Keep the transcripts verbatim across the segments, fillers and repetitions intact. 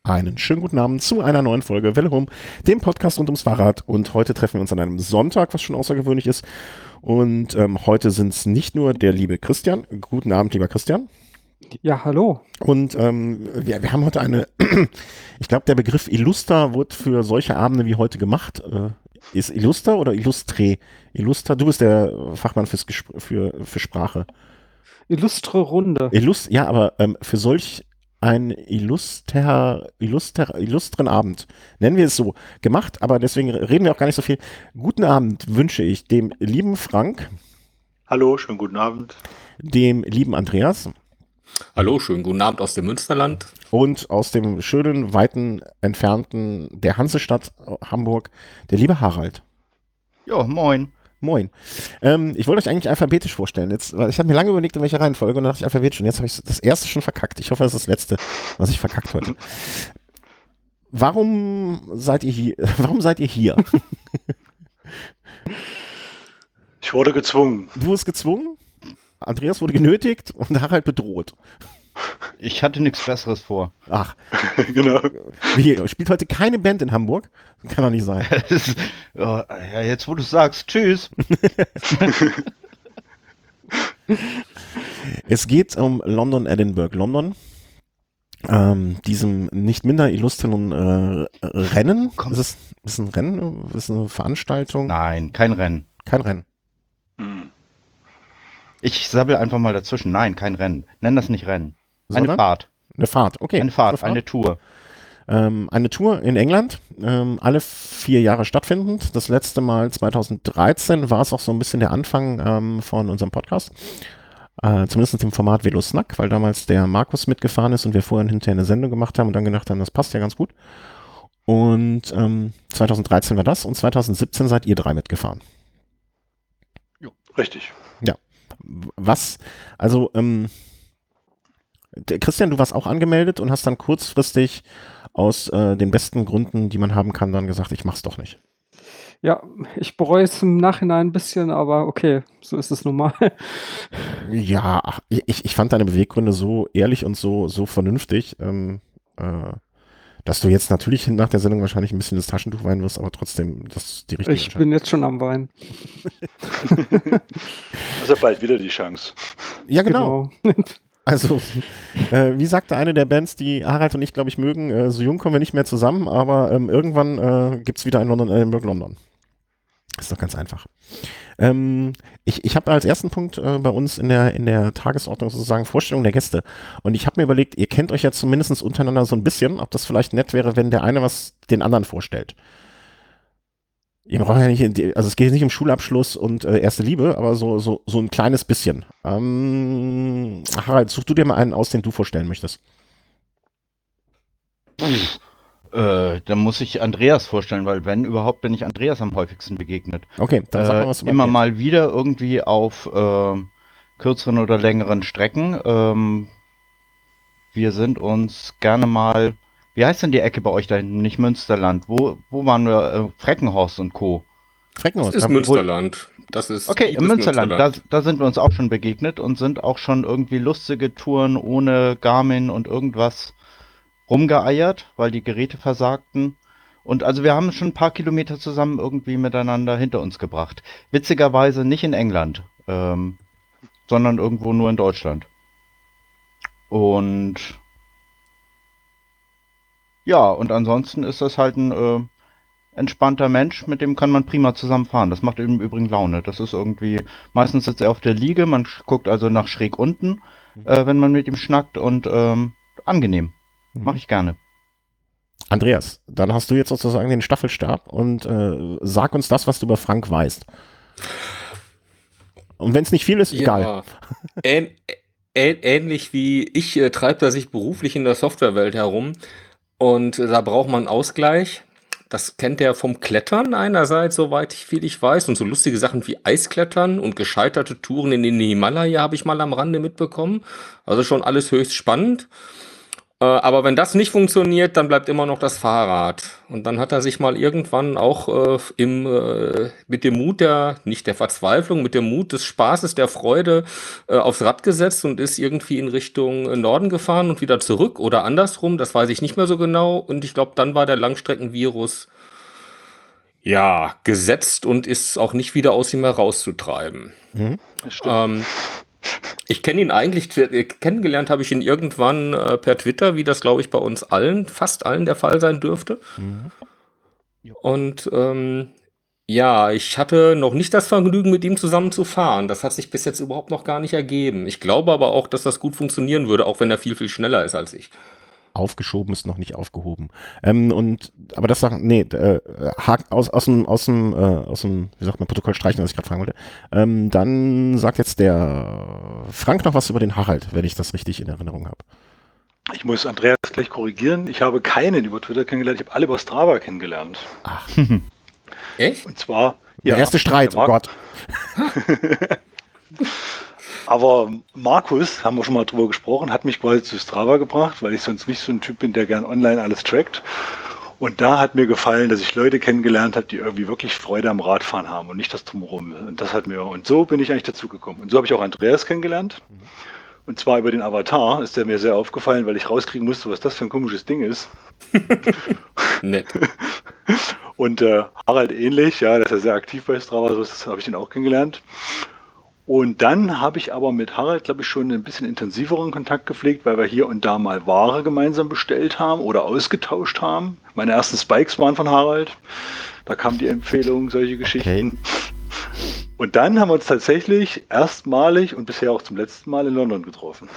Einen schönen guten Abend zu einer neuen Folge Welle Rum, dem Podcast rund ums Fahrrad. Und heute treffen wir uns an einem Sonntag, was schon außergewöhnlich ist. Und ähm, heute sind es nicht nur der liebe Christian. Guten Abend, lieber Christian. Ja, hallo. Und ähm, wir, wir haben heute eine, ich glaube, der Begriff Illustra wird für solche Abende wie heute gemacht. Äh, ist Illustra oder Illustre? Illustra, du bist der Fachmann fürs Gespr für, für Sprache. Illustre Runde. Illust, ja, aber ähm, für solch ein illuster, illuster, illustren Abend, nennen wir es so, gemacht, aber deswegen reden wir auch gar nicht so viel. Guten Abend wünsche ich dem lieben Frank. Hallo, schönen guten Abend. Dem lieben Andreas. Hallo, schönen guten Abend aus dem Münsterland. Und aus dem schönen, weiten, entfernten der Hansestadt Hamburg, der liebe Harald. Ja, moin. Moin. Ähm, ich wollte euch eigentlich alphabetisch vorstellen. Jetzt, weil ich habe mir lange überlegt, in welcher Reihenfolge, und dann dachte ich alphabetisch. Und jetzt habe ich das erste schon verkackt. Ich hoffe, das ist das letzte, was ich verkackt heute. Warum seid ihr hier? Warum seid ihr hier? Ich wurde gezwungen. Du wurdest gezwungen, Andreas wurde genötigt und Harald bedroht. Ich hatte nichts Besseres vor. Ach, Genau. wie, spielt heute keine Band in Hamburg? Kann doch nicht sein. Das ist, oh, ja, jetzt wo du sagst, tschüss. Es geht um London, Edinburgh, London. Ähm, diesem nicht minder illustren äh, Rennen. Komm. Ist es ist es ein Rennen? Ist es eine Veranstaltung? Nein, kein Rennen. Kein Rennen. Hm. Ich sabbel einfach mal dazwischen. Nein, kein Rennen. Nenn das nicht Rennen. Eine Sondern? Fahrt. Eine Fahrt, okay. Eine Fahrt, eine Tour. Ähm, eine Tour in England, ähm, alle vier Jahre stattfindend. Das letzte Mal zweitausenddreizehn war es auch so ein bisschen der Anfang ähm, von unserem Podcast. Äh, zumindest im Format Velo Snack, weil damals der Markus mitgefahren ist und wir vorhin hinterher eine Sendung gemacht haben und dann gedacht haben, das passt ja ganz gut. Und ähm, zweitausenddreizehn war das und zweitausendsiebzehn seid ihr drei mitgefahren. Richtig. Was, also, ähm, der Christian, du warst auch angemeldet und hast dann kurzfristig aus äh, den besten Gründen, die man haben kann, dann gesagt, ich mach's doch nicht. Ja, ich bereue es im Nachhinein ein bisschen, aber okay, so ist es nun mal. Ja, ach, ich, ich fand deine Beweggründe so ehrlich und so, so vernünftig, ähm, äh, dass du jetzt natürlich nach der Sendung wahrscheinlich ein bisschen ins Taschentuch weinen wirst, aber trotzdem, das ist die richtige Ich bin jetzt schon am Weinen. Also bald wieder die Chance. Ja, genau. Genau. Also, äh, wie sagte eine der Bands, die Harald und ich, glaube ich, mögen, äh, so jung kommen wir nicht mehr zusammen, aber ähm, irgendwann äh, gibt es wieder ein London, Edinburgh, London. Ist doch ganz einfach. Ähm, ich ich habe als ersten Punkt äh, bei uns in der, in der Tagesordnung sozusagen Vorstellung der Gäste. Und ich habe mir überlegt, ihr kennt euch ja zumindest untereinander so ein bisschen, ob das vielleicht nett wäre, wenn der eine was den anderen vorstellt. Ihr braucht ja nicht, in die, also es geht nicht um Schulabschluss und äh, erste Liebe, aber so, so, so ein kleines bisschen. Ähm, Harald, such du dir mal einen aus, den du vorstellen möchtest. Äh, da muss ich Andreas vorstellen, weil wenn überhaupt bin ich Andreas am häufigsten begegnet. Okay, dann sag mal Äh, was über immer Andreas. mal wieder irgendwie auf äh, kürzeren oder längeren Strecken. Ähm, wir sind uns gerne mal, wie heißt denn die Ecke bei euch da hinten? Nicht Münsterland. Wo, wo waren wir? Äh, Freckenhorst und Co. Freckenhaus. Das ist ja, Münsterland. Das ist Okay, liebes im Münsterland, da, da sind wir uns auch schon begegnet und sind auch schon irgendwie lustige Touren ohne Garmin und irgendwas rumgeeiert, weil die Geräte versagten. Und also wir haben schon ein paar Kilometer zusammen irgendwie miteinander hinter uns gebracht. Witzigerweise nicht in England, ähm, sondern irgendwo nur in Deutschland. Und ja, und ansonsten ist das halt ein äh, entspannter Mensch, mit dem kann man prima zusammenfahren. Das macht im Übrigen Laune. Das ist irgendwie, meistens sitzt er auf der Liege, man sch- guckt also nach schräg unten, äh, wenn man mit ihm schnackt und ähm, angenehm. Mache ich gerne. Andreas, dann hast du jetzt sozusagen den Staffelstab und äh, sag uns das, was du über Frank weißt. Und wenn es nicht viel ist, egal. Ja, ähn, ähn, ähnlich wie ich äh, treibt er sich beruflich in der Softwarewelt herum und äh, da braucht man Ausgleich. Das kennt er vom Klettern einerseits, soweit ich viel ich weiß, und so lustige Sachen wie Eisklettern und gescheiterte Touren in den Himalaya habe ich mal am Rande mitbekommen. Also schon alles höchst spannend. Äh, aber wenn das nicht funktioniert, dann bleibt immer noch das Fahrrad. Und dann hat er sich mal irgendwann auch äh, im, äh, mit dem Mut der, nicht der Verzweiflung, mit dem Mut des Spaßes, der Freude äh, aufs Rad gesetzt und ist irgendwie in Richtung äh, Norden gefahren und wieder zurück oder andersrum, das weiß ich nicht mehr so genau. Und ich glaube, dann war der Langstreckenvirus ja gesetzt und ist auch nicht wieder aus ihm herauszutreiben. Mhm. Das stimmt. Ähm, ich kenne ihn eigentlich, äh, kennengelernt habe ich ihn irgendwann äh, per Twitter, wie das, glaube ich, bei uns allen, fast allen der Fall sein dürfte. Mhm. Und ähm, ja, ich hatte noch nicht das Vergnügen, mit ihm zusammen zu fahren. Das hat sich bis jetzt überhaupt noch gar nicht ergeben. Ich glaube aber auch, dass das gut funktionieren würde, auch wenn er viel, viel schneller ist als ich. Aufgeschoben ist noch nicht aufgehoben. Ähm, und, aber das sagen, nee, äh, Haken aus, aus dem, aus dem, äh, aus dem, wie sagt man, Protokoll streichen, was ich gerade fragen wollte. Ähm, dann sagt jetzt der Frank noch was über den Harald, wenn ich das richtig in Erinnerung habe. Ich muss Andreas gleich korrigieren. Ich habe keinen über Twitter kennengelernt, ich habe alle über Strava kennengelernt. Ach, Echt? Und zwar. der erste Streit, der oh Marc- Gott. Aber Markus, haben wir schon mal drüber gesprochen, hat mich quasi zu Strava gebracht, weil ich sonst nicht so ein Typ bin, der gern online alles trackt. Und da hat mir gefallen, dass ich Leute kennengelernt habe, die irgendwie wirklich Freude am Radfahren haben und nicht das Drumherum. Und das hat mir, und so bin ich eigentlich dazu gekommen. Und so habe ich auch Andreas kennengelernt. Und zwar über den Avatar ist der mir sehr aufgefallen, weil ich rauskriegen musste, was das für ein komisches Ding ist. Nett. Und äh, Harald ähnlich, ja, der ist ja sehr aktiv bei Strava, so ist das, habe ich den auch kennengelernt. Und dann habe ich aber mit Harald, glaube ich, schon ein bisschen intensiveren Kontakt gepflegt, weil wir hier und da mal Ware gemeinsam bestellt haben oder ausgetauscht haben. Meine ersten Spikes waren von Harald. Da kam die Empfehlung, solche Geschichten. Und dann haben wir uns tatsächlich erstmalig und bisher auch zum letzten Mal in London getroffen.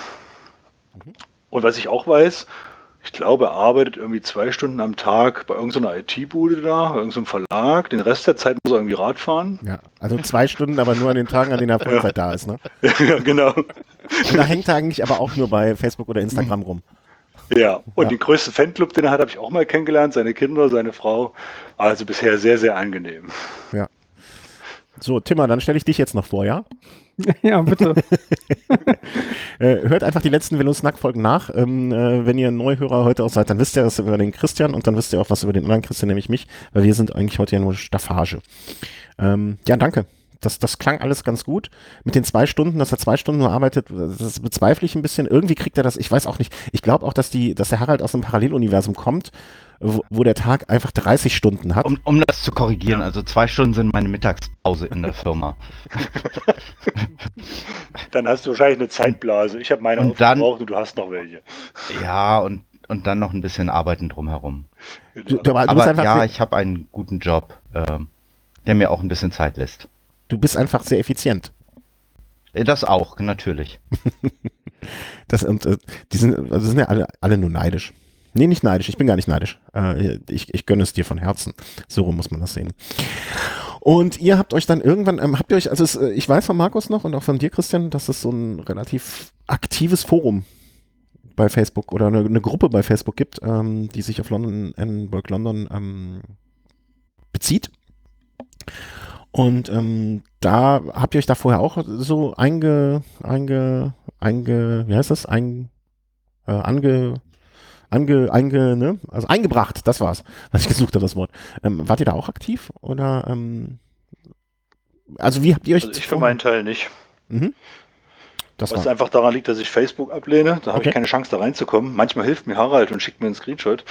Und was ich auch weiß, ich glaube, er arbeitet irgendwie zwei Stunden am Tag bei irgendeiner I T-Bude da, bei irgendeinem Verlag. Den Rest der Zeit muss er irgendwie Rad fahren. Ja, also zwei Stunden, aber nur an den Tagen, an denen er Vollzeit da ist, ne? Ja, genau. Und da hängt er eigentlich aber auch nur bei Facebook oder Instagram rum. Ja, und Ja. den größten Fanclub, den er hat, habe ich auch mal kennengelernt. Seine Kinder, seine Frau. Also bisher sehr, sehr angenehm. So, Timmer, dann stelle ich dich jetzt noch vor, ja? Ja, bitte. Äh, hört einfach die letzten Velo-Snack-Folgen nach. Ähm, äh, wenn ihr Neuhörer heute auch seid, dann wisst ihr was über den Christian und dann wisst ihr auch was über den anderen Christian, nämlich mich, weil wir sind eigentlich heute ja nur Staffage. Ähm, ja, danke. Das, das klang alles ganz gut. Mit den zwei Stunden, dass er zwei Stunden nur arbeitet, das bezweifle ich ein bisschen. Irgendwie kriegt er das, ich weiß auch nicht. Ich glaube auch, dass die, dass der Harald aus einem Paralleluniversum kommt, wo, wo der Tag einfach dreißig Stunden hat. Um, um das zu korrigieren, also zwei Stunden sind meine Mittagspause in der Firma. Dann hast du wahrscheinlich eine Zeitblase. Ich habe meine Und dann- aufgebraucht und du hast noch welche. Ja, und, und dann noch ein bisschen Arbeiten drumherum. Du, du, du, bist Aber einfach ja, sehr, ich habe einen guten Job, ähm, der mir auch ein bisschen Zeit lässt. du bist einfach sehr effizient. Äh, Das auch, natürlich. Das, und, äh, die sind, also sind ja alle, alle nur neidisch. Nee, nicht neidisch, ich bin gar nicht neidisch. Äh, ich, ich gönne es dir von Herzen. So rum muss man das sehen. Und ihr habt euch dann irgendwann, ähm, habt ihr euch, also es, äh, ich weiß von Markus noch und auch von dir, Christian, dass es so ein relativ aktives Forum bei Facebook oder eine, eine Gruppe bei Facebook gibt, ähm, die sich auf London, Edinburgh, London ähm, bezieht. Und ähm, da habt ihr euch da vorher auch so einge, einge, einge, wie heißt das, ein, äh, ange, ange, einge, ne? Also eingebracht, das war's, was ich gesucht habe, das Wort. Ähm, wart ihr da auch aktiv oder? Ähm, also wie habt ihr euch? Also ich für meinen Teil nicht. Mhm. Das Was war. einfach daran liegt, dass ich Facebook ablehne. Da habe Okay. ich keine Chance, da reinzukommen. Manchmal hilft mir Harald und schickt mir einen Screenshot.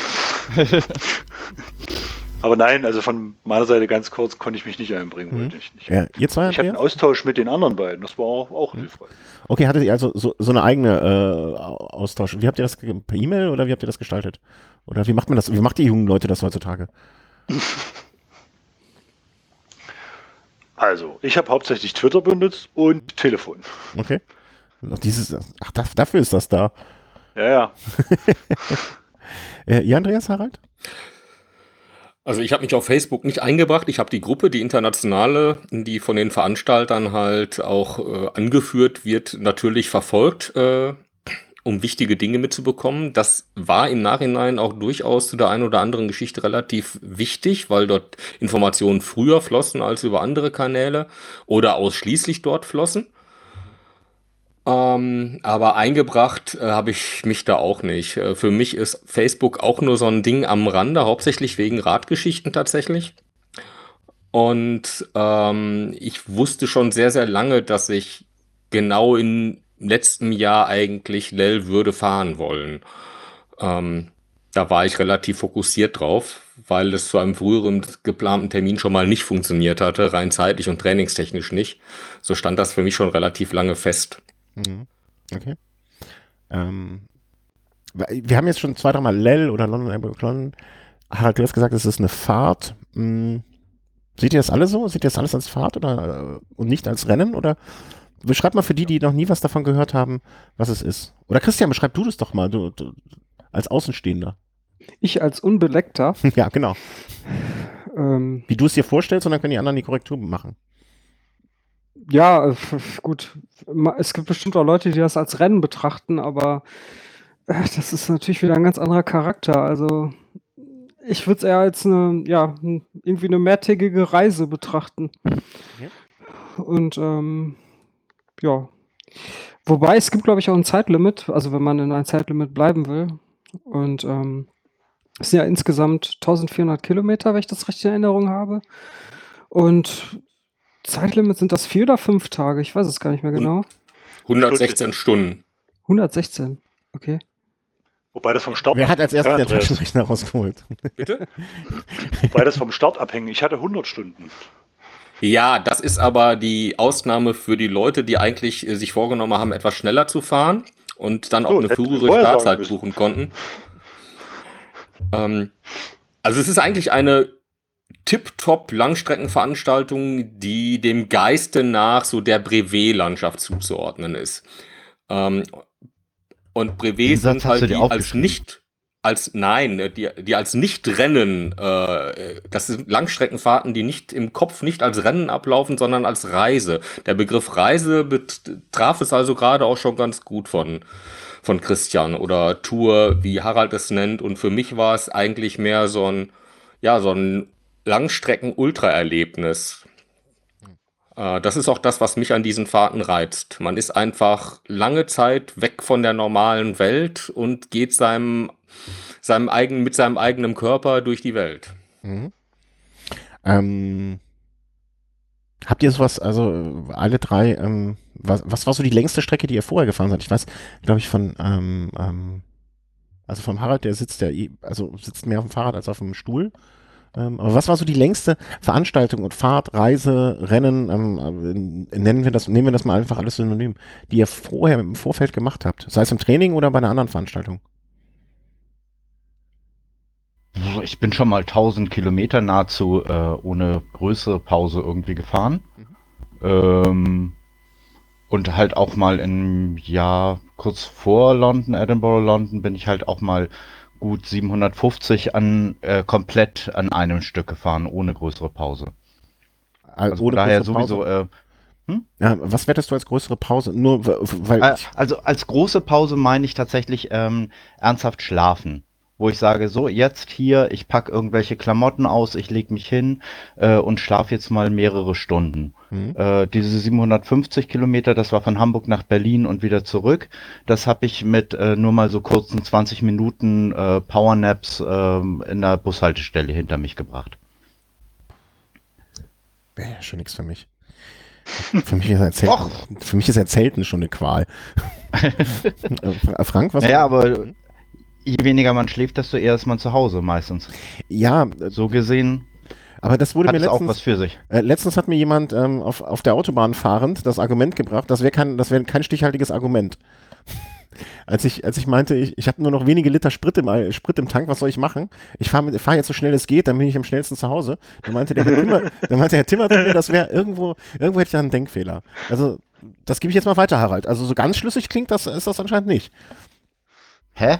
Aber nein, also von meiner Seite ganz kurz konnte ich mich nicht einbringen. Mhm. Wollte ich nicht. Ja, ihr zwei, Ich hatte einen Andreas? Austausch mit den anderen beiden. Das war auch, auch Mhm. hilfreich. Okay, hattet ihr also so, so eine eigene äh, Austausch? Wie habt ihr das ge- per E-Mail oder wie habt ihr das gestaltet? Oder wie macht man das? Wie macht die jungen Leute das heutzutage? Also, ich habe hauptsächlich Twitter benutzt und Telefon. Okay. Und auch dieses, ach, da, dafür ist das da. Ja, ja. Äh, ihr, Andreas, Harald? Also ich habe mich auf Facebook nicht eingebracht. Ich habe die Gruppe, die internationale, die von den Veranstaltern halt auch äh, angeführt wird, natürlich verfolgt, äh, um wichtige Dinge mitzubekommen. Das war im Nachhinein auch durchaus zu der einen oder anderen Geschichte relativ wichtig, weil dort Informationen früher flossen als über andere Kanäle oder ausschließlich dort flossen. Ähm, aber eingebracht äh, habe ich mich da auch nicht. Äh, für mich ist Facebook auch nur so ein Ding am Rande, hauptsächlich wegen Radgeschichten tatsächlich. Und ähm, ich wusste schon sehr, sehr lange, dass ich genau im letzten Jahr eigentlich L E L würde fahren wollen. Ähm, da war ich relativ fokussiert drauf, weil es zu einem früheren geplanten Termin schon mal nicht funktioniert hatte, rein zeitlich und trainingstechnisch nicht. So stand das für mich schon relativ lange fest. Mhm. Okay. Ähm, wir haben jetzt schon zwei, dreimal L E L oder London Hamburg London. Harald, du hast gesagt, es ist eine Fahrt. Hm. Seht ihr das alle so? Seht ihr das alles als Fahrt oder äh, und nicht als Rennen? Oder beschreib mal für die, die noch nie was davon gehört haben, was es ist. Oder Christian, beschreib du das doch mal, du, du als Außenstehender. Ich als Unbeleckter, Ja, genau. ähm, Wie du es dir vorstellst und dann können die anderen die Korrektur machen. ja, äh, f- gut, ma- es gibt bestimmt auch Leute, die das als Rennen betrachten, aber äh, das ist natürlich wieder ein ganz anderer Charakter. Also ich würde es eher als eine, ja, n- irgendwie eine mehrtägige Reise betrachten. Und ähm, ja, wobei es gibt, glaube ich, auch ein Zeitlimit, also wenn man in ein Zeitlimit bleiben will. Und ähm, es sind ja insgesamt eintausendvierhundert Kilometer, wenn ich das richtig in Erinnerung habe. Und Zeitlimit sind das vier oder fünf Tage? Ich weiß es gar nicht mehr Und- genau. hundertsechzehn Stunden. hundertsechzehn, okay. Wobei das vom Start Wer hat als erstes Ja, den Andreas. Taschenrechner rausgeholt? Bitte? Wobei das vom Start abhängt. Ich hatte hundert Stunden. Ja, das ist aber die Ausnahme für die Leute, die eigentlich äh, sich vorgenommen haben, etwas schneller zu fahren und dann auch So, eine hätten wir frühere vorher sagen Startzeit müssen. buchen konnten. Ähm, also es ist eigentlich eine Tip-Top Langstreckenveranstaltung, die dem Geiste nach so der Brevet-Landschaft zuzuordnen ist. Ähm, und Den Brevets Satz sind hast du halt dir die als aufgeschrieben. nicht, als nein, äh, die, die als Nicht-Rennen, äh, das sind Langstreckenfahrten, die nicht im Kopf nicht als Rennen ablaufen, sondern als Reise. Der Begriff Reise betraf es also gerade auch schon ganz gut von, von Christian oder Tour, wie Harald es nennt. Und für mich war es eigentlich mehr so ein, ja, so ein Langstrecken-Ultra-Erlebnis. Äh, Das ist auch das, was mich an diesen Fahrten reizt. Man ist einfach lange Zeit weg von der normalen Welt und geht seinem, seinem eigenen, mit seinem eigenen Körper durch die Welt. Mhm. Ähm, habt ihr sowas, also äh, alle drei, ähm, was, was war so die längste Strecke, die ihr vorher gefahren seid? Ich weiß, glaube ich, von, ähm, ähm, also vom Harald, der sitzt ja, eh- also sitzt mehr auf dem Fahrrad als auf dem Stuhl. Ähm, aber was war so die längste Veranstaltung und Fahrt, Reise, Rennen, ähm, äh, nennen wir das, nehmen wir das mal einfach alles synonym, die ihr vorher im Vorfeld gemacht habt? Sei es im Training oder bei einer anderen Veranstaltung? Ich bin schon mal tausend Kilometer nahezu äh, ohne größere Pause irgendwie gefahren. Ähm, und halt auch mal im Jahr kurz vor London, Edinburgh, London, bin ich halt auch mal gut siebenhundertfünfzig an äh, komplett an einem Stück gefahren, ohne größere Pause. Also von daher größere sowieso. Pause? Äh, Ja, was wertest du als größere Pause? Nur w- weil äh, ich, also als große Pause meine ich tatsächlich ähm, ernsthaft schlafen. Wo ich sage, so jetzt hier, ich packe irgendwelche Klamotten aus, ich lege mich hin äh, und schlafe jetzt mal mehrere Stunden. hm, Äh, diese siebenhundertfünfzig Kilometer, das war von Hamburg nach Berlin und wieder zurück. Das habe ich mit äh, nur mal so kurzen zwanzig Minuten äh, Powernaps äh, in der Bushaltestelle hinter mich gebracht. wäre ja schon nichts für mich. Für mich ist Erzählen, Doch. für mich ist Erzählten schon eine Qual. Äh, Frank, was? Naja, aber je weniger man schläft, desto eher ist man zu Hause meistens. Ja, äh, So gesehen aber das wurde hat mir es auch letztens, was für sich. äh, letztens hat mir jemand ähm, auf, auf der Autobahn fahrend das Argument gebracht, das wäre kein, das wäre kein stichhaltiges Argument. Als ich, als ich meinte, ich, ich habe nur noch wenige Liter Sprit im, Al- Sprit im Tank, was soll ich machen? Ich fahre fahr jetzt so schnell es geht, dann bin ich am schnellsten zu Hause. Da meinte der Herr Timmer, da meinte Herr Timmer zu mir, das wäre irgendwo, irgendwo hätte ich da einen Denkfehler. Also, das gebe ich jetzt mal weiter, Harald. Also, so ganz schlüssig klingt das, ist das anscheinend nicht. Hä?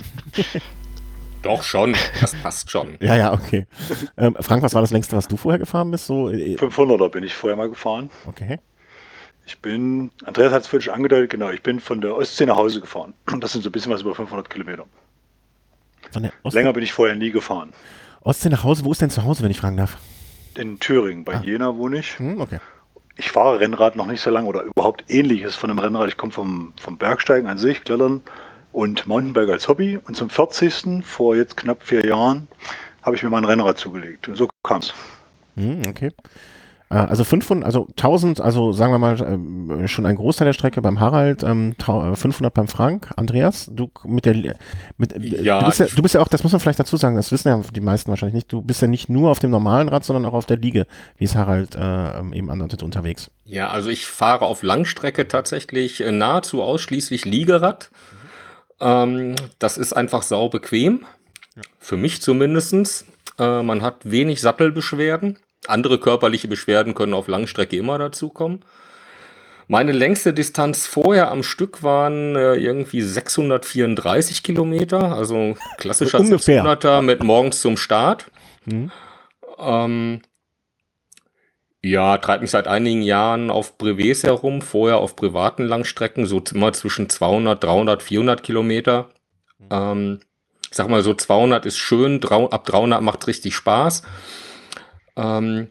Doch schon, das passt schon. Ja, ja, okay. Ähm, Frank, was war das längste, was du vorher gefahren bist? So, äh, fünfhunderter bin ich vorher mal gefahren. okay. Ich bin, Andreas hat es völlig angedeutet, genau, ich bin von der Ostsee nach Hause gefahren. Das sind so ein bisschen was über fünfhundert Kilometer. Von der Ostsee, Länger bin ich vorher nie gefahren. Ostsee nach Hause, wo ist denn zu Hause, wenn ich fragen darf? In Thüringen, bei Ah. Jena wohne ich. Hm, okay. ich fahre Rennrad noch nicht so lange oder überhaupt ähnliches von einem Rennrad. Ich komme vom, vom Bergsteigen an sich, Klettern und Mountainbike als Hobby. Und zum vierzigsten vor jetzt knapp vier Jahren habe ich mir mein Rennrad zugelegt. Und so kam es. Hm, okay. Äh, Also fünfhundert, also tausend, also sagen wir mal ähm, schon ein Großteil der Strecke beim Harald, ähm, tau- äh, fünfhundert beim Frank. Andreas, du mit der, Li- mit, äh, Ja, du bist ja, ich- du bist ja auch, das muss man vielleicht dazu sagen, das wissen ja die meisten wahrscheinlich nicht, du bist ja nicht nur auf dem normalen Rad, sondern auch auf der Liege, wie es Harald äh, ähm, eben andeutet, unterwegs. Ja, also ich fahre auf Langstrecke tatsächlich äh, nahezu ausschließlich Liegerad. Ähm, das ist einfach sau bequem, für mich zumindestens. Äh, man hat wenig Sattelbeschwerden. Andere körperliche Beschwerden können auf Langstrecke immer dazukommen. Meine längste Distanz vorher am Stück waren äh, irgendwie sechshundertvierunddreißig Kilometer, also klassischer Ungefähr. sechshunderter mit morgens zum Start. Mhm. Ähm, ja, treibe mich seit einigen Jahren auf Brevets herum, vorher auf privaten Langstrecken, so immer zwischen zweihundert, dreihundert, vierhundert Kilometer. Ähm, ich sag mal so, zweihundert ist schön, drau- ab dreihundert macht richtig Spaß. Ähm,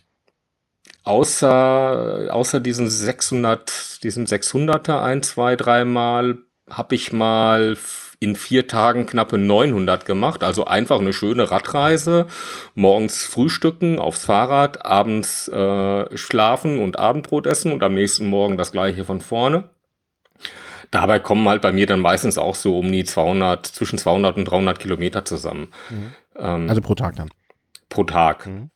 außer, außer diesen sechshundert, diesem sechshunderter ein, zwei, dreimal habe ich mal f- in vier Tagen knappe neunhundert gemacht. Also einfach eine schöne Radreise. Morgens frühstücken aufs Fahrrad, abends äh, schlafen und Abendbrot essen und am nächsten Morgen das gleiche von vorne. Dabei kommen halt bei mir dann meistens auch so um die zweihundert, zwischen zweihundert und dreihundert Kilometer zusammen. Mhm. Ähm, Also pro Tag dann. pro Tag. Mhm.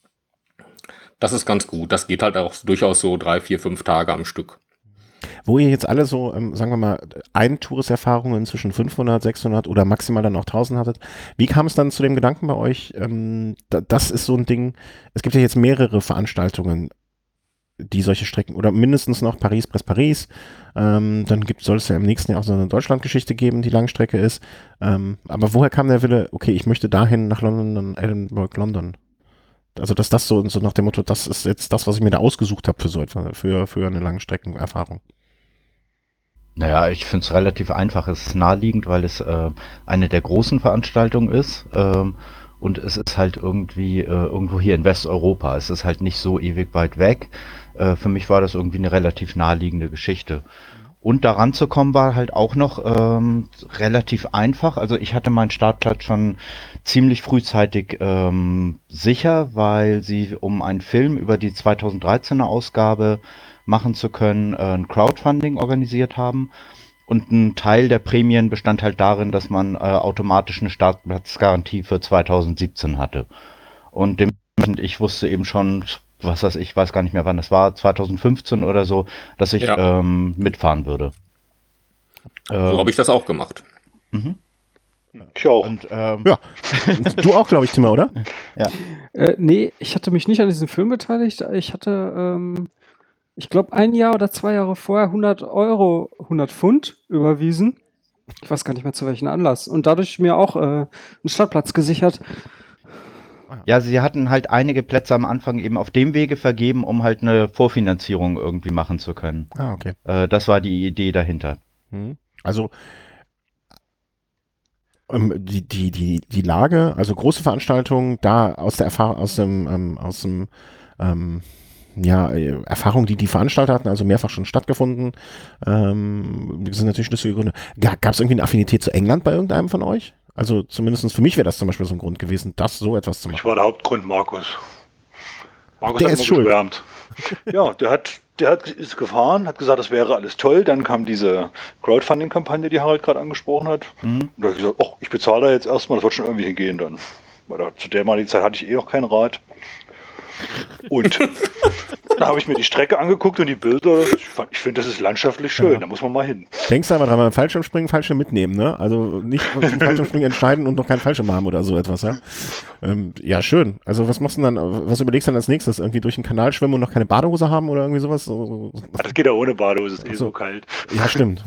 Das ist ganz gut. Das geht halt auch durchaus so drei, vier, fünf Tage am Stück. Wo ihr jetzt alle so, ähm, sagen wir mal, Ein-Tours-Erfahrungen zwischen fünfhundert, sechshundert oder maximal dann auch tausend hattet, wie kam es dann zu dem Gedanken bei euch, ähm, da, das ist so ein Ding, es gibt ja jetzt mehrere Veranstaltungen, die solche Strecken, oder mindestens noch Paris-Brest-Paris, ähm, dann gibt, soll es ja im nächsten Jahr auch so eine Deutschlandgeschichte geben, die Langstrecke ist, ähm, aber woher kam der Wille, okay, ich möchte dahin nach London, Edinburgh, London? Also, dass das so, so nach dem Motto, das ist jetzt das, was ich mir da ausgesucht habe für so etwas, für, für eine Langstreckenerfahrung. Naja, ich finde es relativ einfach. Es ist naheliegend, weil es äh, eine der großen Veranstaltungen ist. Ähm, und es ist halt irgendwie äh, irgendwo hier in Westeuropa. Es ist halt nicht so ewig weit weg. Äh, für mich war das irgendwie eine relativ naheliegende Geschichte. Und daran zu kommen war halt auch noch ähm, relativ einfach. Also ich hatte meinen Startplatz schon ziemlich frühzeitig ähm, sicher, weil sie, um einen Film über die zweitausenddreizehner Ausgabe machen zu können, äh, ein Crowdfunding organisiert haben. Und ein Teil der Prämien bestand halt darin, dass man äh, automatisch eine Startplatzgarantie für zweitausendsiebzehn hatte. Und dementsprechend, ich wusste eben schon, was weiß ich, weiß gar nicht mehr, wann das war, zweitausendfünfzehn oder so, dass ich Ja. ähm, mitfahren würde. So habe ich das auch gemacht. Mhm. Ich auch. Und ähm, Ja. Du auch, glaube ich, Timmer, oder? Äh, nee, ich hatte mich nicht an diesem Film beteiligt. Ich hatte, ähm, ich glaube, ein Jahr oder zwei Jahre vorher hundert Euro, hundert Pfund überwiesen. Ich weiß gar nicht mehr zu welchem Anlass. Und dadurch mir auch äh, einen Startplatz gesichert. ja, sie hatten halt einige Plätze am Anfang eben auf dem Wege vergeben, um halt eine Vorfinanzierung irgendwie machen zu können. Ah, okay. Äh, das war die Idee dahinter. Mhm. Also ähm, die, die, die, die Lage, also große Veranstaltungen, da aus der Erfahrung, aus dem, ähm, aus dem ähm, ja, äh, Erfahrung, die die Veranstalter hatten, also mehrfach schon stattgefunden, ähm, das sind natürlich schlüssige Gründe. Gab es irgendwie eine Affinität zu England bei irgendeinem von euch? Also zumindest für mich wäre das zum Beispiel so ein Grund gewesen, das so etwas zu Ich machen. war der Hauptgrund, Markus. Markus Der hat ist immer schuld. geschwärmt. Ja, der hat, der hat, ist gefahren, hat gesagt, das wäre alles toll. Dann kam diese Crowdfunding-Kampagne, die Harald gerade angesprochen hat. Mhm. Und da habe ich gesagt, oh, ich bezahle da jetzt erstmal, das wird schon irgendwie hingehen dann. Weil da, zu der damaligen Zeit hatte ich eh noch kein Rad. Und da habe ich mir die Strecke angeguckt und die Bilder. Ich, fand- ich finde, das ist landschaftlich schön, Ja. da muss man mal hin. Denkst du aber dran, beim Fallschirmspringen Fallschirm mitnehmen, ne? Also nicht zum Fallschirmspringen entscheiden und noch keinen Fallschirm haben oder so etwas, ja? Ähm, ja, schön. Also was machst du denn dann, was überlegst du dann als nächstes? Irgendwie durch den Kanal schwimmen und noch keine Badehose haben oder irgendwie sowas? So- so- Ah, das geht ja ohne Badehose, es ist eh Ach so. so kalt. Ja, stimmt.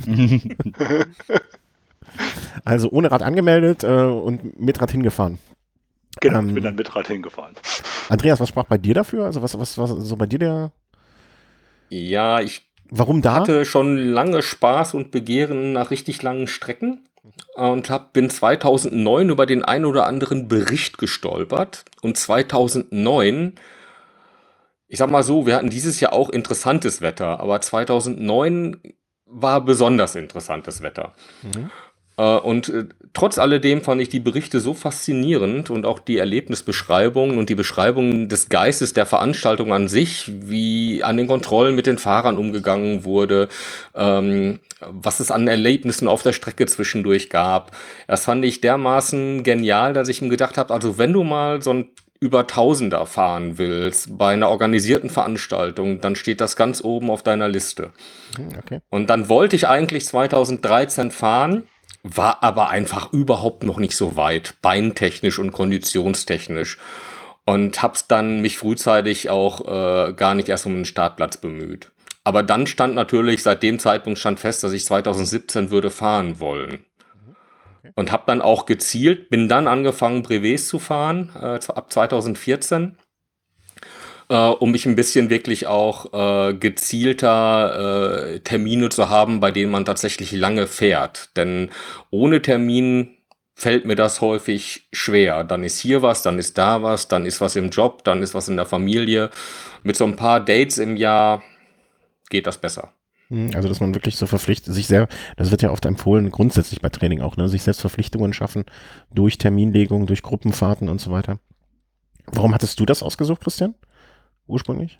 Also ohne Rad angemeldet äh, und mit Rad hingefahren. Genau, Ähm. ich bin dann mit Rad hingefahren. Andreas, was sprach bei dir dafür? Also was, was, was so bei dir der, Ja, ich warum da? hatte schon lange Spaß und Begehren nach richtig langen Strecken und hab, bin zweitausendneun über den ein oder anderen Bericht gestolpert. Und zweitausendneun, Ich sag mal so, wir hatten dieses Jahr auch interessantes Wetter, aber zweitausendneun war besonders interessantes Wetter. Mhm. Äh, und äh, trotz alledem fand ich die Berichte so faszinierend und auch die Erlebnisbeschreibungen und die Beschreibungen des Geistes der Veranstaltung an sich, wie an den Kontrollen mit den Fahrern umgegangen wurde, ähm, was es an Erlebnissen auf der Strecke zwischendurch gab. Das fand ich dermaßen genial, dass ich mir gedacht habe, also wenn du mal so ein über Tausender fahren willst bei einer organisierten Veranstaltung, dann steht das ganz oben auf deiner Liste. Hm, okay. Und dann wollte ich eigentlich zweitausenddreizehn fahren, war aber einfach überhaupt noch nicht so weit, beintechnisch und konditionstechnisch. Und hab's dann mich frühzeitig auch äh, gar nicht erst um einen Startplatz bemüht. Aber dann stand natürlich, seit dem Zeitpunkt stand fest, dass ich zweitausendsiebzehn würde fahren wollen. Und habe dann auch gezielt, bin dann angefangen, Brevets zu fahren, äh, ab zweitausendvierzehn, äh, um mich ein bisschen wirklich auch äh, gezielter äh, Termine zu haben, bei denen man tatsächlich lange fährt. Denn ohne Termin fällt mir das häufig schwer. Dann ist hier was, dann ist da was, dann ist was im Job, dann ist was in der Familie. Mit so ein paar Dates im Jahr geht das besser. Hm, Also, dass man wirklich so verpflichtet, sich selber, das wird ja oft empfohlen, grundsätzlich bei Training auch, ne, sich selbst Verpflichtungen schaffen durch Terminlegung, durch Gruppenfahrten und so weiter. Warum hattest du das ausgesucht, Christian? Ursprünglich?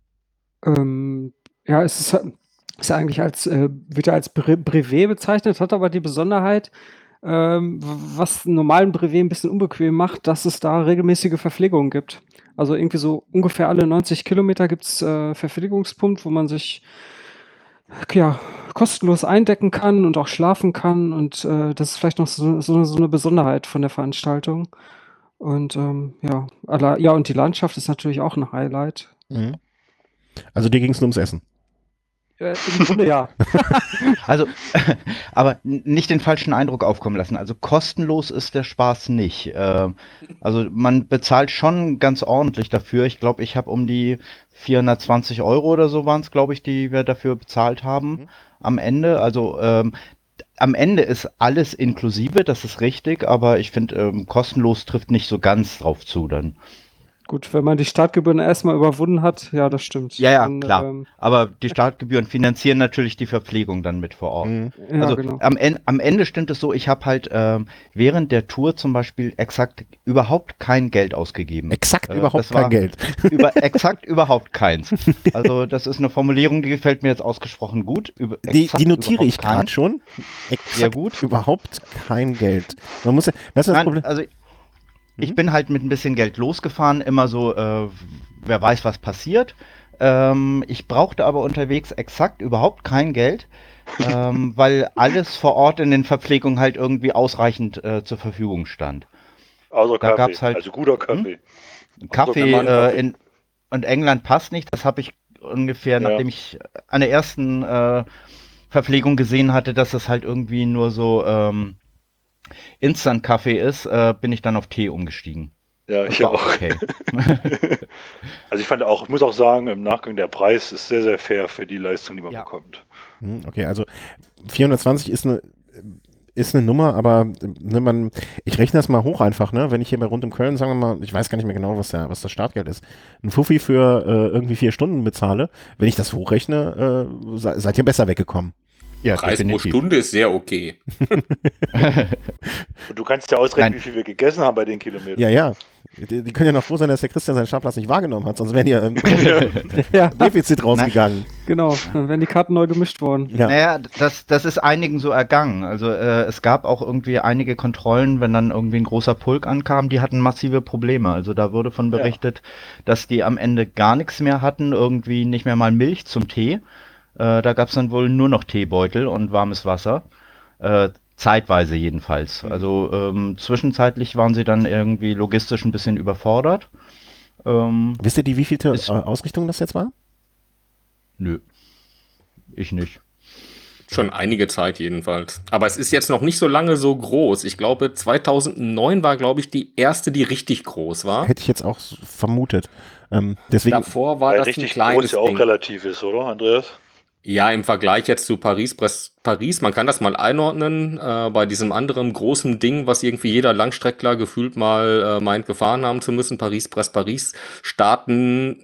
Ähm, ja, es ist, ist ja eigentlich als, äh, wird ja als Bre Brevet bezeichnet, hat aber die Besonderheit, ähm, w- was einen normalen Brevet ein bisschen unbequem macht, dass es da regelmäßige Verpflegung gibt. Also irgendwie so ungefähr alle neunzig Kilometer gibt es äh, Verpflegungspunkt, wo man sich ja, kostenlos eindecken kann und auch schlafen kann. Und äh, das ist vielleicht noch so, so, so eine Besonderheit von der Veranstaltung. Und ähm, ja, alla- ja, und die Landschaft ist natürlich auch ein Highlight. Mhm. Also dir ging es nur ums Essen. Äh, Im Grunde ja. Also, aber n- nicht den falschen Eindruck aufkommen lassen. Also kostenlos ist der Spaß nicht. Ähm, also man bezahlt schon ganz ordentlich dafür. Ich glaube, ich habe um die vierhundertzwanzig Euro oder so waren es, glaube ich, die wir dafür bezahlt haben Mhm. am Ende. Also ähm, am Ende ist alles inklusive, das ist richtig, aber ich finde, ähm, kostenlos trifft nicht so ganz drauf zu dann. Gut, wenn man die Startgebühren erstmal überwunden hat, ja, das stimmt. Ja, ja, Dann, klar. ähm, Aber die Startgebühren finanzieren natürlich die Verpflegung dann mit vor Ort. Mhm. ja, Also genau. am, En am Ende stimmt es so, ich habe halt ähm, während der Tour zum Beispiel exakt überhaupt kein Geld ausgegeben. Exakt Äh, überhaupt das war kein Geld. Über, exakt überhaupt keins. Also das ist eine Formulierung, die gefällt mir jetzt ausgesprochen gut. Über, Die, exakt die notiere überhaupt ich gerade keins. schon. Exakt Sehr gut. überhaupt kein Geld. Man muss ja, weißt du, das Nein, Problem? also ich Mhm. bin halt mit ein bisschen Geld losgefahren, immer so, äh, wer weiß, was passiert. Ähm, ich brauchte aber unterwegs exakt überhaupt kein Geld, ähm, weil alles vor Ort in den Verpflegungen halt irgendwie ausreichend äh, zur Verfügung stand. Außer Da Kaffee, gab's halt- also guter Kaffee. Kaffee wenn man äh, Kaffee- in und England passt nicht. Das habe ich ungefähr, Ja. nachdem ich an der ersten äh, Verpflegung gesehen hatte, dass das halt irgendwie nur so ähm, Instant-Kaffee ist, äh, bin ich dann auf Tee umgestiegen. Ja, Das ich war auch. okay. Also ich fand auch, ich muss auch sagen, im Nachgang der Preis ist sehr, sehr fair für die Leistung, die man Ja. bekommt. Hm, Okay, also vierhundertzwanzig ist eine ist eine Nummer, aber ne, man, ich rechne das mal hoch einfach, ne? Wenn ich hier bei rund um Köln, sagen wir mal, ich weiß gar nicht mehr genau, was, der, was das Startgeld ist, ein Fuffi für äh, irgendwie vier Stunden bezahle, wenn ich das hochrechne, äh, se- seid ihr besser weggekommen. Ja, Preis pro definitiv. Stunde ist sehr okay. Und du kannst ja ausrechnen, Nein. wie viel wir gegessen haben bei den Kilometern. Ja, ja. Die, die können ja noch froh sein, dass der Christian seinen Startplatz nicht wahrgenommen hat, sonst wären die ja im Ja, Defizit rausgegangen. genau. Dann wären die Karten neu gemischt worden. Ja. Naja, das, das ist einigen so ergangen. Also äh, es gab auch irgendwie einige Kontrollen, wenn dann irgendwie ein großer Pulk ankam, die hatten massive Probleme. Also da wurde von Ja. berichtet, dass die am Ende gar nichts mehr hatten, irgendwie nicht mehr mal Milch zum Tee. Äh, da gab es dann wohl nur noch Teebeutel und warmes Wasser. Äh, zeitweise jedenfalls. Also ähm, zwischenzeitlich waren sie dann irgendwie logistisch ein bisschen überfordert. Ähm, Wisst ihr, die wievielte Ist- äh, Ausrichtung das jetzt war? nö, ich nicht. Schon einige Zeit jedenfalls. Aber es ist jetzt noch nicht so lange so groß. Ich glaube, zweitausendneun war, glaube ich, die erste, die richtig groß war. Hätte ich jetzt auch so vermutet. Ähm, deswegen, Davor war Weil das ein richtig kleines groß ja auch Ding. relativ ist, oder, Andreas? Ja, im Vergleich jetzt zu Paris, Bres- Paris, man kann das mal einordnen, äh, bei diesem anderen großen Ding, was irgendwie jeder Langstreckler gefühlt mal äh, meint, gefahren haben zu müssen, Paris, Brest, Paris, starten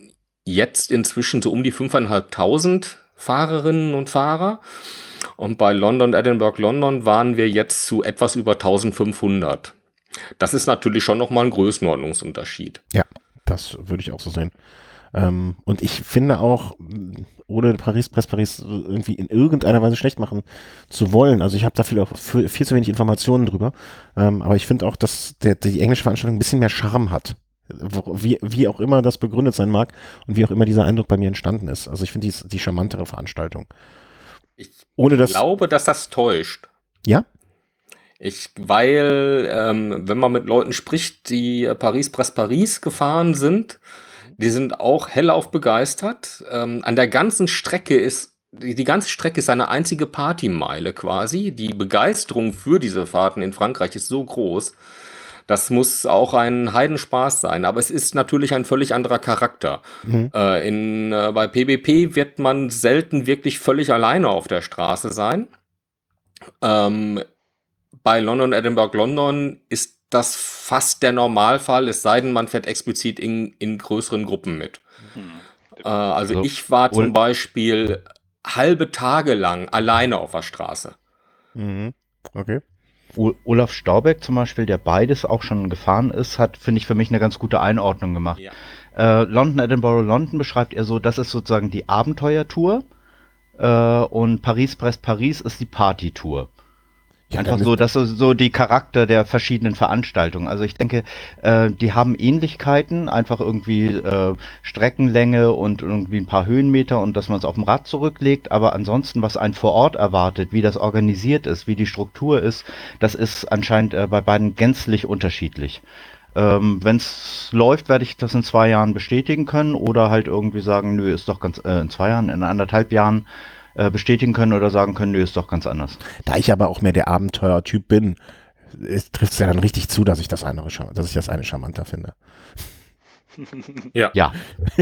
jetzt inzwischen so um die fünftausendfünfhundert Fahrerinnen und Fahrer. Und bei London, Edinburgh, London waren wir jetzt zu etwas über eintausendfünfhundert. Das ist natürlich schon nochmal ein Größenordnungsunterschied. Ja, das würde ich auch so sehen. Ähm, und ich finde auch, ohne Paris, Presse Paris irgendwie in irgendeiner Weise schlecht machen zu wollen, also ich habe da viel, auch viel, viel zu wenig Informationen drüber, ähm, aber ich finde auch, dass der, die englische Veranstaltung ein bisschen mehr Charme hat. Wie, wie auch immer das begründet sein mag und wie auch immer dieser Eindruck bei mir entstanden ist. Also ich finde die, die charmantere Veranstaltung. Ich Ohne das, glaube, dass das täuscht. ja? Ich, weil, ähm, wenn man mit Leuten spricht, die Paris, Presse Paris gefahren sind, die sind auch hellauf begeistert. Ähm, an der ganzen Strecke ist, die, die ganze Strecke ist eine einzige Partymeile quasi. Die Begeisterung für diese Fahrten in Frankreich ist so groß. Das muss auch ein Heidenspaß sein. Aber es ist natürlich ein völlig anderer Charakter. Mhm. Äh, in, äh, bei P B P wird man selten wirklich völlig alleine auf der Straße sein. Ähm, bei London, Edinburgh, London ist das fast der Normalfall, es sei denn, man fährt explizit in, in größeren Gruppen mit. Hm. Äh, also Also, ich war zum Ul- Beispiel halbe Tage lang alleine auf der Straße. Mhm. Okay. O- Olaf Staubeck zum Beispiel, der beides auch schon gefahren ist, hat, finde ich, für mich eine ganz gute Einordnung gemacht. Ja. Äh, London, Edinburgh, London beschreibt er so, das ist sozusagen die Abenteuertour äh, und Paris, Brest, Paris ist die Partytour. Ja, Einfach dann so, das ist so die Charakter der verschiedenen Veranstaltungen. Also ich denke, äh, die haben Ähnlichkeiten, einfach irgendwie äh, Streckenlänge und irgendwie ein paar Höhenmeter und dass man es auf dem Rad zurücklegt. Aber ansonsten, was einen vor Ort erwartet, wie das organisiert ist, wie die Struktur ist, das ist anscheinend äh, bei beiden gänzlich unterschiedlich. Ähm, wenn es läuft, werde ich das in zwei Jahren bestätigen können oder halt irgendwie sagen, nö, ist doch ganz, äh, in zwei Jahren, in anderthalb Jahren äh, bestätigen können oder sagen können, nö, ist doch ganz anders. Da ich aber auch mehr der Abenteuertyp bin, trifft es ja dann richtig zu, dass ich das eine, dass ich das eine charmanter finde. Ja. Ja,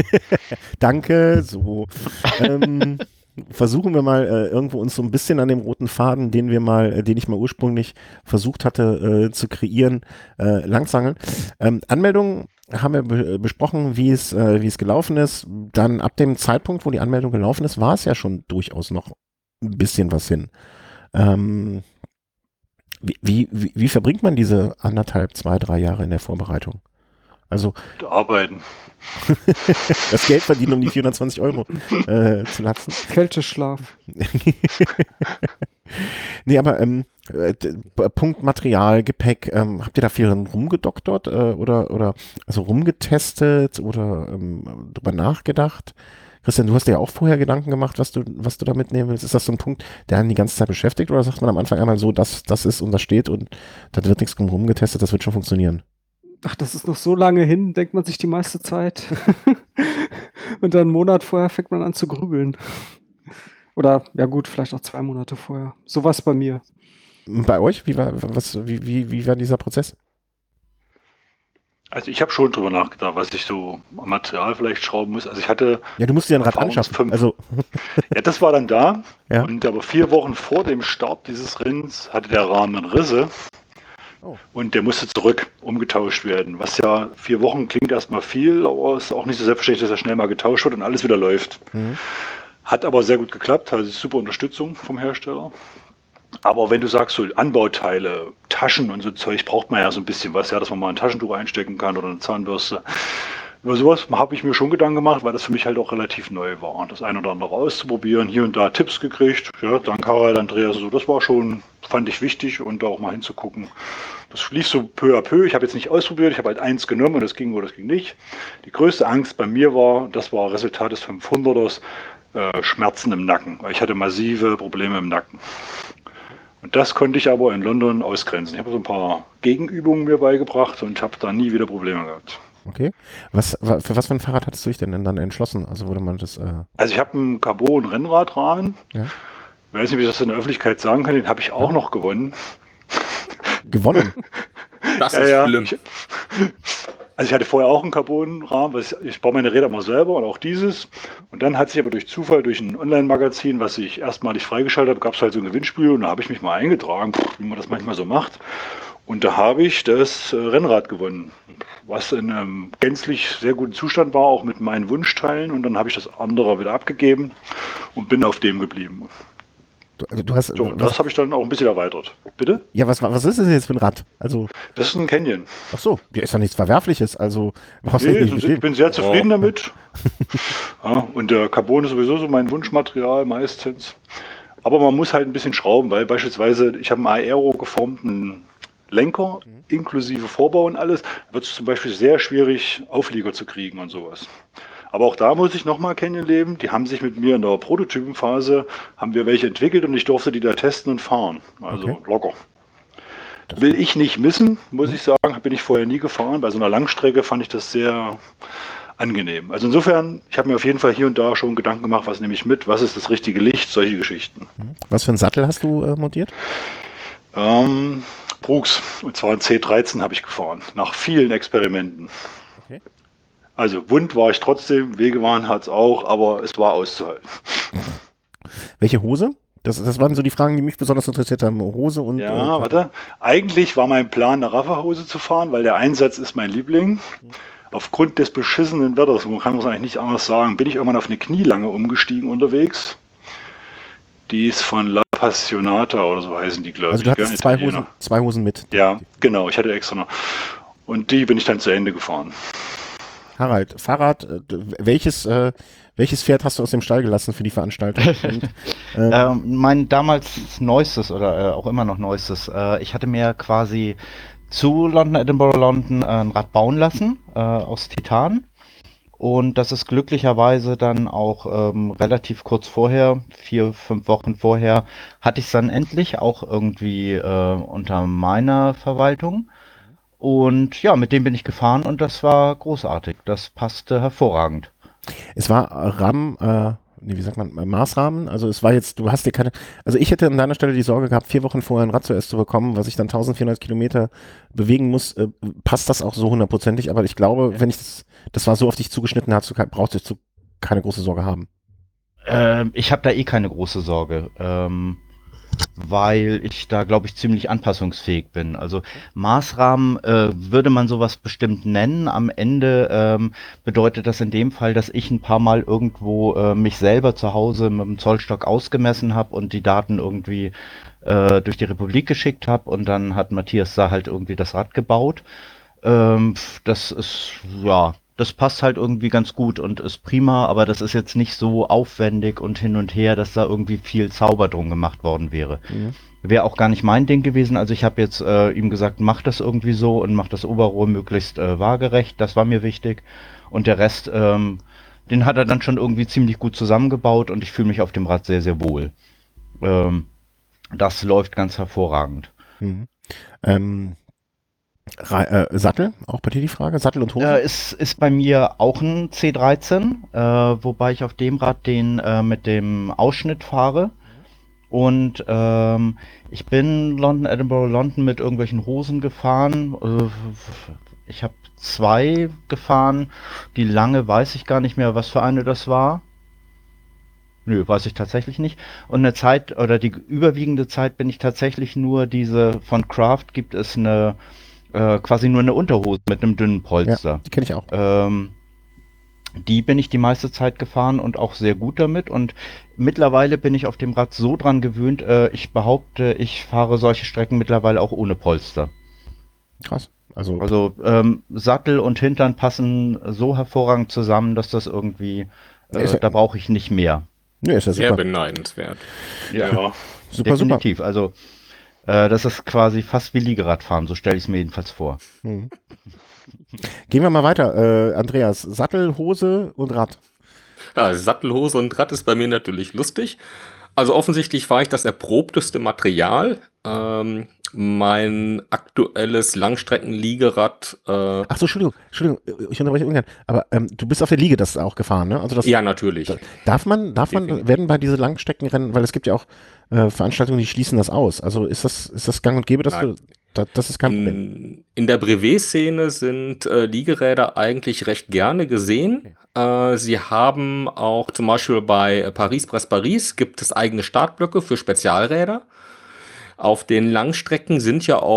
Danke, so. ähm, versuchen wir mal äh, irgendwo uns so ein bisschen an dem roten Faden, den wir mal, äh, den ich mal ursprünglich versucht hatte äh, zu kreieren, äh, langzangeln. Ähm, Anmeldungen haben wir be besprochen, wie es, äh, wie es gelaufen ist. Dann ab dem Zeitpunkt, wo die Anmeldung gelaufen ist, war es ja schon durchaus noch ein bisschen was hin. Ähm, wie, wie, wie, wie verbringt man diese anderthalb, zwei, drei Jahre in der Vorbereitung? Also Arbeiten. das Geld verdienen, um die vierhundertzwanzig Euro äh, zu latzen. Kälteschlaf. Nee, aber ähm, äh, d- b- Punkt Material, Gepäck, ähm, habt ihr da viel rumgedoktert äh, oder, oder also rumgetestet oder ähm, drüber nachgedacht? Christian, du hast dir ja auch vorher Gedanken gemacht, was du, was du da mitnehmen willst. Ist das so ein Punkt, der einen die ganze Zeit beschäftigt oder sagt man am Anfang einmal so, das, das ist und das steht und da wird nichts drum rumgetestet, das wird schon funktionieren? Ach, das ist noch so lange hin, denkt man sich die meiste Zeit. Und dann einen Monat vorher fängt man an zu grübeln. Oder, ja gut, vielleicht auch zwei Monate vorher. So war es bei mir. Bei euch, wie war, was, wie, wie, wie war dieser Prozess? Also ich habe schon drüber nachgedacht, was ich so am Material vielleicht schrauben muss. Also ich hatte, Ja, du musst dir ein Rad Erfahrungs- anschaffen. fünf- Also, ja, das war dann da. Ja. Und aber vier Wochen vor dem Start dieses Rennens hatte der Rahmen Risse. Oh. Und der musste zurück umgetauscht werden. Was ja vier Wochen klingt erstmal viel, aber es ist auch nicht so selbstverständlich, dass er schnell mal getauscht wird und alles wieder läuft. mhm. Hat aber sehr gut geklappt, also super Unterstützung vom Hersteller. Aber wenn du sagst, so Anbauteile, Taschen und so Zeug, braucht man ja so ein bisschen was, ja, dass man mal ein Taschentuch einstecken kann oder eine Zahnbürste. Über sowas habe ich mir schon Gedanken gemacht, weil das für mich halt auch relativ neu war. Das ein oder andere auszuprobieren, hier und da Tipps gekriegt. Ja, dank Harald, Andreas, so, das war schon, fand ich wichtig und da auch mal hinzugucken. Das lief so peu à peu. Ich habe jetzt nicht ausprobiert, ich habe halt eins genommen und das ging oder das ging nicht. Die größte Angst bei mir war, das war Resultat des fünfhunderters, äh, Schmerzen im Nacken, weil ich hatte massive Probleme im Nacken. Und das konnte ich aber in London ausgrenzen. Ich habe so ein paar Gegenübungen mir beigebracht und habe da nie wieder Probleme gehabt. Okay. Was, wa- für was für ein Fahrrad hattest du dich denn dann entschlossen? Also wurde man das, äh, Also ich habe einen Carbon-Rennradrahmen. Ja. Ich weiß nicht, wie ich das in der Öffentlichkeit sagen kann. Den habe ich auch noch gewonnen. gewonnen? Das Ja, ist ja. schlimm. Ich, also ich hatte vorher auch einen Carbonrahmen. Was ich, ich baue meine Räder mal selber und auch dieses. Und dann hat sich aber durch Zufall, durch ein Online-Magazin, was ich erstmalig freigeschaltet habe, gab es halt so ein Gewinnspiel und da habe ich mich mal eingetragen, wie man das manchmal so macht. Und da habe ich das äh, Rennrad gewonnen, was in einem gänzlich sehr guten Zustand war, auch mit meinen Wunschteilen. Und dann habe ich das andere wieder abgegeben und bin auf dem geblieben. Du, also du hast, So, und was, das habe ich dann auch ein bisschen erweitert. Bitte? ja, was, was ist das jetzt für ein Rad? Also, Das ist ein Canyon. ach so, ja, ist doch nichts Verwerfliches. Also, brauchst du Nee, nicht ich bestehen. bin sehr zufrieden Oh. damit. Ja, und der Carbon ist sowieso so mein Wunschmaterial meistens. Aber man muss halt ein bisschen schrauben, weil beispielsweise ich habe einen Aero geformten Lenker, inklusive Vorbau und alles. Da wird es zum Beispiel sehr schwierig, Auflieger zu kriegen und sowas. Aber auch da muss ich nochmal kennenlernen. Die haben sich mit mir in der Prototypenphase, haben wir welche entwickelt und ich durfte die da testen und fahren. Also Okay. locker. Will ich nicht missen, muss ich sagen. Bin ich vorher nie gefahren. Bei so einer Langstrecke fand ich das sehr angenehm. Also insofern, ich habe mir auf jeden Fall hier und da schon Gedanken gemacht, was nehme ich mit, was ist das richtige Licht, solche Geschichten. Was für einen Sattel hast du äh, montiert? Ähm, Brooks, und zwar ein C dreizehn habe ich gefahren, nach vielen Experimenten. Okay. Also wund war ich trotzdem, Wehgewan hat es auch, aber es war auszuhalten. Welche Hose? Das, das waren so die Fragen, die mich besonders interessiert haben. Hose und. Ja, äh, warte. Eigentlich war mein Plan, eine Rafferhose zu fahren, weil der Einsatz ist mein Liebling. Aufgrund des beschissenen Wetters, man kann es eigentlich nicht anders sagen, bin ich irgendwann auf eine Knielange umgestiegen unterwegs. Die ist von La Passionata oder so heißen die, glaube Also ich. du hattest gell? zwei Italiener. Hosen, zwei Hosen mit. Ja, genau, ich hatte extra noch. Und die bin ich dann zu Ende gefahren. Harald, Fahrrad, äh, welches, äh, welches Pferd hast du aus dem Stall gelassen für die Veranstaltung? Und, äh, Ähm, mein damals neuestes oder äh, auch immer noch neuestes, äh, ich hatte mir quasi zu London, Edinburgh, London äh, ein Rad bauen lassen äh, aus Titan. Und das ist glücklicherweise dann auch ähm, relativ kurz vorher, vier, fünf Wochen vorher, hatte ich es dann endlich auch irgendwie äh, unter meiner Verwaltung. Und ja, mit dem bin ich gefahren und das war großartig. Das passte hervorragend. Es war Rahmen, äh, nee, wie sagt man, äh, Maßrahmen. Also es war jetzt, du hast dir keine, also ich hätte an deiner Stelle die Sorge gehabt, vier Wochen vorher ein Rad zuerst zu bekommen, was ich dann eintausendvierhundert Kilometer bewegen muss. Äh, passt das auch so hundertprozentig? Aber ich glaube, wenn ich das, das war so auf dich zugeschnitten, hast du, kein- brauchst du keine große Sorge haben. Ähm, ich habe da eh keine große Sorge, ähm, weil ich da, glaube ich, ziemlich anpassungsfähig bin. Also Maßrahmen äh, würde man sowas bestimmt nennen. Am Ende ähm, bedeutet das in dem Fall, dass ich ein paar Mal irgendwo äh, mich selber zu Hause mit dem Zollstock ausgemessen habe und die Daten irgendwie äh, durch die Republik geschickt habe und dann hat Matthias da halt irgendwie das Rad gebaut. Ähm, das ist, ja, das passt halt irgendwie ganz gut und ist prima, aber das ist jetzt nicht so aufwendig und hin und her, dass da irgendwie viel Zauber drum gemacht worden wäre. Mhm. Wäre auch gar nicht mein Ding gewesen. Also ich habe jetzt äh, ihm gesagt, mach das irgendwie so und mach das Oberrohr möglichst äh, waagerecht. Das war mir wichtig. Und der Rest, ähm, den hat er dann schon irgendwie ziemlich gut zusammengebaut und ich fühle mich auf dem Rad sehr, sehr wohl. Ähm, das läuft ganz hervorragend. Mhm. Ähm, Ra- äh, Sattel, auch bei dir die Frage? Sattel und Hose? Äh, ist, ist bei mir auch ein C dreizehn, äh, wobei ich auf dem Rad den äh, mit dem Ausschnitt fahre. Und ähm, ich bin London, Edinburgh, London mit irgendwelchen Hosen gefahren. Äh, ich habe zwei gefahren. Die lange weiß ich gar nicht mehr, was für eine das war. Nö, weiß ich tatsächlich nicht. Und eine Zeit oder die überwiegende Zeit bin ich tatsächlich nur diese von Kraft gibt es eine äh, quasi nur eine Unterhose mit einem dünnen Polster. Die kenne ich auch. Ähm, die bin ich die meiste Zeit gefahren und auch sehr gut damit. Und mittlerweile bin ich auf dem Rad so dran gewöhnt, äh, ich behaupte, ich fahre solche Strecken mittlerweile auch ohne Polster. Krass. Also, Also ähm, Sattel und Hintern passen so hervorragend zusammen, dass das irgendwie, äh, Ist ja- da brauche ich nicht mehr. nee, ist ja Sehr super. beneidenswert. Ja. Super, super. Definitiv. Also äh, das ist quasi fast wie Liegeradfahren, so stelle ich es mir jedenfalls vor. Mhm. Gehen wir mal weiter. Äh, Andreas, Sattel, Hose und Rad. Ja, Sattelhose und Rad ist bei mir natürlich lustig. Also offensichtlich war ich das erprobteste Material. Ähm, mein aktuelles Langstreckenliegerad, äh, Ach so, Entschuldigung, Entschuldigung, ich unterbreche ungern. Aber ähm, du bist auf der Liege das auch gefahren, ne? Also das ja natürlich. da- darf man, darf man, Definitiv. werden bei diese Langstreckenrennen, weil es gibt ja auch äh, Veranstaltungen, die schließen das aus. Also ist das, ist das gang und gäbe, dass Nein. du, da, das ist kein Problem. In, in der Brevet-Szene sind äh, Liegeräder eigentlich recht gerne gesehen. Äh, sie haben auch zum Beispiel bei Paris-Brest-Paris gibt es eigene Startblöcke für Spezialräder. Auf den Langstrecken sind ja auch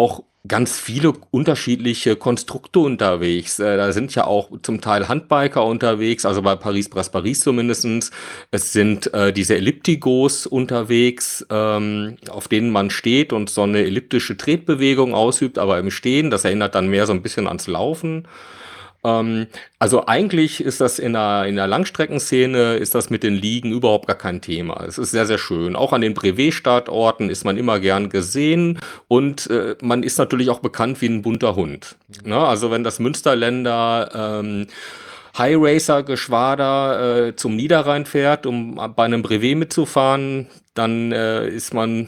ganz viele unterschiedliche Konstrukte unterwegs. Äh, da sind ja auch zum Teil Handbiker unterwegs, also bei Paris-Brest-Paris zumindestens. Es sind äh, diese Elliptigos unterwegs, ähm, auf denen man steht und so eine elliptische Tretbewegung ausübt, aber im Stehen. Das erinnert dann mehr so ein bisschen ans Laufen. Ähm, also eigentlich ist das in der, in der Langstreckenszene, ist das mit den Liegen überhaupt gar kein Thema. Es ist sehr, sehr schön. Auch an den Brevet-Startorten ist man immer gern gesehen und äh, man ist natürlich auch bekannt wie ein bunter Hund. Ne? Also wenn das Münsterländer ähm, High Racer-Geschwader äh, zum Niederrhein fährt, um bei einem Brevet mitzufahren, dann äh, ist man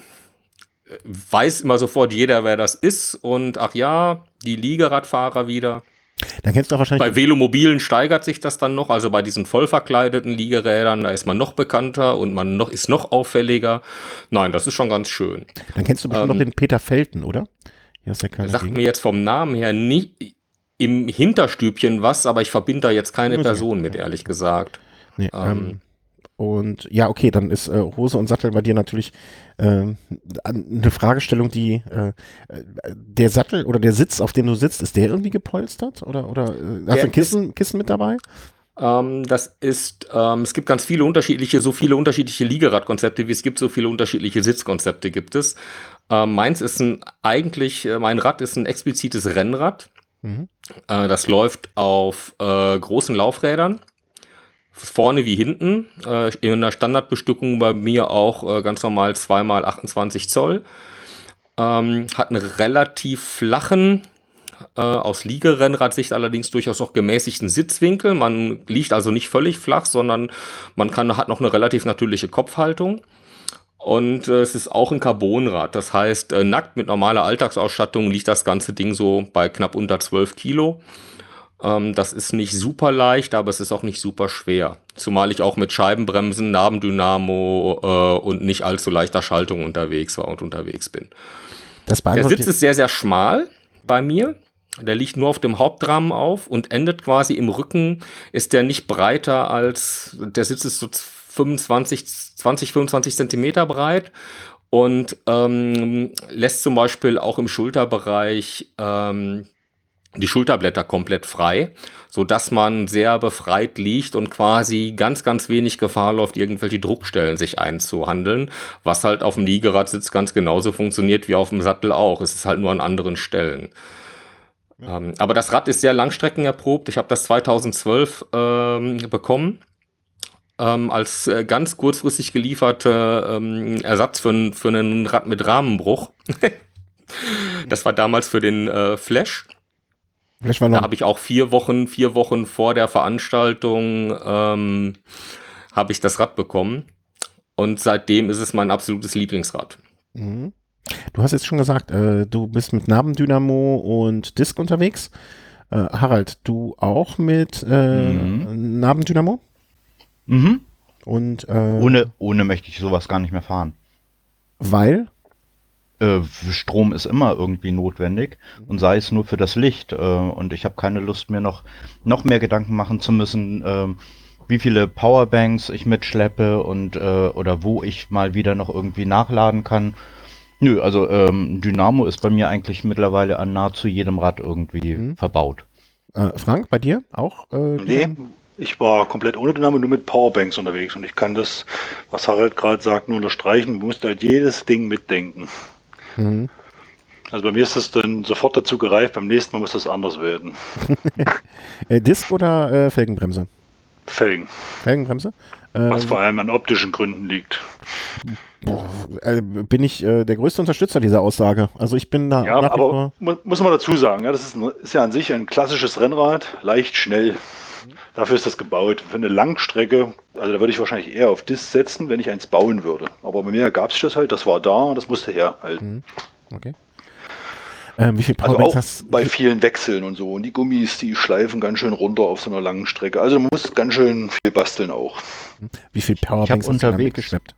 weiß immer sofort jeder, wer das ist und ach ja, die Liegeradfahrer wieder. Dann kennst du auch wahrscheinlich. Bei Velomobilen steigert sich das dann noch, also bei diesen voll verkleideten Liegerädern, da ist man noch bekannter und man noch, ist noch auffälliger. Nein, das ist schon ganz schön. Dann kennst du bestimmt Ähm, noch den Peter Felten, oder? Hier ist der kleine Sagt Gegend. mir jetzt vom Namen her nicht im Hinterstübchen was, aber ich verbinde da jetzt keine Okay. Person mit, ehrlich gesagt. Nee, Ähm, ähm, und ja, okay, dann ist äh, Hose und Sattel bei dir natürlich ähm, eine Fragestellung, die äh, äh, der Sattel oder der Sitz, auf dem du sitzt, ist der irgendwie gepolstert? Oder, oder äh, hast Der du ein Kissen, Kissen mit dabei? Ähm, das ist, ähm, es gibt ganz viele unterschiedliche, so viele unterschiedliche Liegeradkonzepte, wie es gibt, so viele unterschiedliche Sitzkonzepte gibt es. Ähm, meins ist ein, eigentlich, äh, mein Rad ist ein explizites Rennrad. Mhm. Äh, das läuft auf äh, großen Laufrädern, vorne wie hinten, äh, in der Standardbestückung bei mir auch äh, ganz normal zwei mal achtundzwanzig Zoll. Ähm, hat einen relativ flachen, äh, aus Liegerennradsicht allerdings durchaus noch gemäßigten Sitzwinkel. Man liegt also nicht völlig flach, sondern man kann, hat noch eine relativ natürliche Kopfhaltung. Und äh, es ist auch ein Carbonrad. Das heißt, äh, nackt mit normaler Alltagsausstattung liegt das ganze Ding so bei knapp unter zwölf Kilo. Ähm, das ist nicht super leicht, aber es ist auch nicht super schwer. Zumal ich auch mit Scheibenbremsen, Nabendynamo äh, und nicht allzu leichter Schaltung unterwegs war und unterwegs bin. Das Der beantwortet Sitz ist sehr, sehr schmal bei mir. Der liegt nur auf dem Hauptrahmen auf und endet quasi im Rücken. Ist der nicht breiter als, der Sitz ist so fünfundzwanzig, zwanzig, fünfundzwanzig Zentimeter breit und ähm, lässt zum Beispiel auch im Schulterbereich ähm, die Schulterblätter komplett frei, so dass man sehr befreit liegt und quasi ganz, ganz wenig Gefahr läuft, irgendwelche Druckstellen sich einzuhandeln, was halt auf dem Liegeradsitz ganz genauso funktioniert wie auf dem Sattel auch. Es ist halt nur an anderen Stellen. Ja. Ähm, aber das Rad ist sehr langstreckenerprobt. Ich habe das zweitausendzwölf ähm, bekommen. Ähm, als äh, ganz kurzfristig gelieferte ähm, Ersatz für, n- für einen Rad mit Rahmenbruch. Das war damals für den äh, Flash. Vielleicht war Da noch, habe ich auch vier Wochen, vier Wochen vor der Veranstaltung ähm, habe ich das Rad bekommen. Und seitdem ist es mein absolutes Lieblingsrad. mhm. Du hast jetzt schon gesagt, äh, du bist mit Nabendynamo und Disk unterwegs. Äh, Harald, du auch mit äh, Mhm. Nabendynamo? Mhm. Und äh, Ohne, ohne möchte ich sowas gar nicht mehr fahren. weil? Äh, Strom ist immer irgendwie notwendig und sei es nur für das Licht. Äh, und ich habe keine Lust, mir noch, noch mehr Gedanken machen zu müssen, äh, wie viele Powerbanks ich mitschleppe und äh, oder wo ich mal wieder noch irgendwie nachladen kann. Nö, also ähm, Dynamo ist bei mir eigentlich mittlerweile an nahezu jedem Rad irgendwie Mhm. verbaut. Äh, Frank, bei dir auch? Äh, Nee, ich war komplett ohne Dynamo, nur mit Powerbanks unterwegs und ich kann das, was Harald gerade sagt, nur unterstreichen. Du musst halt jedes Ding mitdenken. Mhm. Also bei mir ist das dann sofort dazu gereift, beim nächsten Mal muss das anders werden. Äh, Disk oder äh, Felgenbremse? Felgen, Felgenbremse? Äh, was vor allem an optischen Gründen liegt. äh, bin ich äh, der größte Unterstützer dieser Aussage. Also ich bin da Ja, nach wie aber vor. mu muss man dazu sagen, ja, das ist, ein, ist ja an sich ein klassisches Rennrad, leicht, schnell. Dafür ist das gebaut. Für eine Langstrecke, also da würde ich wahrscheinlich eher auf Disc setzen, wenn ich eins bauen würde. Aber bei mir gab es das halt, das war da und das musste herhalten. Okay. Ähm, wie viel Also Powerbanks auch hast bei vielen Wechseln und so. Und die Gummis, die schleifen ganz schön runter auf so einer langen Strecke. Also man muss ganz schön viel basteln auch. Wie viel Powerbanks Ich hab hast du da unterwegs- mitgeschleppt?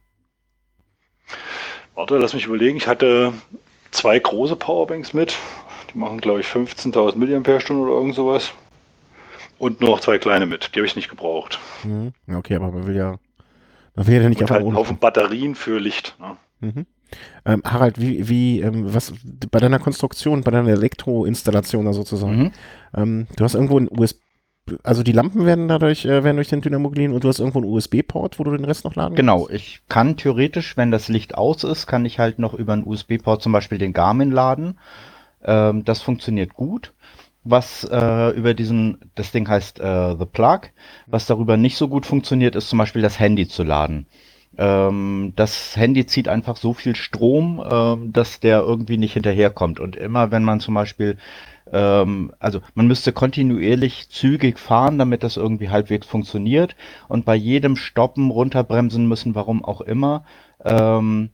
Warte, lass mich überlegen. Ich hatte zwei große Powerbanks mit. Die machen, glaube ich, fünfzehntausend Milliampere-Stunden oder irgend sowas. Und noch zwei kleine mit. Die habe ich nicht gebraucht. Mhm. Ja, okay, aber man will ja, man will ja nicht Und einfach halt einen ohne. Haufen Batterien für Licht. Ne? Mhm. Ähm, Harald, wie, wie, ähm, was bei deiner Konstruktion, bei deiner Elektroinstallation da sozusagen, Mhm. ähm, du hast irgendwo ein U S B, also die Lampen werden dadurch, äh, werden durch den Dynamo geliehen und du hast irgendwo einen U S B-Port, wo du den Rest noch laden Genau, kannst? ich kann theoretisch, wenn das Licht aus ist, kann ich halt noch über einen U S B-Port zum Beispiel den Garmin laden. Ähm, das funktioniert gut. Was äh, über diesen, das Ding heißt äh, The Plug, was darüber nicht so gut funktioniert, ist zum Beispiel das Handy zu laden. Ähm, das Handy zieht einfach so viel Strom, ähm, dass der irgendwie nicht hinterherkommt. Und immer wenn man zum Beispiel, ähm, also man müsste kontinuierlich zügig fahren, damit das irgendwie halbwegs funktioniert. Und bei jedem Stoppen, runterbremsen müssen, warum auch immer, ähm,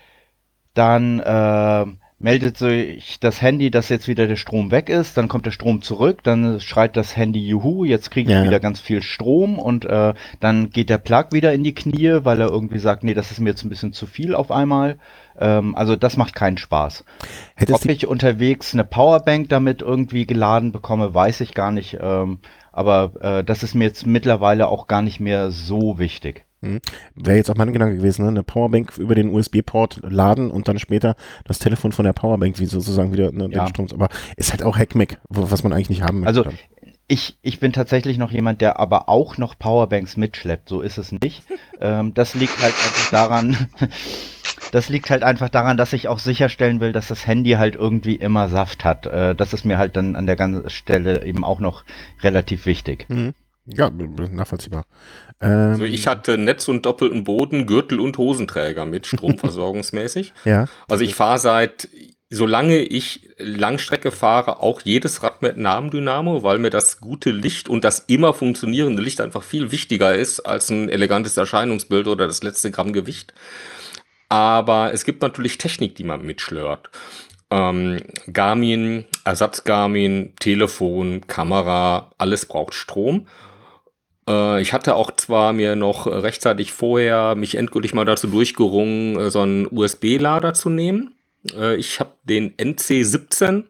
dann äh, meldet sich das Handy, dass jetzt wieder der Strom weg ist, dann kommt der Strom zurück, dann schreit das Handy Juhu, jetzt kriege ich Ja, wieder ganz viel Strom und äh, dann geht der Plug wieder in die Knie, weil er irgendwie sagt, nee, das ist mir jetzt ein bisschen zu viel auf einmal. Ähm, also das macht keinen Spaß. hättest Ob die, ich unterwegs eine Powerbank damit irgendwie geladen bekomme, weiß ich gar nicht. Ähm, aber äh, das ist mir jetzt mittlerweile auch gar nicht mehr so wichtig. hm, wäre jetzt auch mein Gedanke gewesen, ne? Eine Powerbank über den U S B-Port laden und dann später das Telefon von der Powerbank wie sozusagen wieder ne, den Ja, Strom, aber ist halt auch Hackmack, wo- was man eigentlich nicht haben möchte also dann. Ich, ich bin tatsächlich noch jemand, der aber auch noch Powerbanks mitschleppt. So ist es nicht. Ähm, das liegt halt einfach daran, das liegt halt einfach daran, dass ich auch sicherstellen will, dass das Handy halt irgendwie immer Saft hat. Äh, das ist mir halt dann an der ganzen Stelle eben auch noch relativ wichtig. Mhm. Ja, b- b- nachvollziehbar. Also ich Ähm, hatte Netz und doppelten Boden, Gürtel und Hosenträger mit, stromversorgungsmäßig. ja, Also ich fahre seit, solange ich Langstrecke fahre, auch jedes Rad mit Nabendynamo, weil mir das gute Licht und das immer funktionierende Licht einfach viel wichtiger ist als ein elegantes Erscheinungsbild oder das letzte Gramm Gewicht. Aber es gibt natürlich Technik, die man mitschlört. Ähm, Garmin, Ersatz-Garmin, Telefon, Kamera, alles braucht Strom. Äh, ich hatte auch zwar mir noch äh, rechtzeitig vorher mich endgültig mal dazu durchgerungen, äh, so einen U S B-Lader zu nehmen. Äh, ich habe den N C siebzehn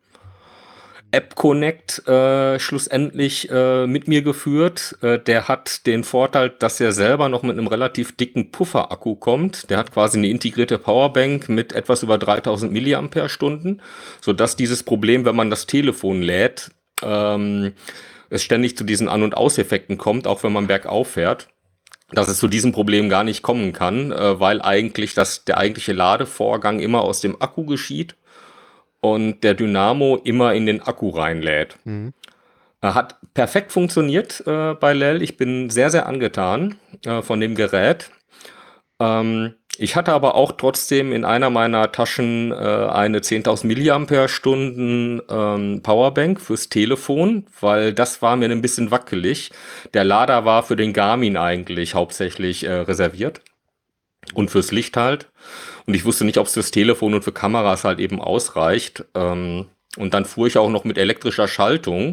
App Connect äh, schlussendlich äh, mit mir geführt. Äh, der hat den Vorteil, dass er selber noch mit einem relativ dicken Puffer-Akku kommt. Der hat quasi eine integrierte Powerbank mit etwas über dreitausend Milliampere-Stunden, sodass dieses Problem, wenn man das Telefon lädt, ähm, es ständig zu diesen An- und Auseffekten kommt, auch wenn man bergauf fährt, dass es zu diesem Problem gar nicht kommen kann, äh, weil eigentlich das, der eigentliche Ladevorgang immer aus dem Akku geschieht und der Dynamo immer in den Akku reinlädt. mhm. Äh, Hat perfekt funktioniert äh, bei L E L. Ich bin sehr, sehr angetan äh, von dem Gerät. Ähm, ich hatte aber auch trotzdem in einer meiner Taschen äh, eine zehntausend Milliampere-Stunden ähm, Powerbank fürs Telefon, weil das war mir ein bisschen wackelig. Der Lader war für den Garmin eigentlich hauptsächlich äh, reserviert und fürs Licht halt. Und ich wusste nicht, ob es fürs Telefon und für Kameras halt eben ausreicht. Ähm, und dann fuhr ich auch noch mit elektrischer Schaltung,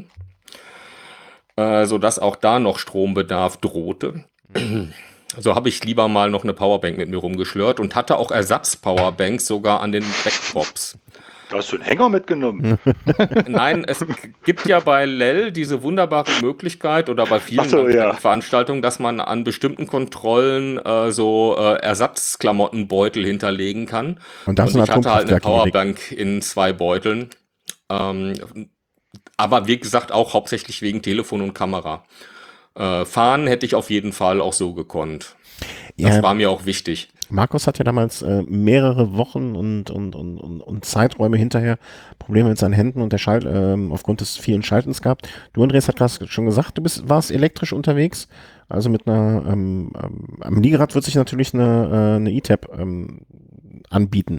äh, sodass auch da noch Strombedarf drohte. Also habe ich lieber mal noch eine Powerbank mit mir rumgeschlört und hatte auch Ersatz-Powerbanks sogar an den Backprops. Da hast du einen Hänger mitgenommen. Nein, es gibt ja bei L E L diese wunderbare Möglichkeit oder bei vielen Ach so, ja. Veranstaltungen, dass man an bestimmten Kontrollen äh, so äh, Ersatzklamottenbeutel hinterlegen kann. Und da hast Und du ein ich hatte halt eine Atomkraftwerk hingelegt. Powerbank in zwei Beuteln. Ähm, aber wie gesagt, auch hauptsächlich wegen Telefon und Kamera. Äh, fahren hätte ich auf jeden Fall auch so gekonnt. Das Ja, war mir auch wichtig. Markus hat ja damals äh, mehrere Wochen und, und, und, und, und Zeiträume hinterher Probleme mit seinen Händen und der Schalt, ähm, aufgrund des vielen Schaltens gehabt. Du, Andreas, hat gerade schon gesagt, du bist, warst elektrisch unterwegs, also mit einer, ähm, ähm, am Liegerad wird sich natürlich eine, äh, eine E-Tab ähm, anbieten.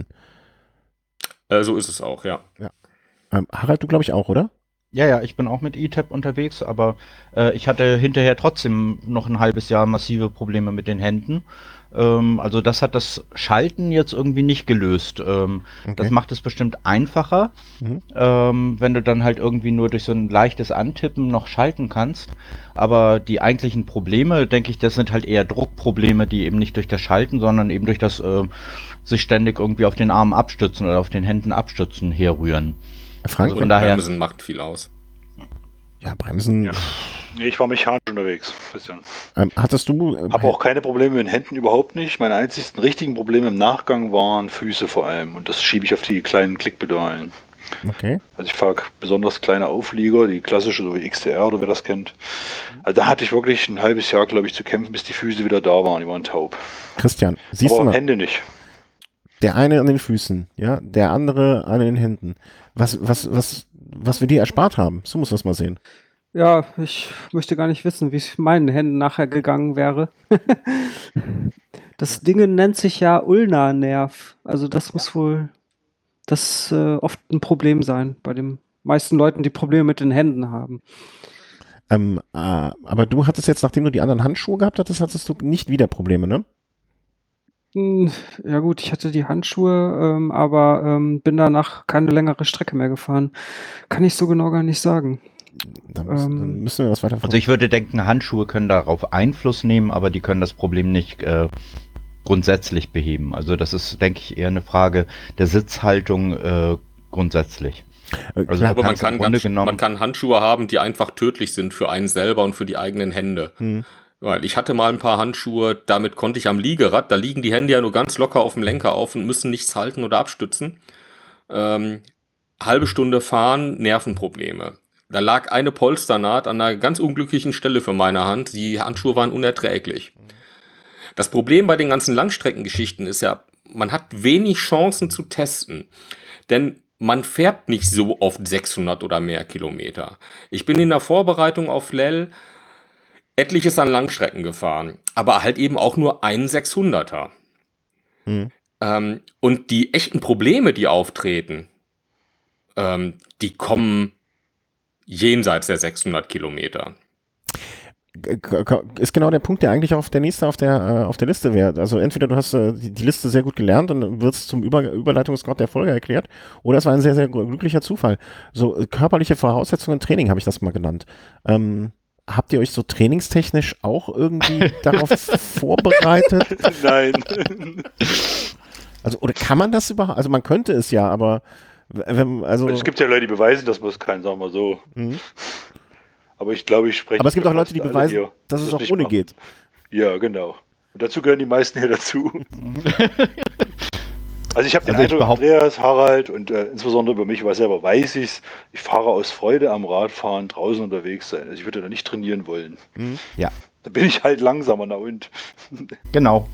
Äh, so ist es auch, ja. Ähm, Harald, du glaube ich auch, oder? Ja, ja, ich bin auch mit E-Tab unterwegs, aber äh, ich hatte hinterher trotzdem noch ein halbes Jahr massive Probleme mit den Händen. Ähm, also das hat das Schalten jetzt irgendwie nicht gelöst. Ähm, Das Okay. macht es bestimmt einfacher, Mhm. ähm, wenn du dann halt irgendwie nur durch so ein leichtes Antippen noch schalten kannst. Aber die eigentlichen Probleme, denke ich, das sind halt eher Druckprobleme, die eben nicht durch das Schalten, sondern eben durch das äh, sich ständig irgendwie auf den Armen abstützen oder auf den Händen abstützen herrühren. Frank? Also von Und daher- Bremsen macht viel aus. Ja, Bremsen. Ja. Nee, ich war mechanisch unterwegs, Christian. Ähm, hattest du, äh, Habe auch keine Probleme mit den Händen, überhaupt nicht. Meine einzigsten richtigen Probleme im Nachgang waren Füße vor allem. Und das schiebe ich auf die kleinen Klickpedalen. okay. Also ich fahre besonders kleine Auflieger, die klassische, so wie X T R oder wer das kennt. Also da hatte ich wirklich ein halbes Jahr, glaube ich, zu kämpfen, bis die Füße wieder da waren. Die waren taub. Christian, siehst Aber du mal, Hände nicht. der eine an den Füßen, ja, der andere an den Händen. Was, was, was, was wir dir erspart haben, so muss das mal sehen. Ja, ich möchte gar nicht wissen, wie es meinen Händen nachher gegangen wäre. Das Ding nennt sich ja Ulnar-Nerv. Also das muss wohl das äh, oft ein Problem sein bei den meisten Leuten, die Probleme mit den Händen haben. Ähm, äh, aber du hattest jetzt, nachdem du die anderen Handschuhe gehabt hattest, hattest du nicht wieder Probleme, ne? Hm, ja gut, ich hatte die Handschuhe, ähm, aber ähm, bin danach keine längere Strecke mehr gefahren. Kann ich so genau gar nicht sagen. Da müssen, Ähm, dann müssen wir was weiter Also ich würde denken, Handschuhe können darauf Einfluss nehmen, aber die können das Problem nicht äh, grundsätzlich beheben. Also das ist, denke ich, eher eine Frage der Sitzhaltung äh, grundsätzlich. Äh, Also klar, Aber man kannst im kann, Grunde ganz, genommen- man kann Handschuhe haben, die einfach tödlich sind für einen selber und für die eigenen Hände. hm. Weil ich hatte mal ein paar Handschuhe, damit konnte ich am Liegerad, da liegen die Hände ja nur ganz locker auf dem Lenker auf und müssen nichts halten oder abstützen. Ähm, halbe Stunde fahren, Nervenprobleme. Da lag eine Polsternaht an einer ganz unglücklichen Stelle für meine Hand. Die Handschuhe waren unerträglich. Das Problem bei den ganzen Langstreckengeschichten ist ja, man hat wenig Chancen zu testen. Denn man fährt nicht so oft sechshundert oder mehr Kilometer. Ich bin in der Vorbereitung auf L E L etliches an Langstrecken gefahren, aber halt eben auch nur einen sechshunderter. Hm. Ähm, und die echten Probleme, die auftreten, ähm, die kommen jenseits der sechshundert Kilometer. G- g- Ist genau der Punkt, der eigentlich auf der nächste auf der, äh, auf der Liste wäre. Also entweder du hast äh, die, die Liste sehr gut gelernt und wirst zum Über Überleitungsgott der Folge erklärt, oder es war ein sehr, sehr glücklicher Zufall. So äh, körperliche Voraussetzungen, Training habe ich das mal genannt. Ähm, habt ihr euch so trainingstechnisch auch irgendwie darauf vorbereitet? Nein. Also, oder kann man das überhaupt? Also man könnte es ja, aber wenn, also. Es gibt ja Leute, die beweisen, dass man es kann, sagen wir so. Mhm. Aber ich glaube, ich spreche. Aber es gibt für auch Leute, die fast alle beweisen, hier, dass es das auch nicht ohne machen. geht. Ja, genau. Und dazu gehören die meisten hier dazu. Also ich habe den Also ich Eindruck, behaupte- Andreas, Harald und äh, insbesondere über mich, was selber weiß ich, ich fahre aus Freude am Radfahren draußen unterwegs sein. Also ich würde da nicht trainieren wollen. Mhm. Ja. Da bin ich halt langsamer, na und. Genau.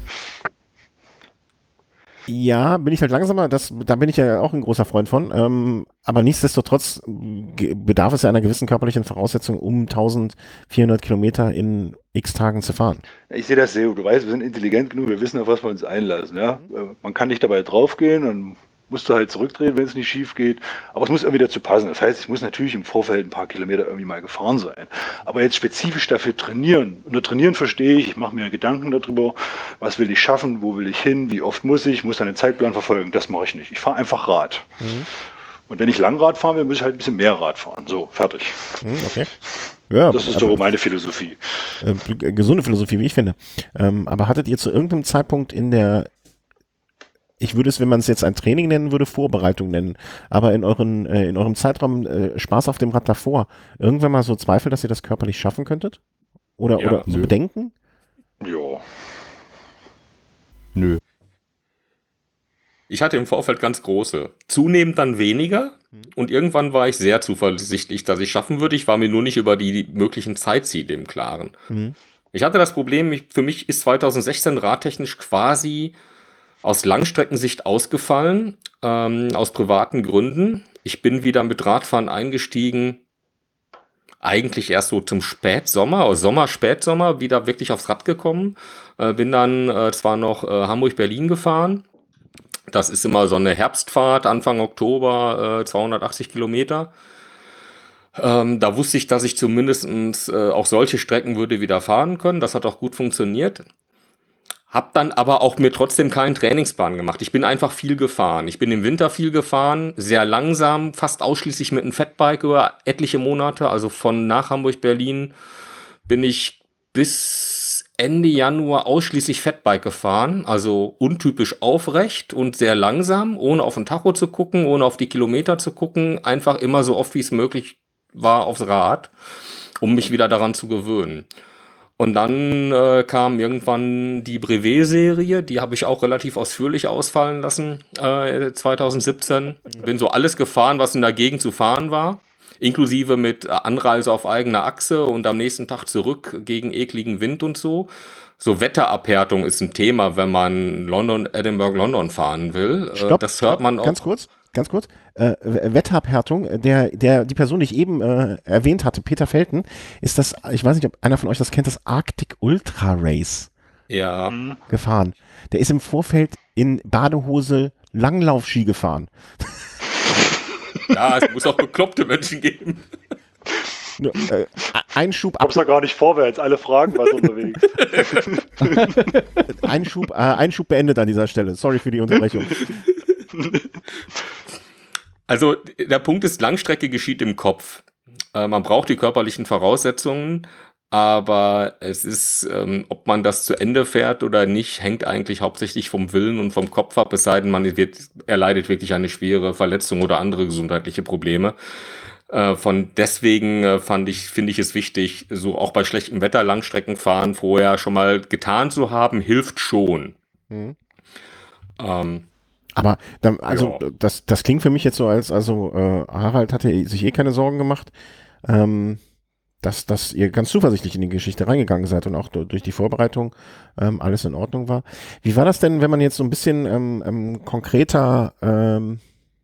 Ja, bin ich halt langsamer, das, da bin ich ja auch ein großer Freund von. Ähm, aber nichtsdestotrotz ge- bedarf es ja einer gewissen körperlichen Voraussetzung, um eintausendvierhundert Kilometer in x Tagen zu fahren. Ich sehe das sehr gut. Du weißt, wir sind intelligent genug, wir wissen, auf was wir uns einlassen. Ja? Äh, Man kann nicht dabei draufgehen und musst du halt zurückdrehen, wenn es nicht schief geht. Aber es muss irgendwie dazu passen. Das heißt, ich muss natürlich im Vorfeld ein paar Kilometer irgendwie mal gefahren sein. Aber jetzt spezifisch dafür trainieren. Unter Trainieren verstehe ich, ich mache mir Gedanken darüber, was will ich schaffen, wo will ich hin, wie oft muss ich, muss einen Zeitplan verfolgen. Das mache ich nicht. Ich fahre einfach Rad. Mhm. Und wenn ich Langrad fahren will, muss ich halt ein bisschen mehr Rad fahren. So, fertig. Mhm, okay. Ja, Das ist aber, so meine Philosophie. äh, gesunde Philosophie, wie ich finde. Ähm, aber hattet ihr zu irgendeinem Zeitpunkt in der, ich würde es, wenn man es jetzt ein Training nennen würde, Vorbereitung nennen, aber in euren, äh, in eurem Zeitraum äh, Spaß auf dem Rad davor, irgendwann mal so Zweifel, dass ihr das körperlich schaffen könntet? Oder, Ja, oder so nö. Bedenken? Ja. Nö. Ich hatte im Vorfeld ganz große. Zunehmend dann weniger. Und irgendwann war ich sehr zuversichtlich, dass ich schaffen würde. Ich war mir nur nicht über die möglichen Zeitziele im Klaren. Mhm. Ich hatte das Problem, ich, für mich ist zweitausendsechzehn radtechnisch quasi aus Langstreckensicht ausgefallen, ähm, aus privaten Gründen. Ich bin wieder mit Radfahren eingestiegen, eigentlich erst so zum Spätsommer, aus Sommer, Spätsommer, wieder wirklich aufs Rad gekommen. Äh, bin dann äh, zwar noch äh, Hamburg-Berlin gefahren. Das ist immer so eine Herbstfahrt, Anfang Oktober, äh, zweihundertachtzig Kilometer. Ähm, da wusste ich, dass ich zumindest äh, auch solche Strecken würde wieder fahren können. Das hat auch gut funktioniert. Hab dann aber auch mir trotzdem keinen Trainingsplan gemacht. Ich bin einfach viel gefahren. Ich bin im Winter viel gefahren, sehr langsam, fast ausschließlich mit einem Fatbike über etliche Monate. Also von nach Hamburg-Berlin bin ich bis Ende Januar ausschließlich Fatbike gefahren. Also untypisch aufrecht und sehr langsam, ohne auf den Tacho zu gucken, ohne auf die Kilometer zu gucken. Einfach immer so oft wie es möglich war aufs Rad, um mich wieder daran zu gewöhnen. Und dann äh, kam irgendwann die Brevet-Serie, die habe ich auch relativ ausführlich ausfallen lassen, äh, zwanzig siebzehn. Bin so alles gefahren, was in der Gegend zu fahren war, inklusive mit äh, Anreise auf eigener Achse und am nächsten Tag zurück gegen ekligen Wind und so. So Wetterabhärtung ist ein Thema, wenn man London, Edinburgh, London fahren will. Äh, Stopp, das hört stopp, man auch. ganz kurz, ganz kurz. Äh, Wetterabhärtung, der, der, die Person, die ich eben äh, erwähnt hatte, Peter Felten, ist das, ich weiß nicht, ob einer von euch das kennt, das Arctic Ultra Race Ja, Mhm. gefahren. Der ist im Vorfeld in Badehose Langlaufski gefahren. ja, es muss auch bekloppte Menschen geben. Nur, äh, Einschub, ab, Kommst da gar nicht vorwärts, alle Fragen was unterwegs. Einschub, äh, Einschub beendet an dieser Stelle. Sorry für die Unterbrechung. Also der Punkt ist, Langstrecke geschieht im Kopf. Äh, man braucht die körperlichen Voraussetzungen, aber es ist, ähm, ob man das zu Ende fährt oder nicht, hängt eigentlich hauptsächlich vom Willen und vom Kopf ab, es sei denn, man wird, erleidet wirklich eine schwere Verletzung oder andere gesundheitliche Probleme. Äh, von deswegen äh, fand ich, finde ich es wichtig, so auch bei schlechtem Wetter Langstreckenfahren vorher schon mal getan zu haben, hilft schon. Mhm. Ähm, Aber dann, also Ja. das, das klingt für mich jetzt so, als also äh, Harald hatte sich eh keine Sorgen gemacht, ähm, dass, dass ihr ganz zuversichtlich in die Geschichte reingegangen seid und auch du- durch die Vorbereitung ähm, alles in Ordnung war. Wie war das denn, wenn man jetzt so ein bisschen ähm, ähm, konkreter ähm,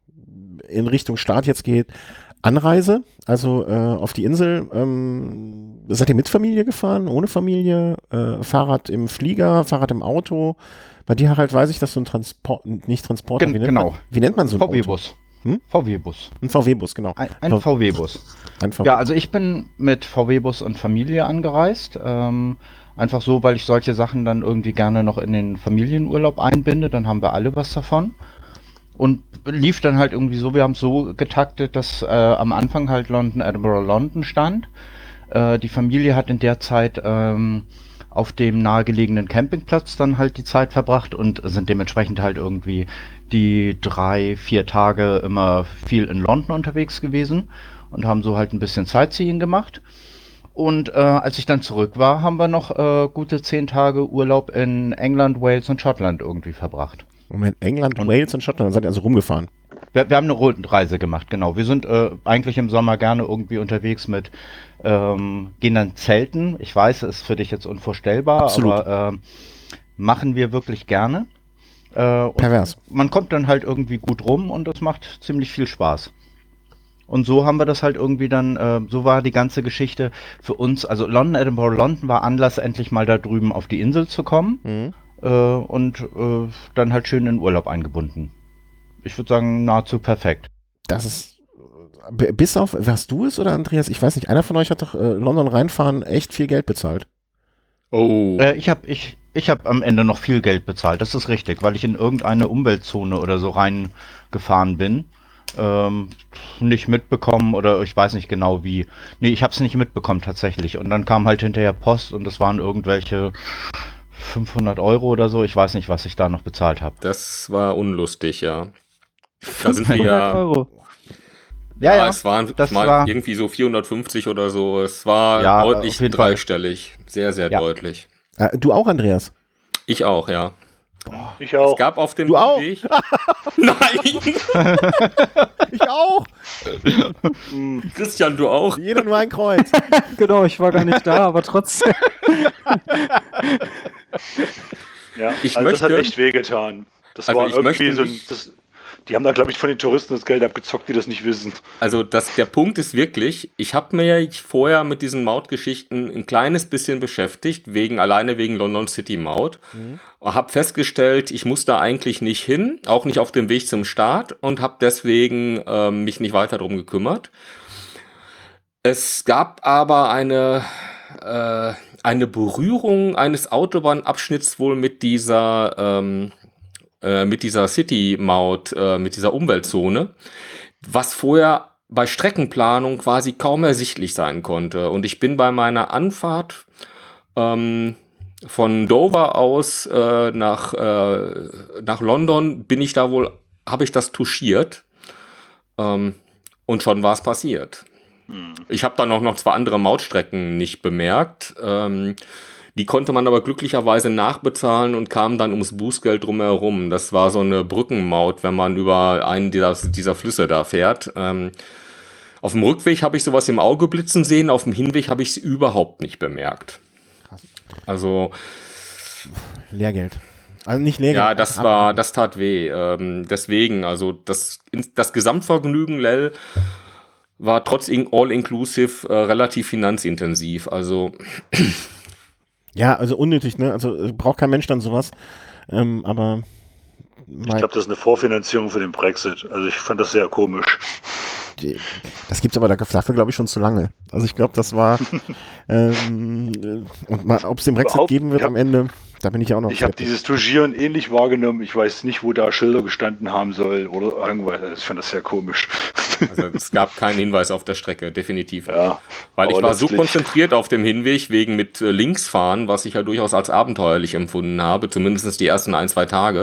in Richtung Start jetzt geht? Anreise, also äh, auf die Insel, ähm, seid ihr mit Familie gefahren, ohne Familie, äh, Fahrrad im Flieger, Fahrrad im Auto? Bei dir, Harald, weiß ich, dass du ein Transport, nicht Transporter, Gen- wie nennt genau. man, wie nennt man so ein Auto? V W-Bus. Hm? V W-Bus. Ein V W-Bus, genau. Ein, ein V- V W-Bus. Ein V W. Ja, also ich bin mit V W-Bus und Familie angereist. Ähm, einfach so, weil ich solche Sachen dann irgendwie gerne noch in den Familienurlaub einbinde. Dann haben wir alle was davon. Und lief dann halt irgendwie so, wir haben es so getaktet, dass äh, am Anfang halt London, Edinburgh, London stand. Äh, die Familie hat in der Zeit ähm, auf dem nahegelegenen Campingplatz dann halt die Zeit verbracht und sind dementsprechend halt irgendwie die drei, vier Tage immer viel in London unterwegs gewesen und haben so halt ein bisschen Sightseeing gemacht. Und äh, als ich dann zurück war, haben wir noch äh, gute zehn Tage Urlaub in England, Wales und Schottland irgendwie verbracht. Moment, England, Und- Wales und Schottland, dann seid ihr also rumgefahren. Wir, wir haben eine Rundreise gemacht, genau. Wir sind äh, eigentlich im Sommer gerne irgendwie unterwegs mit, ähm, gehen dann zelten. Ich weiß, es ist für dich jetzt unvorstellbar, Absolut. aber ähm, machen wir wirklich gerne. Äh, und Pervers. man kommt dann halt irgendwie gut rum und das macht ziemlich viel Spaß. Und so haben wir das halt irgendwie dann, äh, so war die ganze Geschichte für uns. Also London, Edinburgh, London war Anlass, endlich mal da drüben auf die Insel zu kommen Mhm. äh, und äh, dann halt schön in den Urlaub eingebunden. Ich würde sagen, nahezu perfekt. Das ist, b- bis auf, warst du es oder Andreas? Ich weiß nicht, einer von euch hat doch äh, London reinfahren echt viel Geld bezahlt. oh. Äh, ich habe ich, ich hab am Ende noch viel Geld bezahlt, das ist richtig, weil ich in irgendeine Umweltzone oder so reingefahren bin. Ähm, nicht mitbekommen oder ich weiß nicht genau wie. Nee, ich habe es nicht mitbekommen tatsächlich. Und dann kam halt hinterher Post und es waren irgendwelche fünfhundert Euro oder so. Ich weiß nicht, was ich da noch bezahlt habe. Das war unlustig, ja. Da sind wir fünfhundert ja. Euro. Ja, ja. es waren das mal war- irgendwie so vierhundertfünfzig oder so. Es war Ja, deutlich auf jeden Fall. dreistellig. Sehr, sehr Ja. deutlich. Äh, du auch, Andreas? Ich auch, ja. Ich Es auch. gab auf dem Du auch? Weg. Nein! Ich auch. Hm, Christian, du auch? Jeder nur ein Kreuz. Genau, ich war gar nicht da, aber trotzdem. ja, Ich also das hat möchte- echt wehgetan. Das Also war ich irgendwie möchte so ein, nicht- das, die haben da, glaube ich, von den Touristen das Geld abgezockt, die das nicht wissen. Also das, der Punkt ist wirklich, ich habe mir ja vorher mit diesen Mautgeschichten ein kleines bisschen beschäftigt, wegen alleine wegen London City Maut. Habe festgestellt, ich muss da eigentlich nicht hin, auch nicht auf dem Weg zum Start und habe deswegen ähm, mich nicht weiter drum gekümmert. Es gab aber eine, äh, eine Berührung eines Autobahnabschnitts wohl mit dieser, ähm, äh, mit dieser City-Maut, äh, mit dieser Umweltzone, was vorher bei Streckenplanung quasi kaum ersichtlich sein konnte. Und ich bin bei meiner Anfahrt ähm, von Dover aus äh, nach, äh, nach London, bin ich da wohl, habe ich das touchiert ähm, und schon war es passiert. Hm. Ich habe dann auch noch zwei andere Mautstrecken nicht bemerkt. Ähm, die konnte man aber glücklicherweise nachbezahlen und kam dann ums Bußgeld drumherum. Das war so eine Brückenmaut, wenn man über einen dieser, dieser Flüsse da fährt. Ähm, auf dem Rückweg habe ich sowas im Auge blitzen sehen, auf dem Hinweg habe ich es überhaupt nicht bemerkt. Krass. Also Lehrgeld. Also nicht Lehrgeld. ja, das war, das tat weh. Ähm, deswegen, also das, das Gesamtvergnügen, Lel, war trotz in- All-Inclusive äh, relativ finanzintensiv. Also Ja, also unnötig, ne? Also äh, braucht kein Mensch dann sowas. Ähm, aber Ich mal, glaube, das ist eine Vorfinanzierung für den Brexit. Also ich fand das sehr komisch. die- das gibt's aber da- dafür, glaube ich, schon zu lange. Also ich glaube, das war ähm, äh, und mal, ob es den Brexit Überhaupt- geben wird ich hab- am Ende, da bin ich auch noch Ich habe skeptisch. dieses Touchieren ähnlich wahrgenommen. Ich weiß nicht, wo da Schilder gestanden haben soll oder irgendwas. Ich fand das sehr komisch. Also es gab keinen Hinweis auf der Strecke, definitiv. nicht. Ja, Weil ich aber war so letztlich- konzentriert auf dem Hinweg wegen mit äh, links fahren, was ich ja durchaus als abenteuerlich empfunden habe, zumindest die ersten ein, zwei Tage.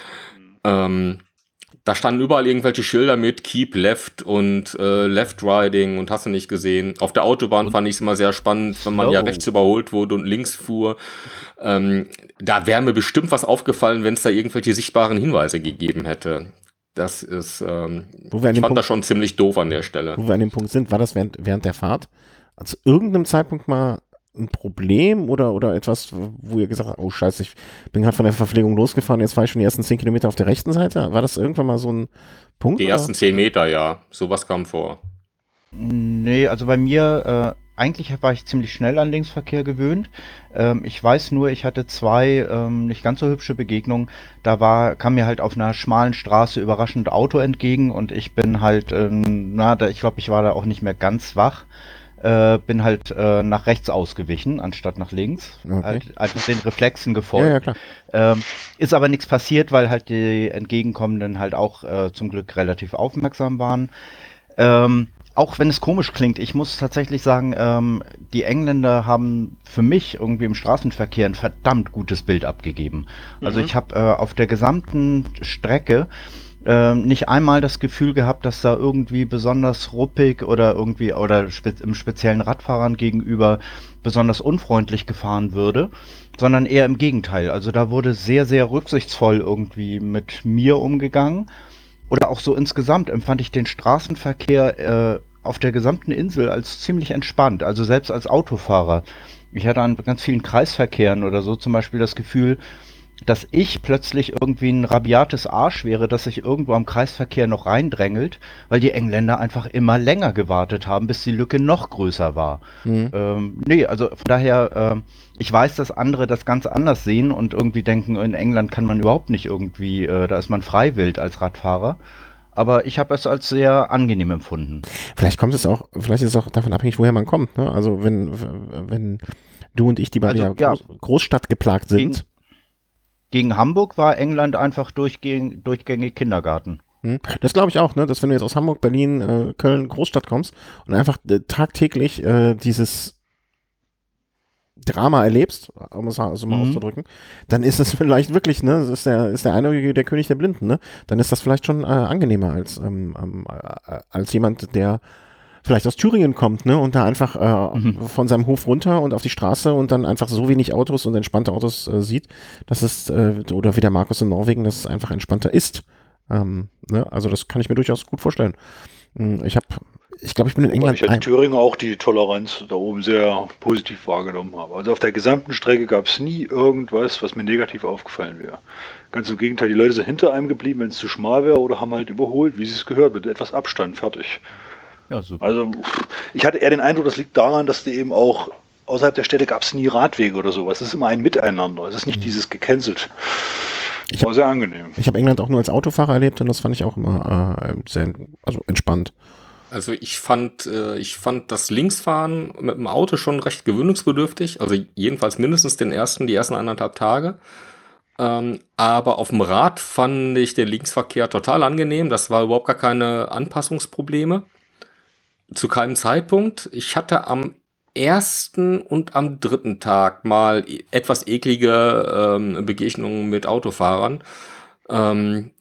Ähm, da standen überall irgendwelche Schilder mit Keep Left und äh, Left Riding und hast du nicht gesehen. Auf der Autobahn fand ich es immer sehr spannend, wenn man ja Slow. rechts überholt wurde und links fuhr. Ähm, da wäre mir bestimmt was aufgefallen, wenn es da irgendwelche sichtbaren Hinweise gegeben hätte. Das ist, ähm, Wo wir an ich dem fand Punkt- das schon ziemlich doof an der Stelle. Wo wir an dem Punkt sind, war das während, während der Fahrt zu irgendeinem Zeitpunkt mal ein Problem oder, oder etwas, wo ihr gesagt habt, oh scheiße, ich bin gerade von der Verpflegung losgefahren, jetzt fahre ich schon die ersten zehn Kilometer auf der rechten Seite? War das irgendwann mal so ein Punkt? Die oder? ersten zehn Meter, ja. Sowas kam vor. Nee, also bei mir, äh, eigentlich war ich ziemlich schnell an Linksverkehr gewöhnt. Ähm, ich weiß nur, ich hatte zwei ähm, nicht ganz so hübsche Begegnungen. Da war, kam mir halt auf einer schmalen Straße überraschend Auto entgegen und ich bin halt, ähm, na, da, ich glaube, ich war da auch nicht mehr ganz wach. Äh, bin halt äh, nach rechts ausgewichen, anstatt nach links. Okay. Halt einfach den Reflexen gefolgt. Ja, ja, klar. Ähm, ist aber nichts passiert, weil halt die Entgegenkommenden halt auch äh, zum Glück relativ aufmerksam waren. Ähm, auch wenn es komisch klingt, ich muss tatsächlich sagen, ähm, die Engländer haben für mich irgendwie im Straßenverkehr ein verdammt gutes Bild abgegeben. Also Mhm. ich habe äh, auf der gesamten Strecke ähm, nicht einmal das Gefühl gehabt, dass da irgendwie besonders ruppig oder irgendwie oder spe im speziellen Radfahrern gegenüber besonders unfreundlich gefahren würde, sondern eher im Gegenteil. Also da wurde sehr, sehr rücksichtsvoll irgendwie mit mir umgegangen. Oder auch so insgesamt empfand ich den Straßenverkehr äh, auf der gesamten Insel als ziemlich entspannt. Also selbst als Autofahrer. Ich hatte an ganz vielen Kreisverkehren oder so zum Beispiel das Gefühl, dass ich plötzlich irgendwie ein rabiates Arsch wäre, dass sich irgendwo am Kreisverkehr noch reindrängelt, weil die Engländer einfach immer länger gewartet haben, bis die Lücke noch größer war. Mhm. Ähm, nee, also von daher, ähm, ich weiß, dass andere das ganz anders sehen und irgendwie denken, in England kann man überhaupt nicht irgendwie, äh, da ist man freiwillig als Radfahrer. Aber ich habe es als sehr angenehm empfunden. Vielleicht kommt es auch, vielleicht ist es auch davon abhängig, woher man kommt. Ne? Also wenn, wenn du und ich, die beide Also, ja ja. Groß, Großstadt geplagt sind, Gegen Hamburg war England einfach durchgängig, durchgängig Kindergarten. hm, das glaube ich auch, ne? Dass wenn du jetzt aus Hamburg, Berlin, äh, Köln, Großstadt kommst und einfach äh, tagtäglich äh, dieses Drama erlebst, um es so mal Mhm. auszudrücken, dann ist es vielleicht wirklich, ne, das ist der, ist der Einäugige der König der Blinden, ne? Dann ist das vielleicht schon äh, angenehmer als, ähm, ähm, äh, als jemand, der vielleicht aus Thüringen kommt, ne, und da einfach äh, Mhm. von seinem Hof runter und auf die Straße und dann einfach so wenig Autos und entspannte Autos äh, sieht, dass es, äh, oder wie der Markus in Norwegen, dass es einfach entspannter ist. Ähm, ne? Also das kann ich mir durchaus gut vorstellen. Hm, Ich habe, ich glaube, ich bin in Weil England ich in ein, Thüringen auch die Toleranz da oben sehr positiv wahrgenommen habe. Also auf der gesamten Strecke gab es nie irgendwas, was mir negativ aufgefallen wäre. Ganz im Gegenteil, die Leute sind hinter einem geblieben, wenn es zu schmal wäre, oder haben halt überholt, wie sie es gehört, mit etwas Abstand, fertig. Ja, super. Also ich hatte eher den Eindruck, das liegt daran, dass die eben auch außerhalb der Städte gab es nie Radwege oder sowas. Es ist immer ein Miteinander. Es ist nicht dieses gecancelt. Ich War sehr angenehm. ich habe England auch nur als Autofahrer erlebt und das fand ich auch immer äh, sehr, also entspannt. Also ich fand, äh, ich fand das Linksfahren mit dem Auto schon recht gewöhnungsbedürftig. Also jedenfalls mindestens den ersten, die ersten anderthalb Tage. Ähm, aber auf dem Rad fand ich den Linksverkehr total angenehm. Das war überhaupt gar keine Anpassungsprobleme. Zu keinem Zeitpunkt. Ich hatte am ersten und am dritten Tag mal e- etwas eklige ähm, Begegnungen mit Autofahrern. Ähm,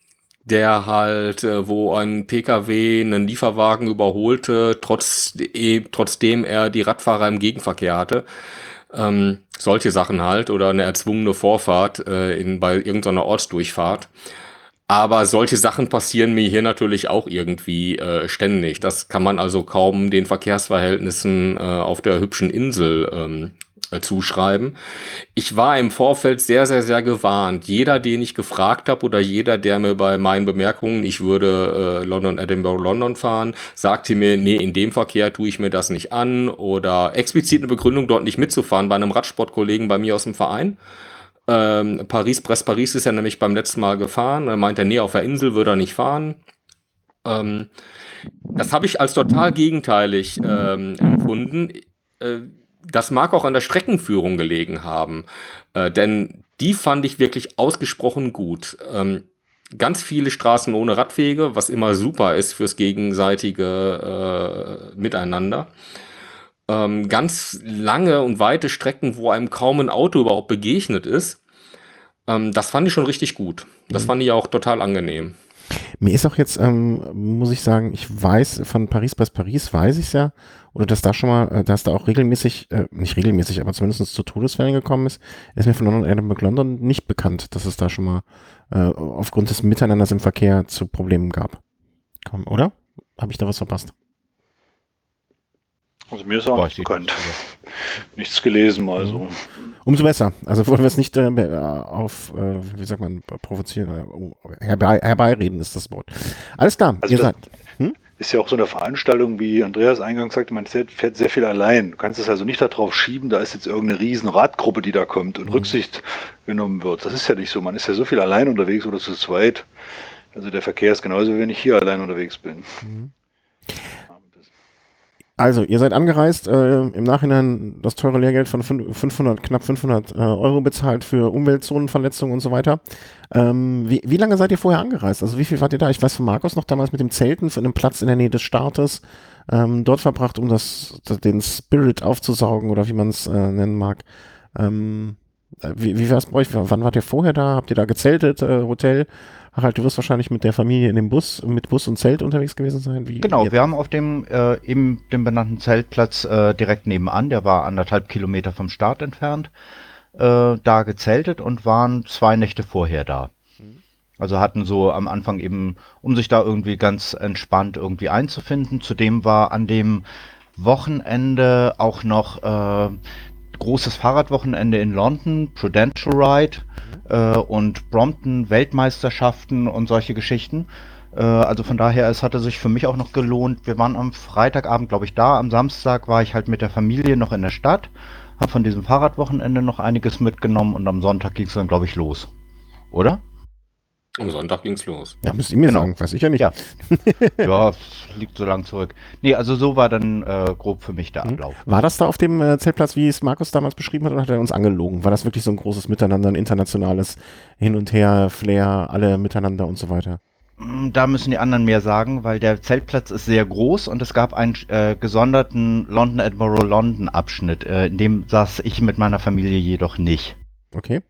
der halt, äh, wo ein P K W einen Lieferwagen überholte, trotz, eh, trotzdem er die Radfahrer im Gegenverkehr hatte. Ähm, solche Sachen halt oder eine erzwungene Vorfahrt äh, in, bei irgendeiner Ortsdurchfahrt. Aber solche Sachen passieren mir hier natürlich auch irgendwie äh, ständig. Das kann man also kaum den Verkehrsverhältnissen äh, auf der hübschen Insel ähm, äh, zuschreiben. Ich war im Vorfeld sehr, sehr, sehr gewarnt. Jeder, den ich gefragt habe oder jeder, der mir bei meinen Bemerkungen, ich würde äh, London, Edinburgh, London fahren, sagte mir, nee, in dem Verkehr tue ich mir das nicht an oder explizit eine Begründung, dort nicht mitzufahren bei einem Radsportkollegen bei mir aus dem Verein. Ähm, Paris, Brest-Paris ist ja nämlich beim letzten Mal gefahren. Er meinte, nee, auf der Insel würde er nicht fahren. Ähm, das habe ich als total gegenteilig ähm, empfunden. Äh, das mag auch an der Streckenführung gelegen haben, äh, denn die fand ich wirklich ausgesprochen gut. Ähm, ganz viele Straßen ohne Radwege, was immer super ist fürs gegenseitige äh, Miteinander. Ähm, ganz lange und weite Strecken, wo einem kaum ein Auto überhaupt begegnet ist. Ähm, das fand ich schon richtig gut. Das Mhm. fand ich auch total angenehm. Mir ist auch jetzt, ähm, muss ich sagen, ich weiß, von Paris bis Paris weiß ich es ja, oder dass da schon mal, äh, dass da auch regelmäßig, äh, nicht regelmäßig, aber zumindest zu Todesfällen gekommen ist, ist mir von London, Edinburgh, London nicht bekannt, dass es da schon mal äh, aufgrund des Miteinanders im Verkehr zu Problemen gab. Komm, oder? Habe ich da was verpasst? Also mir ist auch Boah, nicht steht bekannt. nicht Nichts gelesen, also. Umso besser. Also wollen wir es nicht äh, auf, äh, wie sagt man, provozieren, äh, oh, herbei, herbeireden ist das Wort. Alles klar, Also ihr das- seid. Hm? Ist ja auch so eine Veranstaltung, wie Andreas eingangs sagte, man fährt, fährt sehr viel allein. Du kannst es also nicht darauf schieben, da ist jetzt irgendeine riesen Radgruppe, die da kommt und Mhm. Rücksicht genommen wird. Das ist ja nicht so. Man ist ja so viel allein unterwegs oder zu zweit. Also der Verkehr ist genauso, wie wenn ich hier allein unterwegs bin. Mhm. Also, ihr seid angereist, äh, im Nachhinein das teure Lehrgeld von fün- fünfhundert, knapp fünfhundert äh, Euro bezahlt für Umweltzonenverletzungen und so weiter. Ähm, wie, wie lange seid ihr vorher angereist? Also, wie viel wart ihr da? Ich weiß von Markus noch damals mit dem Zelten von einem Platz in der Nähe des Startes ähm, dort verbracht, um das, das, den Spirit aufzusaugen oder wie man es äh, nennen mag. Ähm, äh, wie wie war es bei euch? Wann wart ihr vorher da? Habt ihr da gezeltet, äh, Hotel? Harald, du wirst wahrscheinlich mit der Familie in dem Bus, mit Bus und Zelt unterwegs gewesen sein. Wie, Genau, wie wir haben auf dem äh, eben dem benannten Zeltplatz äh, direkt nebenan, der war anderthalb Kilometer vom Start entfernt, äh, da gezeltet und waren zwei Nächte vorher da. Also hatten so am Anfang eben, um sich da irgendwie ganz entspannt irgendwie einzufinden. Zudem war an dem Wochenende auch noch äh, großes Fahrradwochenende in London, Prudential Ride äh, und Brompton Weltmeisterschaften und solche Geschichten. Äh, also von daher, es hatte sich für mich auch noch gelohnt. Wir waren am Freitagabend, glaube ich, da. Am Samstag war ich halt mit der Familie noch in der Stadt, habe von diesem Fahrradwochenende noch einiges mitgenommen und am Sonntag ging es dann, glaube ich, los. Oder? Am Sonntag ging's los. Ja, müsst ihr mir Genau. sagen, weiß ich ja nicht. Ja. Ja, es liegt so lang zurück. Nee, also so war dann äh, grob für mich der Mhm. Ablauf. War das da auf dem äh, Zeltplatz, wie es Markus damals beschrieben hat, oder hat er uns angelogen? War das wirklich so ein großes Miteinander, ein internationales Hin und Her, Flair, alle miteinander und so weiter? Mm, Da müssen die anderen mehr sagen, weil der Zeltplatz ist sehr groß und es gab einen äh, gesonderten London Edinburgh London Abschnitt, äh, in dem saß ich mit meiner Familie jedoch nicht. Okay.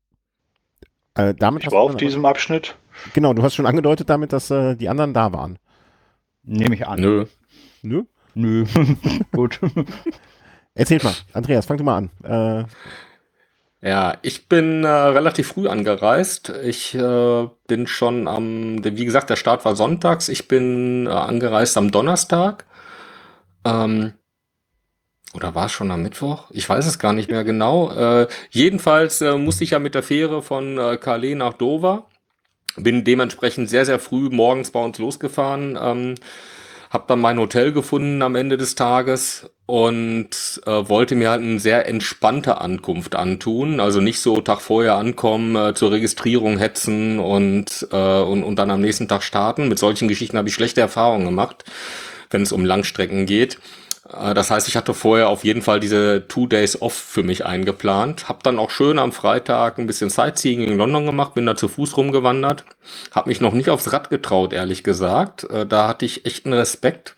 Äh, damit Ich hast war du auf dann diesem Abschnitt. aber, genau, du hast schon angedeutet damit, dass äh, die anderen da waren. Nehme ich an. Nö. Nö? Nö. Gut. Erzählt mal, Andreas, fang du mal an. Äh, Ja, ich bin äh, relativ früh angereist. Ich äh, bin schon am, wie gesagt, der Start war sonntags. Ich bin äh, angereist am Donnerstag. Ähm, oder war es schon am Mittwoch? Ich weiß es gar nicht mehr genau. Äh, jedenfalls äh, musste ich ja mit der Fähre von äh, Calais nach Dover. Bin dementsprechend sehr, sehr früh morgens bei uns losgefahren. Ähm, hab dann mein Hotel gefunden am Ende des Tages und äh, wollte mir halt eine sehr entspannte Ankunft antun. Also nicht so Tag vorher ankommen, äh, zur Registrierung hetzen und, äh, und, und dann am nächsten Tag starten. Mit solchen Geschichten habe ich schlechte Erfahrungen gemacht, wenn es um Langstrecken geht. Äh, Das heißt, ich hatte vorher auf jeden Fall diese Two Days Off für mich eingeplant. Hab dann auch schön am Freitag ein bisschen Sightseeing in London gemacht, bin da zu Fuß rumgewandert. Hab mich noch nicht aufs Rad getraut, ehrlich gesagt. Äh, Da hatte ich echt einen Respekt.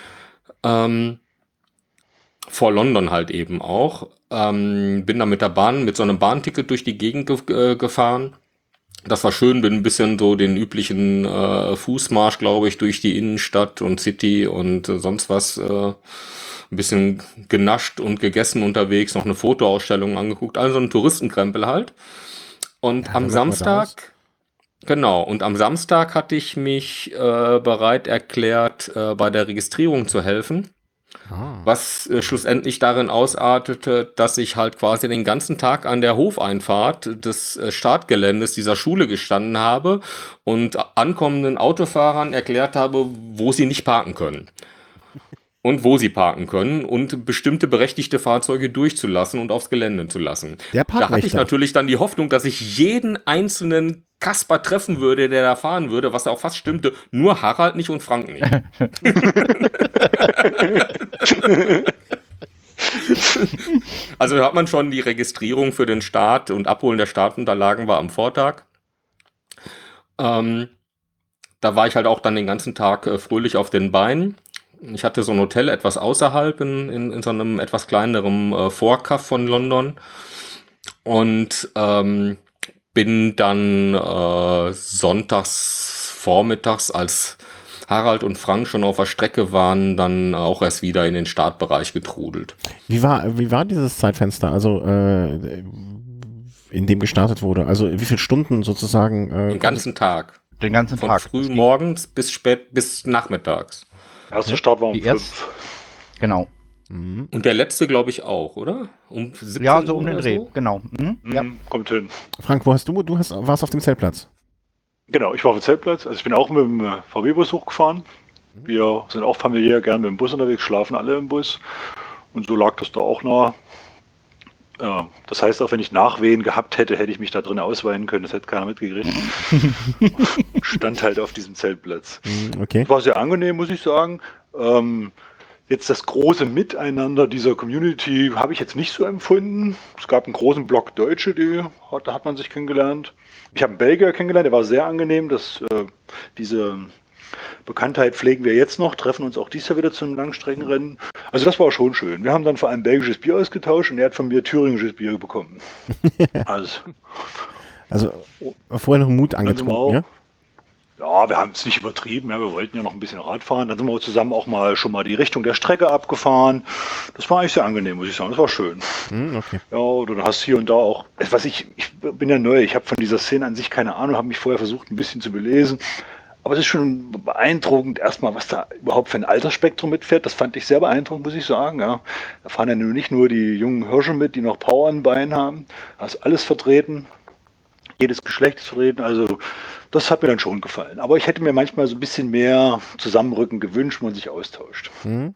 Ähm, vor London halt eben auch. Ähm, bin da mit der Bahn, mit so einem Bahnticket durch die Gegend ge äh, gefahren. Das war schön, bin ein bisschen so den üblichen äh, Fußmarsch, glaube ich, durch die Innenstadt und City und äh, sonst was, äh, ein bisschen genascht und gegessen unterwegs, noch eine Fotoausstellung angeguckt, also ein Touristenkrempel halt. Und Ja, am wenn man mal da ist. Samstag, genau, und am Samstag hatte ich mich äh, bereit erklärt, äh, bei der Registrierung zu helfen. Ah. Was äh, schlussendlich darin ausartete, dass ich halt quasi den ganzen Tag an der Hofeinfahrt des äh, Startgeländes dieser Schule gestanden habe und ankommenden Autofahrern erklärt habe, wo sie nicht parken können und wo sie parken können und bestimmte berechtigte Fahrzeuge durchzulassen und aufs Gelände zu lassen. Der Da hatte ich Parkwächter. natürlich dann die Hoffnung, dass ich jeden einzelnen Kasper treffen würde, der da fahren würde, was auch fast stimmte, nur Harald nicht und Frank nicht. Also hat man schon die Registrierung für den Start und Abholen der Startunterlagen war am Vortag. Ähm, da war ich halt auch dann den ganzen Tag äh, fröhlich auf den Beinen. Ich hatte so ein Hotel etwas außerhalb in, in, in so einem etwas kleineren äh, Vorkaff von London und ähm, bin dann äh, sonntags vormittags, als Harald und Frank schon auf der Strecke waren, dann auch erst wieder in den Startbereich getrudelt. Wie war, wie war dieses Zeitfenster, also äh, in dem gestartet wurde? Also wie viele Stunden sozusagen? Äh, Den ganzen Tag. Den ganzen Von Tag. früh morgens bis spät, bis nachmittags. Erster Start war um Die erst- fünf. Genau. Mhm. Und der letzte, glaube ich, auch, oder? Um siebzehn Ja, so um Uhr den oder Dreh. so? Genau. Mhm. Ja. Mhm, kommt hin. Frank, wo hast du? Du hast, warst auf dem Zeltplatz. Genau, ich war auf dem Zeltplatz. Also ich bin auch mit dem äh, V W-Bus hochgefahren. Wir sind auch familiär gern mit dem Bus unterwegs, schlafen alle im Bus. Und so lag das da auch nah. Äh, das heißt, auch wenn ich Nachwehen gehabt hätte, hätte ich mich da drin ausweinen können. Das hätte keiner mitgekriegt. Stand halt auf diesem Zeltplatz. Mhm, okay. War sehr angenehm, muss ich sagen. Ähm, jetzt das große Miteinander dieser Community habe ich jetzt nicht so empfunden. Es gab einen großen Block Deutsche, die, da hat man sich kennengelernt. Ich habe einen Belgier kennengelernt, der war sehr angenehm. Das, äh, diese Bekanntheit pflegen wir jetzt noch, treffen uns auch dieses Jahr wieder zum Langstreckenrennen. Also das war schon schön. Wir haben dann vor allem belgisches Bier ausgetauscht und er hat von mir thüringisches Bier bekommen. Also, Also vorher noch Mut Dann sind wir angetrunken, auch- ja? ja, wir haben es nicht übertrieben. Ja, wir wollten ja noch ein bisschen Rad fahren. Dann sind wir zusammen auch mal schon mal die Richtung der Strecke abgefahren. Das war eigentlich sehr angenehm, muss ich sagen. Das war schön. Mhm, okay. Ja, oder du hast hier und da auch, was ich, ich bin ja neu, ich habe von dieser Szene an sich keine Ahnung, habe mich vorher versucht ein bisschen zu belesen. Aber es ist schon beeindruckend erstmal, was da überhaupt für ein Altersspektrum mitfährt. Das fand ich sehr beeindruckend, muss ich sagen. Ja. Da fahren ja nun nicht nur die jungen Hirsche mit, die noch Power an Beinen haben. Da ist alles vertreten. Jedes Geschlecht ist vertreten. Also das hat mir dann schon gefallen. Aber ich hätte mir manchmal so ein bisschen mehr Zusammenrücken gewünscht, wo man sich austauscht. Mhm.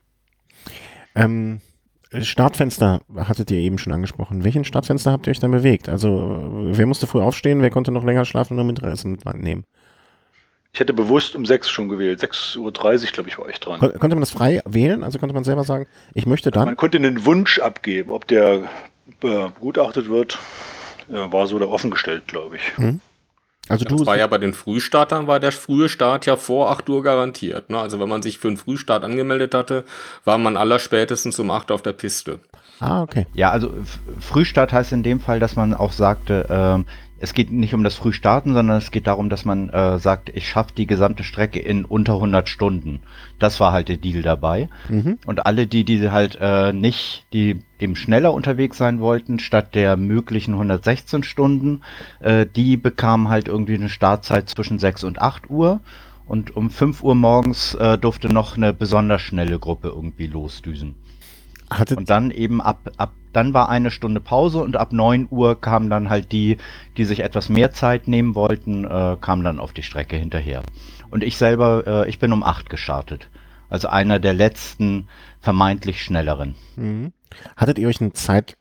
Ähm, Startfenster hattet ihr eben schon angesprochen. Welchen Startfenster habt ihr euch dann bewegt? Also wer musste früh aufstehen, wer konnte noch länger schlafen und mit Essen mitnehmen? Ich hätte bewusst um sechs schon gewählt. sechs Uhr dreißig, glaube ich, war ich dran. Kon konnte man das frei wählen? Also konnte man selber sagen, ich möchte dann? Man konnte einen Wunsch abgeben, ob der äh, begutachtet wird, äh, war so da offen gestellt, glaube ich. Also Das du, war ja bei den Frühstartern, war der frühe Start ja vor acht Uhr garantiert. Ne? Also wenn man sich für einen Frühstart angemeldet hatte, war man allerspätestens um acht auf der Piste. ah, okay. Ja, also F- Frühstart heißt in dem Fall, dass man auch sagte, ähm, es geht nicht um das Frühstarten, sondern es geht darum, dass man äh, sagt, ich schaffe die gesamte Strecke in unter hundert Stunden. Das war halt der Deal dabei. Mhm. Und alle, die, die halt äh, nicht, die eben schneller unterwegs sein wollten, statt der möglichen hundertsechzehn Stunden, äh, die bekamen halt irgendwie eine Startzeit zwischen sechs und acht Uhr. Und um fünf Uhr morgens äh, durfte noch eine besonders schnelle Gruppe irgendwie losdüsen. Hattet, Und dann eben ab, ab, dann war eine Stunde Pause und ab neun Uhr kamen dann halt die, die sich etwas mehr Zeit nehmen wollten, äh, kamen dann auf die Strecke hinterher. Und ich selber, äh, ich bin um acht gestartet. Also einer der letzten vermeintlich schnelleren. mhm. Hattet ihr euch eine Zeit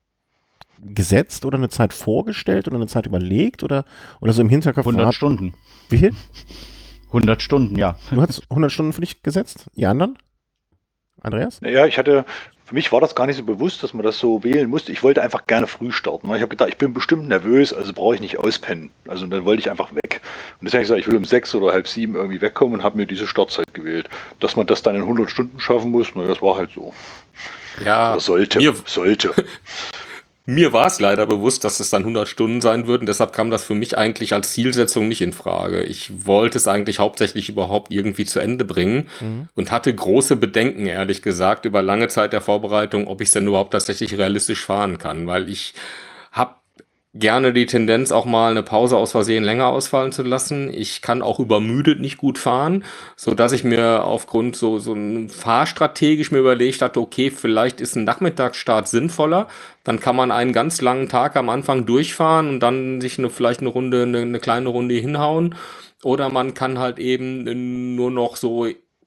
gesetzt oder eine Zeit vorgestellt oder eine Zeit überlegt oder, oder so im Hinterkopf? hundert gehabt? Stunden. Wie viel? hundert Stunden, ja. Du hattest hundert Stunden für dich gesetzt? Die anderen? Andreas? Naja, ich hatte, für mich war das gar nicht so bewusst, dass man das so wählen musste. Ich wollte einfach gerne früh starten. Ich habe gedacht, ich bin bestimmt nervös, also brauche ich nicht auspennen. Also dann wollte ich einfach weg. Und deswegen habe ich gesagt, ich will um sechs oder halb sieben irgendwie wegkommen und habe mir diese Startzeit gewählt. Dass man das dann in hundert Stunden schaffen muss, naja, das war halt so. Ja, Oder sollte. mir- sollte. Mir war es leider bewusst, dass es dann hundert Stunden sein würden, deshalb kam das für mich eigentlich als Zielsetzung nicht in Frage. Ich wollte es eigentlich hauptsächlich überhaupt irgendwie zu Ende bringen Mhm. und hatte große Bedenken, ehrlich gesagt, über lange Zeit der Vorbereitung, ob ich es denn überhaupt tatsächlich realistisch fahren kann, weil ich habe gerne die Tendenz, auch mal eine Pause aus Versehen länger ausfallen zu lassen. Ich kann auch übermüdet nicht gut fahren, so dass ich mir aufgrund so so ein fahrstrategisch mir überlegt hatte, okay, vielleicht ist ein Nachmittagsstart sinnvoller. Dann kann man einen ganz langen Tag am Anfang durchfahren und dann sich eine, vielleicht eine Runde, eine, eine kleine Runde hinhauen. Oder man kann halt eben nur noch so,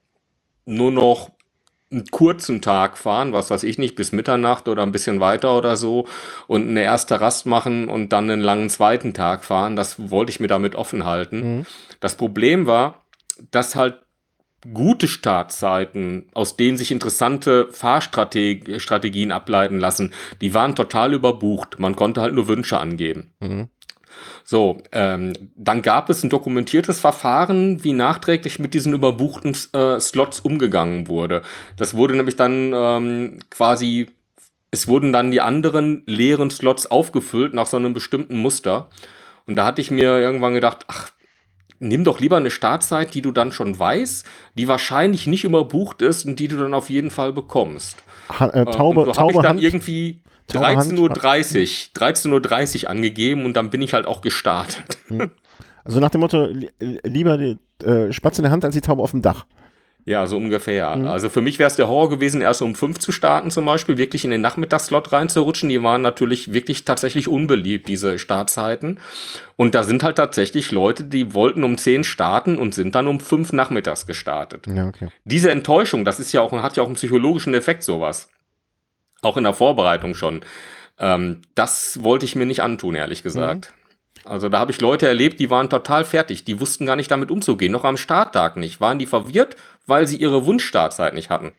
nur noch einen kurzen Tag fahren, was weiß ich nicht, bis Mitternacht oder ein bisschen weiter oder so und eine erste Rast machen und dann einen langen zweiten Tag fahren. Das wollte ich mir damit offen halten. Mhm. Das Problem war, dass halt gute Startzeiten, aus denen sich interessante Fahrstrategien ableiten lassen, die waren total überbucht. Man konnte halt nur Wünsche angeben. Mhm. So, ähm, dann gab es ein dokumentiertes Verfahren, wie nachträglich mit diesen überbuchten äh, Slots umgegangen wurde. Das wurde nämlich dann ähm, quasi, es wurden dann die anderen leeren Slots aufgefüllt nach so einem bestimmten Muster. Und da hatte ich mir irgendwann gedacht, ach, nimm doch lieber eine Startzeit, die du dann schon weißt, die wahrscheinlich nicht überbucht ist und die du dann auf jeden Fall bekommst. Ha äh, Äh, Taube, und so habe ich Taube dann Hand. irgendwie Taube Hand. dreizehn Uhr dreißig, dreizehn Uhr dreißig angegeben und dann bin ich halt auch gestartet. Also nach dem Motto, li lieber die äh, Spatz in der Hand als die Taube auf dem Dach. Ja, so ungefähr. Mhm. Also für mich wäre es der Horror gewesen, erst um fünf zu starten zum Beispiel, wirklich in den Nachmittagsslot reinzurutschen. Die waren natürlich wirklich tatsächlich unbeliebt, diese Startzeiten. Und da sind halt tatsächlich Leute, die wollten um zehn starten und sind dann um fünf nachmittags gestartet. Ja, okay. Diese Enttäuschung, das ist ja auch, hat ja auch einen psychologischen Effekt, sowas. Auch in der Vorbereitung schon. Ähm, das wollte ich mir nicht antun, ehrlich gesagt. Also da habe ich Leute erlebt, die waren total fertig. Die wussten gar nicht damit umzugehen. Noch am Starttag nicht. Waren die verwirrt, weil sie ihre Wunschstartzeit nicht hatten.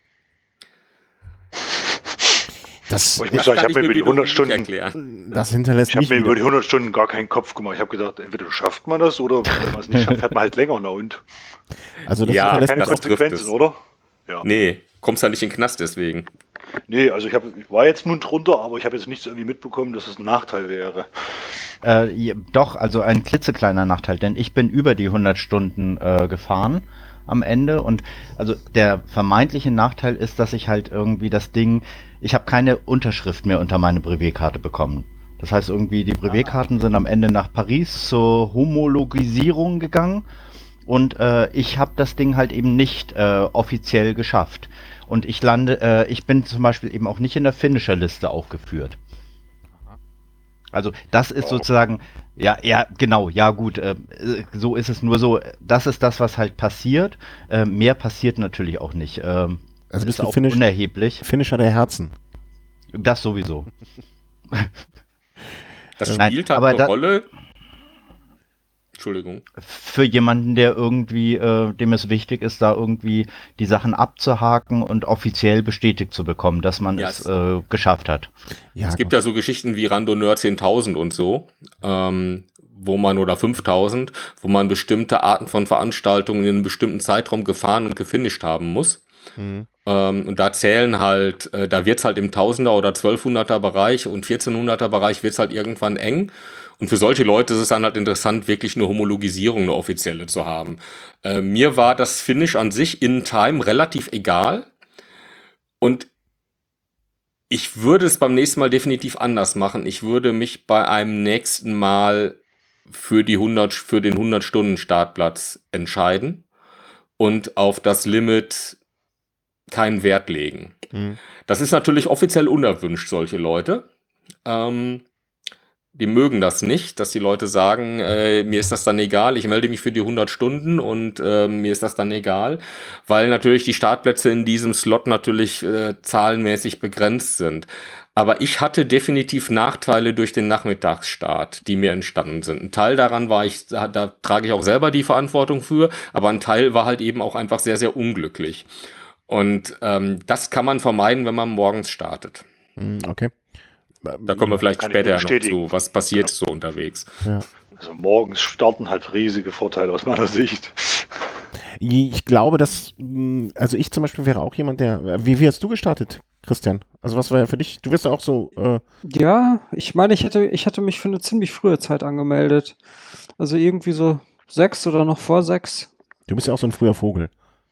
Das, Ich muss sagen, ich kann habe mir über die wiederum hundert nicht Stunden, erklären. das hinterlässt ich habe mich mir über wieder. die hundert Stunden gar keinen Kopf gemacht. Ich habe gedacht, entweder schafft man das oder wenn man es nicht schafft, fährt man halt länger. Na und? Also das Ja, hinterlässt Keine mich das auch, trifft Konsequenzen, es. oder? Ja. Nee, kommst ja nicht in den Knast deswegen. Nee, also ich, hab, ich war jetzt nun drunter, aber ich habe jetzt nichts irgendwie mitbekommen, dass es ein Nachteil wäre. Äh, ja, doch, also ein klitzekleiner Nachteil, denn ich bin über die hundert Stunden äh, gefahren am Ende und also der vermeintliche Nachteil ist, dass ich halt irgendwie das Ding, ich habe keine Unterschrift mehr unter meine Brevetkarte bekommen. Das heißt irgendwie, die Brevetkarten sind am Ende nach Paris zur Homologisierung gegangen und äh, ich habe das Ding halt eben nicht äh, offiziell geschafft. Und ich lande, äh, ich bin zum Beispiel eben auch nicht in der Finisher-Liste aufgeführt. Also das ist sozusagen, ja, ja, genau, ja gut, äh, so ist es nur so, das ist das, was halt passiert. Äh, mehr passiert natürlich auch nicht. Ähm, also bist ist du auch Finish, unerheblich. Finisher der Herzen. Das sowieso. Das Nein, spielt halt aber eine da- Rolle. Entschuldigung. Für jemanden, der irgendwie, äh, dem es wichtig ist, da irgendwie die Sachen abzuhaken und offiziell bestätigt zu bekommen, dass man Ja, es es- äh, geschafft hat. Ja, Es gibt ja so Geschichten wie Randonneur zehntausend und so, ähm, wo man, oder fünftausend, wo man bestimmte Arten von Veranstaltungen in einem bestimmten Zeitraum gefahren und gefinisht haben muss. Mhm. Ähm, und da zählen halt, äh, da wird's halt im Tausender- oder Zwölfhunderter Bereich und vierzehnhunderter Bereich wird's halt irgendwann eng. Und für solche Leute ist es dann halt interessant, wirklich eine Homologisierung, eine offizielle zu haben. Äh, mir war das Finish an sich in Time relativ egal. Und ich würde es beim nächsten Mal definitiv anders machen. Ich würde mich bei einem nächsten Mal für die hundert, für den hundert-Stunden-Startplatz entscheiden und auf das Limit keinen Wert legen. Mhm. Das ist natürlich offiziell unerwünscht, solche Leute. Ähm, die mögen das nicht, dass die Leute sagen, äh, mir ist das dann egal, ich melde mich für die hundert Stunden und äh, mir ist das dann egal, weil natürlich die Startplätze in diesem Slot natürlich äh, zahlenmäßig begrenzt sind. Aber ich hatte definitiv Nachteile durch den Nachmittagsstart, die mir entstanden sind. Ein Teil daran war ich, da, da trage ich auch selber die Verantwortung für, aber ein Teil war halt eben auch einfach sehr, sehr unglücklich. Und ähm, das kann man vermeiden, wenn man morgens startet. Mhm, okay. Da kommen wir vielleicht Kann ich später nur noch bestätigen. zu, was passiert so unterwegs. Ja. Also morgens starten hat riesige Vorteile aus meiner Sicht. Ich glaube, dass, mh, also ich zum Beispiel wäre auch jemand, der, wie, wie hast du gestartet, Christian? Also was war ja für dich? Du wirst ja auch so, äh, Ja, ich meine, ich hätte, ich hätte mich für eine ziemlich frühe Zeit angemeldet. Also irgendwie so sechs oder noch vor sechs. du bist ja auch so ein früher Vogel.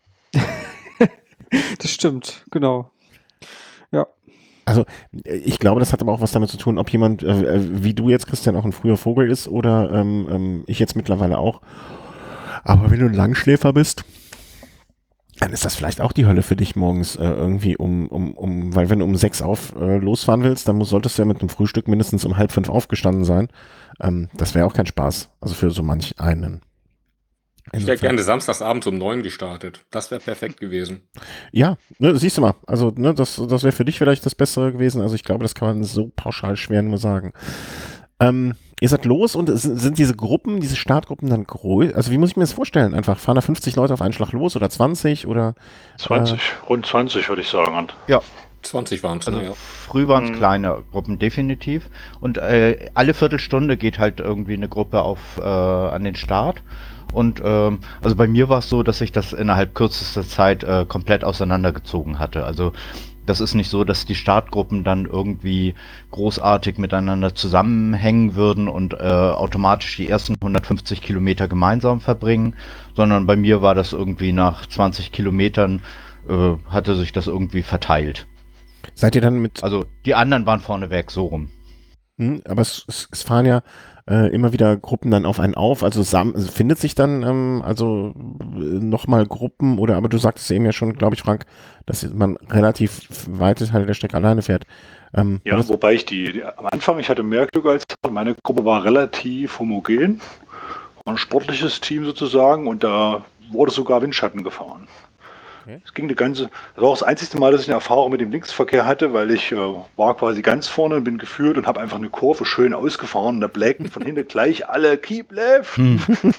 Das stimmt, genau. Ja. Also äh, ich glaube, das hat aber auch was damit zu tun, ob jemand, äh, äh, wie du jetzt, Christian, auch ein früher Vogel ist oder ähm, ähm, ich jetzt mittlerweile auch. Aber wenn du ein Langschläfer bist, dann ist das vielleicht auch die Hölle für dich morgens äh, irgendwie um, um, um, weil wenn du um sechs auf äh, losfahren willst, dann muss, solltest du ja mit einem Frühstück mindestens um halb fünf aufgestanden sein. Ähm, das wäre auch kein Spaß. Also für so manch einen. Ich wäre gerne samstagsabends um neun gestartet. Das wäre perfekt gewesen. Ja, ne, siehst du mal. Also ne, das, das wäre für dich vielleicht das Bessere gewesen. Also ich glaube, das kann man so pauschal schwer nur sagen. Ähm, ihr seid los und es sind diese Gruppen, diese Startgruppen dann groß? Also wie muss ich mir das vorstellen? Einfach fahren da fünfzig Leute auf einen Schlag los oder zwanzig oder? zwanzig, rund zwanzig würde ich sagen. zwanzig waren es, Also ne? Ja. früh waren es Mhm. kleine Gruppen, definitiv. Und äh, alle Viertelstunde geht halt irgendwie eine Gruppe auf äh, an den Start. Und ähm, also bei mir war es so, dass sich das innerhalb kürzester Zeit äh, komplett auseinandergezogen hatte. Also das ist nicht so, dass die Startgruppen dann irgendwie großartig miteinander zusammenhängen würden und äh, automatisch die ersten hundertfünfzig Kilometer gemeinsam verbringen, sondern bei mir war das irgendwie nach zwanzig Kilometern äh, hatte sich das irgendwie verteilt. Seid ihr dann mit, Also die anderen waren vorneweg so rum. hm, aber es, es, es fahren ja äh, immer wieder Gruppen dann auf einen auf, also sam also findet sich dann ähm, also äh, nochmal Gruppen oder, aber du sagtest eben ja schon, glaube ich, Frank, dass man relativ weite Teile der Strecke alleine fährt. Ähm, war Ja, das, wobei ich die, die am Anfang, ich hatte mehr Glück als meine Gruppe war relativ homogen, war ein sportliches Team sozusagen und da wurde sogar Windschatten gefahren. Okay. Es ging die ganze, das war auch das einzige Mal, dass ich eine Erfahrung mit dem Linksverkehr hatte, weil ich äh, war quasi ganz vorne, bin geführt und habe einfach eine Kurve schön ausgefahren und da blägten von hinten gleich alle Keep Left. Hm.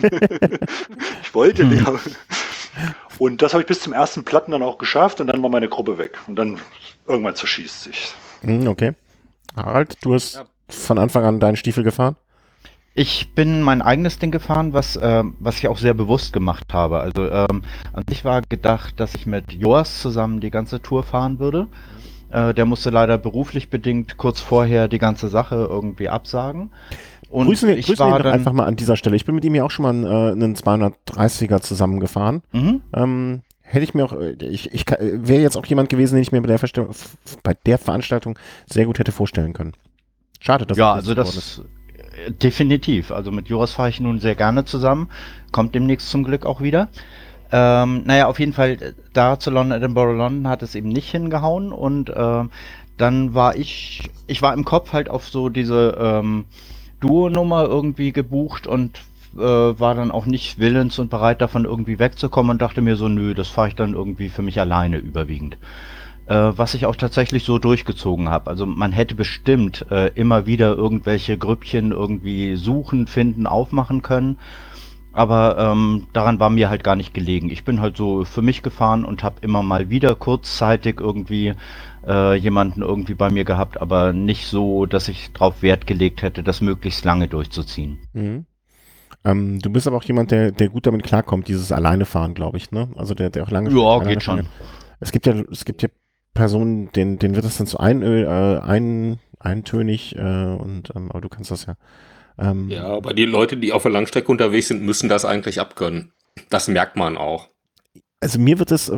Ich wollte Hm. nicht. aber- Und das habe ich bis zum ersten Platten dann auch geschafft und dann war meine Gruppe weg. Und dann irgendwann zerschießt sich. hm, okay. Harald, du hast Ja. von Anfang an deinen Stiefel gefahren? Ich bin mein eigenes Ding gefahren, was, ähm, was ich auch sehr bewusst gemacht habe. Also ähm, an sich war gedacht, dass ich mit Joas zusammen die ganze Tour fahren würde. Äh, der musste leider beruflich bedingt kurz vorher die ganze Sache irgendwie absagen. Und grüßen wir, ich grüßen wir ihn war doch dann einfach mal an dieser Stelle. Ich bin mit ihm ja auch schon mal einen, äh, einen zweihundertdreißiger zusammengefahren. Mhm. Ähm, hätte ich mir auch, äh, ich, ich kann- äh, wäre jetzt auch jemand gewesen, den ich mir bei der, Verste- f- bei der Veranstaltung sehr gut hätte vorstellen können. Schade, dass Ja, das also nicht geworden ist. das äh, definitiv. Also mit Joras fahre ich nun sehr gerne zusammen. Kommt demnächst zum Glück auch wieder. Ähm, naja, auf jeden Fall, äh, da zu London, Edinburgh, London hat es eben nicht hingehauen und ähm, dann war ich, ich war im Kopf halt auf so diese ähm, Duo-Nummer irgendwie gebucht und äh, war dann auch nicht willens und bereit davon irgendwie wegzukommen und dachte mir so, nö, das fahre ich dann irgendwie für mich alleine überwiegend. Äh, was ich auch tatsächlich so durchgezogen habe. Also man hätte bestimmt äh, immer wieder irgendwelche Grüppchen irgendwie suchen, finden, aufmachen können. Aber ähm, daran war mir halt gar nicht gelegen. Ich bin halt so für mich gefahren und habe immer mal wieder kurzzeitig irgendwie äh, jemanden irgendwie bei mir gehabt, aber nicht so, dass ich drauf Wert gelegt hätte, das möglichst lange durchzuziehen. Mhm. Ähm, du bist aber auch jemand, der, der gut damit klarkommt, dieses Alleinefahren, glaube ich, ne? Also der, der auch lange Ja, alleine geht fahren schon. kann. Es gibt ja, es gibt ja Personen, denen, denen wird das dann zu einö- äh, ein, eintönig, äh, und ähm, aber du kannst das ja. Ähm, Ja, aber die Leute, die auf der Langstrecke unterwegs sind, müssen das eigentlich abkönnen. Das merkt man auch. Also mir wird es, äh,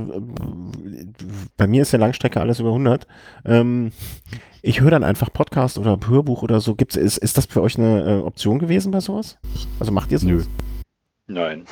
bei mir ist ja Langstrecke alles über hundert. Ähm, ich höre dann einfach Podcast oder Hörbuch oder so. Gibt's, ist, ist das für euch eine äh, Option gewesen bei sowas? Also macht ihr sowas? Nö. Nein.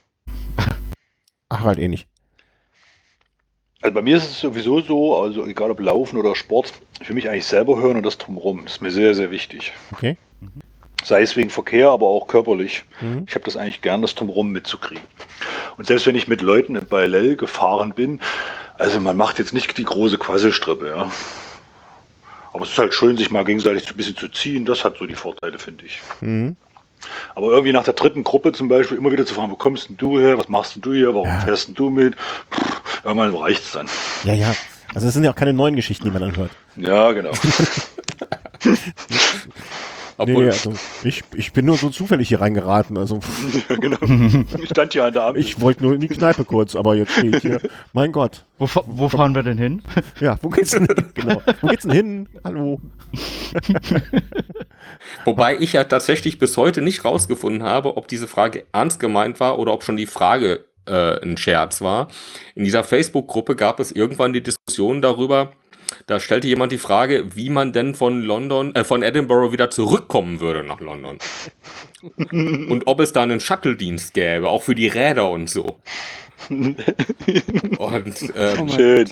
Ach, halt eh nicht. Also bei mir ist es sowieso so, also egal ob Laufen oder Sport, für mich eigentlich selber hören und das drumherum. Das ist mir sehr, sehr wichtig. Okay. Sei es wegen Verkehr, aber auch körperlich. Mhm. Ich habe das eigentlich gern, das drumherum mitzukriegen. Und selbst wenn ich mit Leuten bei L L gefahren bin, also man macht jetzt nicht die große Quasselstrippe, ja. Aber es ist halt schön, sich mal gegenseitig so ein bisschen zu ziehen. Das hat so die Vorteile, finde ich. Mhm. Aber irgendwie nach der dritten Gruppe zum Beispiel immer wieder zu fragen, wo kommst denn du her, was machst denn du hier, warum Ja. fährst denn du mit? Puh, irgendwann reicht's dann. Ja, ja. Also es sind ja auch keine neuen Geschichten, die man dann hört. Ja, genau. Obwohl, Nee, also ich, ich bin nur so zufällig hier reingeraten. Also Ja, genau. Ich stand hier an der Ampel. ich wollte nur in die Kneipe kurz, aber jetzt stehe ich hier. Mein Gott. Wo, fa- wo fahren wir denn hin? Ja, wo geht's denn hin? Genau. Wo geht's denn hin? Hallo. wobei ich ja tatsächlich bis heute nicht rausgefunden habe, ob diese Frage ernst gemeint war oder ob schon die Frage äh, ein Scherz war. In dieser Facebook-Gruppe gab es irgendwann die Diskussion darüber, da stellte jemand die Frage, wie man denn von London, äh, von Edinburgh wieder zurückkommen würde nach London. Und ob es da einen Shuttle-Dienst gäbe, auch für die Räder und so. Und Oh ähm, mein Schön.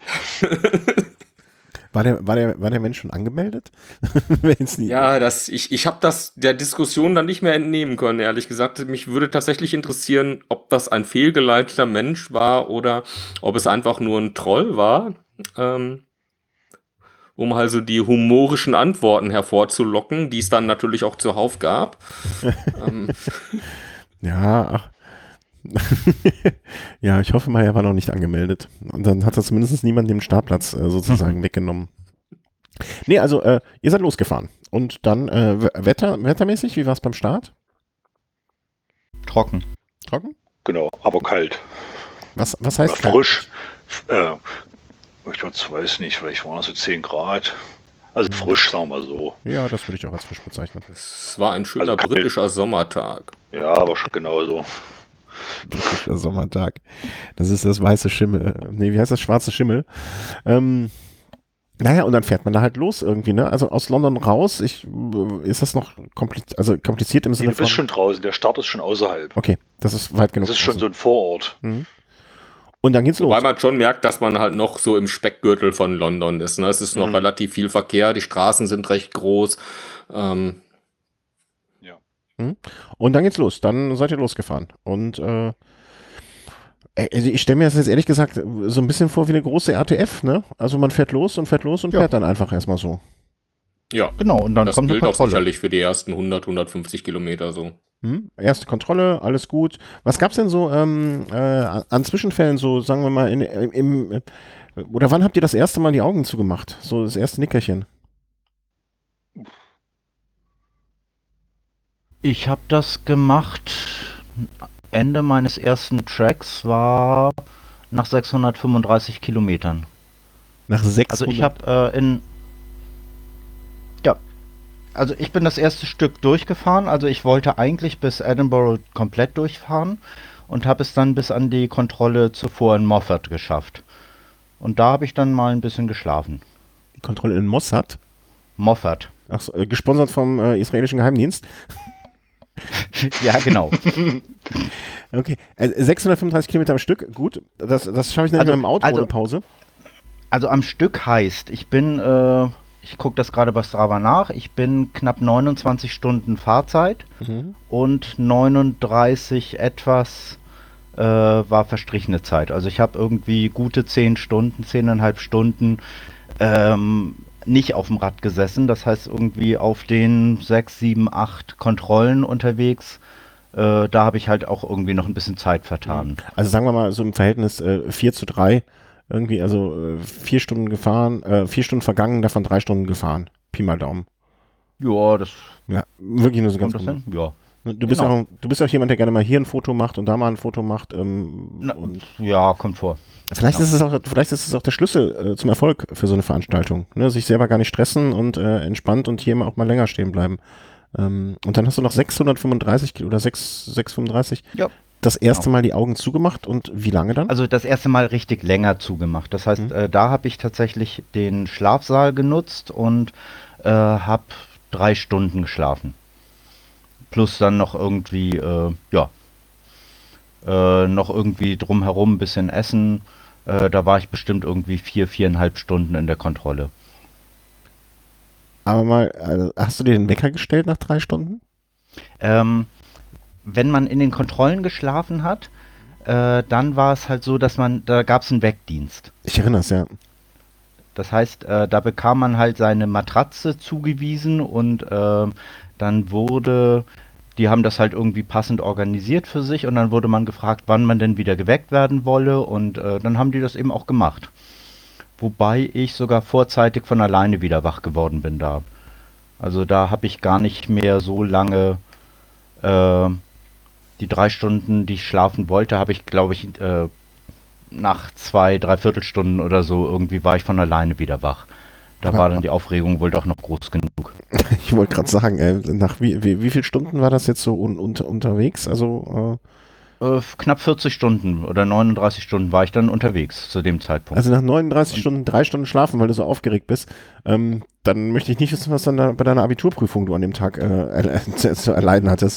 War der, war der, war der Mensch schon angemeldet? Wenn's nie- ja, das, ich, ich habe das der Diskussion dann nicht mehr entnehmen können, ehrlich gesagt. Mich würde tatsächlich interessieren, ob das ein fehlgeleiteter Mensch war oder ob es einfach nur ein Troll war, ähm, um also die humorischen Antworten hervorzulocken, die es dann natürlich auch zuhauf gab. ähm, Ja, ach. Ja, ich hoffe mal, er war noch nicht angemeldet. Und dann hat er zumindest niemand den Startplatz äh, sozusagen weggenommen. Nee, also äh, ihr seid losgefahren. Und dann äh, W- Wetter, wettermäßig, wie war es beim Start? Trocken. Trocken? Genau, aber kalt. Was, was Oder heißt kalt? frisch. Äh, ich weiß nicht, vielleicht waren es so zehn Grad. Also frisch, sagen wir so. Ja, das würde ich auch als frisch bezeichnen. es war ein schöner Also kalt. britischer Sommertag. Ja, aber schon genauso. Der Sommertag. Das ist das weiße Schimmel. äh, Nee, wie heißt das? Schwarze Schimmel. Ähm, naja, und dann fährt man da halt los irgendwie, ne? Also aus London raus. Ich, äh, ist das noch kompliziert, also kompliziert im Nee, Sinne du von. bist schon draußen, der Start ist schon außerhalb. Okay, das ist weit genug. Das ist schon so ein Vorort. Mhm. Und dann geht's Wobei los. man schon merkt, dass man halt noch so im Speckgürtel von London ist. Ne? Es ist noch Mhm. relativ viel Verkehr, die Straßen sind recht groß. Ähm, Und dann geht's los. Dann seid ihr losgefahren. Und äh, äh, also ich stelle mir das jetzt ehrlich gesagt so ein bisschen vor wie eine große R T F, ne? Also man fährt los und fährt los und Ja. fährt dann einfach erstmal so. ja, Genau, und dann das kommt eine gilt auch Kontrolle. sicherlich für die ersten hundert, hundertfünfzig Kilometer so. Hm? Erste Kontrolle, alles gut. Was gab's denn so ähm, äh, an Zwischenfällen, so sagen wir mal, in, im, im, äh, oder wann habt ihr das erste Mal die Augen zugemacht? So das erste Nickerchen. Ich habe das gemacht. Ende meines ersten Tracks war nach sechshundertfünfunddreißig Kilometern. Nach sechs Also ich habe äh, in ja, also ich bin das erste Stück durchgefahren. Also ich wollte eigentlich bis Edinburgh komplett durchfahren und habe es dann bis an die Kontrolle zuvor in Moffat geschafft. Und da habe ich dann mal ein bisschen geschlafen. die Kontrolle in Mossad. Moffat. Ach so, äh, gesponsert vom äh, israelischen Geheimdienst. Ja, genau. Okay, äh, sechshundertfünfunddreißig Kilometer am Stück, gut. Das, das schaffe ich nicht Also- mehr im Auto also- ohne Pause. Also am Stück heißt, ich bin, äh, ich gucke das gerade bei Strava nach, ich bin knapp neunundzwanzig Stunden Fahrzeit Mhm. und neununddreißig etwas äh, war verstrichene Zeit. Also ich habe irgendwie gute zehn Stunden, zehneinhalb Stunden ähm, nicht auf dem Rad gesessen. Das heißt irgendwie auf den sechs, sieben, acht Kontrollen unterwegs. Äh, da habe ich halt auch irgendwie noch ein bisschen Zeit vertan. Also sagen wir mal so im Verhältnis äh, vier zu drei. Irgendwie, also äh, vier Stunden gefahren, äh, vier Stunden vergangen, davon drei Stunden gefahren. Pi mal Daumen. Ja, das Ja, wirklich nur so ganz kommt das gut. hin? Ja. Du bist, Genau. auch, du bist auch jemand, der gerne mal hier ein Foto macht und da mal ein Foto macht. Ähm, Na, und ja, kommt vor. vielleicht, genau. ist es auch, vielleicht ist es auch der Schlüssel äh, zum Erfolg für so eine Veranstaltung. Ne? Sich selber gar nicht stressen und äh, entspannt und hier mal auch mal länger stehen bleiben. Ähm, und dann hast du noch sechshundertfünfunddreißig Kilo- oder sechs, sechshundertfünfunddreißig Ja. das erste Genau. Mal die Augen zugemacht. Und wie lange dann? Also das erste Mal richtig länger zugemacht. Das heißt, Mhm. äh, da habe ich tatsächlich den Schlafsaal genutzt und äh, habe drei Stunden geschlafen. Plus dann noch irgendwie, äh, ja, äh, noch irgendwie drumherum ein bisschen essen. Äh, da war ich bestimmt irgendwie vier, viereinhalb Stunden in der Kontrolle. Aber mal, also, hast du dir den Wecker gestellt nach drei Stunden? Ähm, wenn man in den Kontrollen geschlafen hat, äh, dann war es halt so, dass man, da gab es einen Weckdienst. Ich erinnere es, ja. Das heißt, äh, da bekam man halt seine Matratze zugewiesen und äh, dann wurde, die haben das halt irgendwie passend organisiert für sich und dann wurde man gefragt, wann man denn wieder geweckt werden wolle und äh, dann haben die das eben auch gemacht. Wobei ich sogar vorzeitig von alleine wieder wach geworden bin da. Also da habe ich gar nicht mehr so lange, äh, die drei Stunden, die ich schlafen wollte, habe ich, glaube ich, äh, nach zwei, dreiviertel Stunden oder so, irgendwie war ich von alleine wieder wach. Da Aber- war dann die Aufregung wohl doch noch groß genug. Ich wollte gerade sagen, äh, nach wie, wie, wie viel Stunden war das jetzt so un, unter, unterwegs? Also, Äh, knapp vierzig Stunden oder neununddreißig Stunden war ich dann unterwegs zu dem äh, Zeitpunkt. also nach neununddreißig Und- Stunden, drei Stunden schlafen, weil du so aufgeregt bist, ähm, dann möchte ich nicht wissen, was dann da, bei deiner Abiturprüfung du an dem Tag äh, erle- zu, zu erleiden hattest.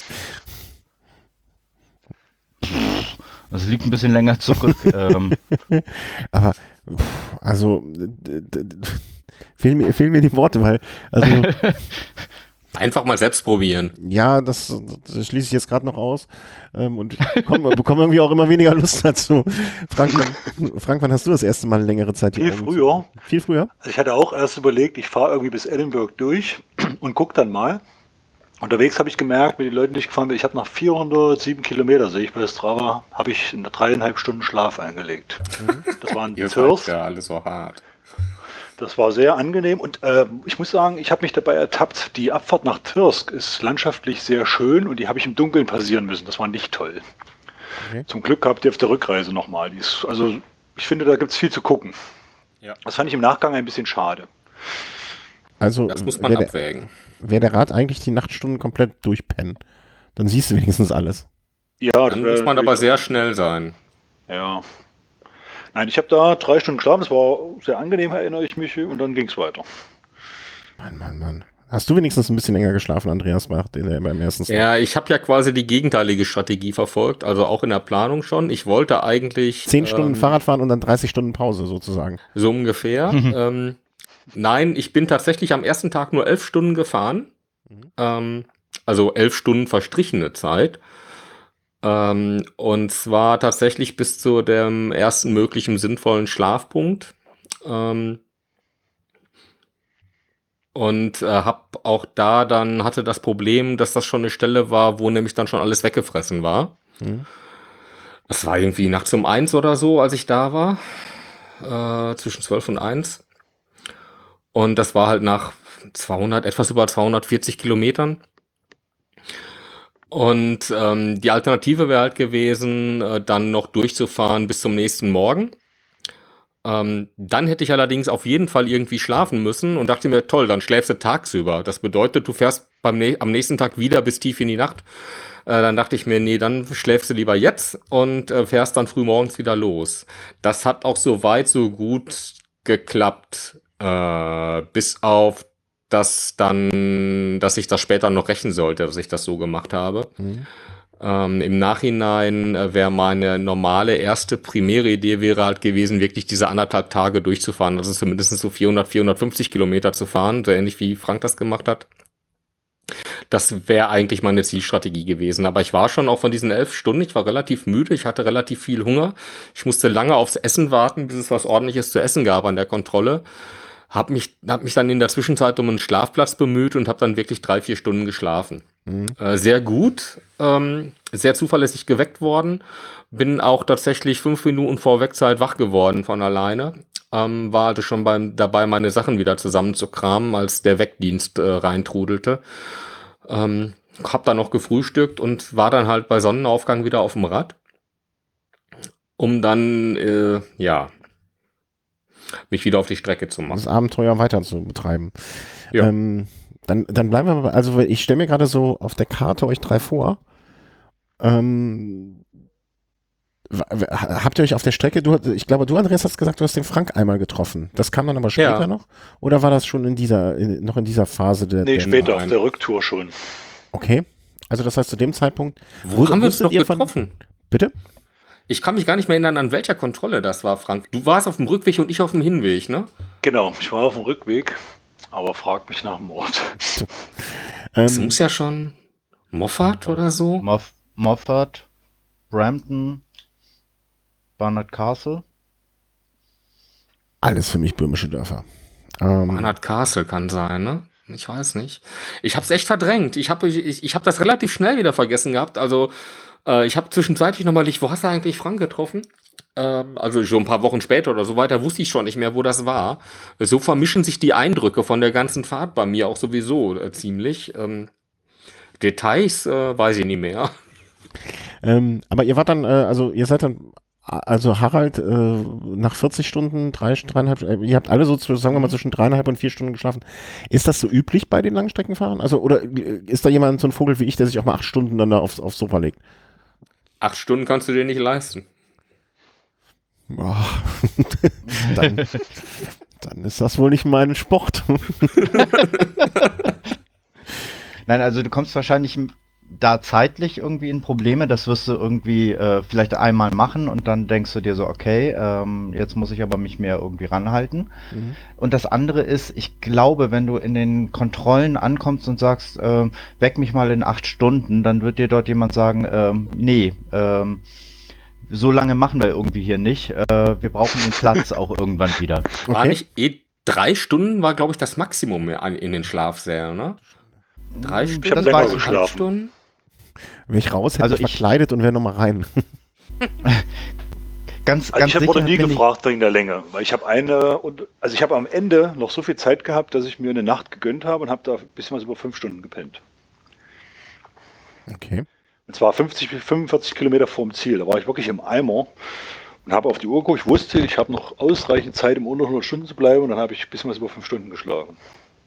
Das liegt ein bisschen länger zurück. ähm, Aber, pff, also, d- d- d- fehlen mir, fehlen mir die Worte, weil, also, Einfach mal selbst probieren. ja, das, das schließe ich jetzt gerade noch aus ähm, und bekomme, bekomme irgendwie auch immer weniger Lust dazu. Frank, wann, Frank, wann hast du das erste Mal eine längere Zeit die Viel Augen früher. zu- Viel früher? Also ich hatte auch erst überlegt, ich fahre irgendwie bis Edinburgh durch und guck dann mal. Unterwegs habe ich gemerkt, mit den Leuten, die ich gefahren bin, ich habe nach vierhundertsieben Kilometer, sehe ich bei Strava, habe ich in dreieinhalb Stunden Schlaf eingelegt. Das waren Ihr Thirst. seid ja alles so hart. Das war sehr angenehm und äh, ich muss sagen, ich habe mich dabei ertappt. Die Abfahrt nach Thirsk ist landschaftlich sehr schön und die habe ich im Dunkeln passieren müssen. Das war nicht toll. Okay. Zum Glück habt ihr auf der Rückreise nochmal. Die ist, also ich finde, da gibt es viel zu gucken. Ja. Das fand ich im Nachgang ein bisschen schade. Also, Das muss man wäre der, abwägen. wär der Rat eigentlich die Nachtstunden komplett durchpennen. Dann siehst du wenigstens alles. Ja, das Dann wär muss man aber natürlich- sehr schnell sein. Ja. Nein, ich habe da drei Stunden geschlafen. Das war sehr angenehm, erinnere ich mich. Und dann ging es weiter. Mann, Mann, Mann. Hast du wenigstens ein bisschen länger geschlafen, Andreas, war den er beim ersten Stop? Ja, ich habe ja quasi die gegenteilige Strategie verfolgt, also auch in der Planung schon. Ich wollte eigentlich Zehn Stunden ähm, Fahrrad fahren und dann dreißig Stunden Pause sozusagen. so ungefähr. ähm, nein, ich bin tatsächlich am ersten Tag nur elf Stunden gefahren. Mhm. Ähm, also elf Stunden verstrichene Zeit. Ähm, und zwar tatsächlich bis zu dem ersten möglichen sinnvollen Schlafpunkt. Ähm, und äh, hab auch da dann hatte das Problem, dass das schon eine Stelle war, wo nämlich dann schon alles weggefressen war. Mhm. Das war irgendwie nachts um eins oder so, als ich da war. Äh, zwischen zwölf und eins. Und das war halt nach zweihundert, etwas über zweihundertvierzig Kilometern. Und ähm, die Alternative wäre halt gewesen, äh, dann noch durchzufahren bis zum nächsten Morgen. Ähm, dann hätte ich allerdings auf jeden Fall irgendwie schlafen müssen und dachte mir, toll, dann schläfst du tagsüber. Das bedeutet, du fährst beim nä- am nächsten Tag wieder bis tief in die Nacht. Äh, dann dachte ich mir, nee, dann schläfst du lieber jetzt und äh, fährst dann früh morgens wieder los. Das hat auch so weit, so gut geklappt, äh, bis auf das dann, dass ich das später noch rächen sollte, dass ich das so gemacht habe. Mhm. Ähm, Im Nachhinein äh, wäre meine normale erste primäre Idee wäre halt gewesen, wirklich diese anderthalb Tage durchzufahren. Also zumindest so vierhundert, vierhundertfünfzig Kilometer zu fahren, so ähnlich wie Frank das gemacht hat. Das wäre eigentlich meine Zielstrategie gewesen. Aber ich war schon auch von diesen elf Stunden, ich war relativ müde, ich hatte relativ viel Hunger. Ich musste lange aufs Essen warten, bis es was Ordentliches zu essen gab an der Kontrolle. Hab mich, hab mich dann in der Zwischenzeit um einen Schlafplatz bemüht und habe dann wirklich drei, vier Stunden geschlafen. Mhm. Äh, sehr gut, ähm, sehr zuverlässig geweckt worden. Bin auch tatsächlich fünf Minuten vor Wegzeit wach geworden von alleine. Ähm, war also schon beim, dabei, meine Sachen wieder zusammenzukramen, als der Weckdienst äh, reintrudelte. Ähm, hab dann noch gefrühstückt und war dann halt bei Sonnenaufgang wieder auf dem Rad. Um dann, äh, ja, mich wieder auf die Strecke zu machen. Das Abenteuer weiter zu betreiben. Ja. Ähm, dann, dann bleiben wir mal, also ich stelle mir gerade so auf der Karte euch drei vor. Ähm, w- w- habt ihr euch auf der Strecke, du, ich glaube, du, Andreas, hast gesagt, du hast den Frank einmal getroffen. Das kam dann aber später Ja. noch? Oder war das schon in dieser, in, noch in dieser Phase der, Nee, der später auf Nein. der Rücktour schon. Okay. Also das heißt, zu dem Zeitpunkt, Wo haben wir uns wusstet doch ihr von- getroffen? bitte? Ich kann mich gar nicht mehr erinnern, an welcher Kontrolle das war, Frank. Du warst auf dem Rückweg und ich auf dem Hinweg, ne? Genau, ich war auf dem Rückweg, aber frag mich nach dem Ort. Das Ähm, muss ja schon Moffat oder so. Moff Moffat, Brampton, Barnard Castle. alles für mich böhmische Dörfer. Ähm, Barnard Castle kann sein, ne? Ich weiß nicht. Ich hab's echt verdrängt. Ich habe ich, ich, ich hab das relativ schnell wieder vergessen gehabt. Also, äh, ich habe zwischenzeitlich nochmal, wo hast du eigentlich Frank getroffen? Ähm, also schon ein paar Wochen später oder so weiter wusste ich schon nicht mehr, wo das war. So vermischen sich die Eindrücke von der ganzen Fahrt bei mir auch sowieso äh, ziemlich. Ähm, Details äh, weiß ich nicht mehr. Ähm, aber ihr wart dann, äh, also ihr seid dann, a- also Harald, äh, nach vierzig Stunden, drei, dreieinhalb, äh, ihr habt alle so, zu- sagen wir mal, zwischen dreieinhalb und vier Stunden geschlafen. Ist das so üblich bei den Langstreckenfahrern? Also, oder äh, ist da jemand so ein Vogel wie ich, der sich auch mal acht Stunden dann da aufs, aufs Sofa legt? Acht Stunden kannst du dir nicht leisten. Boah. dann, dann ist das wohl nicht mein Sport. Nein, also du kommst wahrscheinlich m- da zeitlich irgendwie in Probleme. Das wirst du irgendwie äh, vielleicht einmal machen und dann denkst du dir so, okay, ähm, jetzt muss ich aber mich mehr irgendwie ranhalten. Mhm. Und das andere ist, ich glaube, wenn du in den Kontrollen ankommst und sagst, ähm, weck mich mal in acht Stunden, dann wird dir dort jemand sagen, ähm, nee, ähm, so lange machen wir irgendwie hier nicht. Äh, wir brauchen den Platz auch irgendwann wieder. War Okay. nicht eh drei Stunden war, glaube ich, das Maximum an- in den Schlafsälen, ne? Drei Ich Stunden, hab das länger weiß ich geschlafen. acht Stunden? Wäre ich raus, hätte Also mich ich- verkleidet und wäre nochmal rein. Ganz, Also ganz ich hab- sicher wurde nie bin ich- gefragt wegen der Länge, weil ich habe eine und also ich habe am Ende noch so viel Zeit gehabt, dass ich mir eine Nacht gegönnt habe und habe da ein bisschen was über fünf Stunden gepennt. Okay. Und zwar fünfzig bis fünfundvierzig Kilometer vorm Ziel. Da war ich wirklich im Eimer und habe auf die Uhr geguckt. Ich wusste, ich habe noch ausreichend Zeit, um unter hundert Stunden zu bleiben und dann habe ich ein bisschen was über fünf Stunden geschlafen.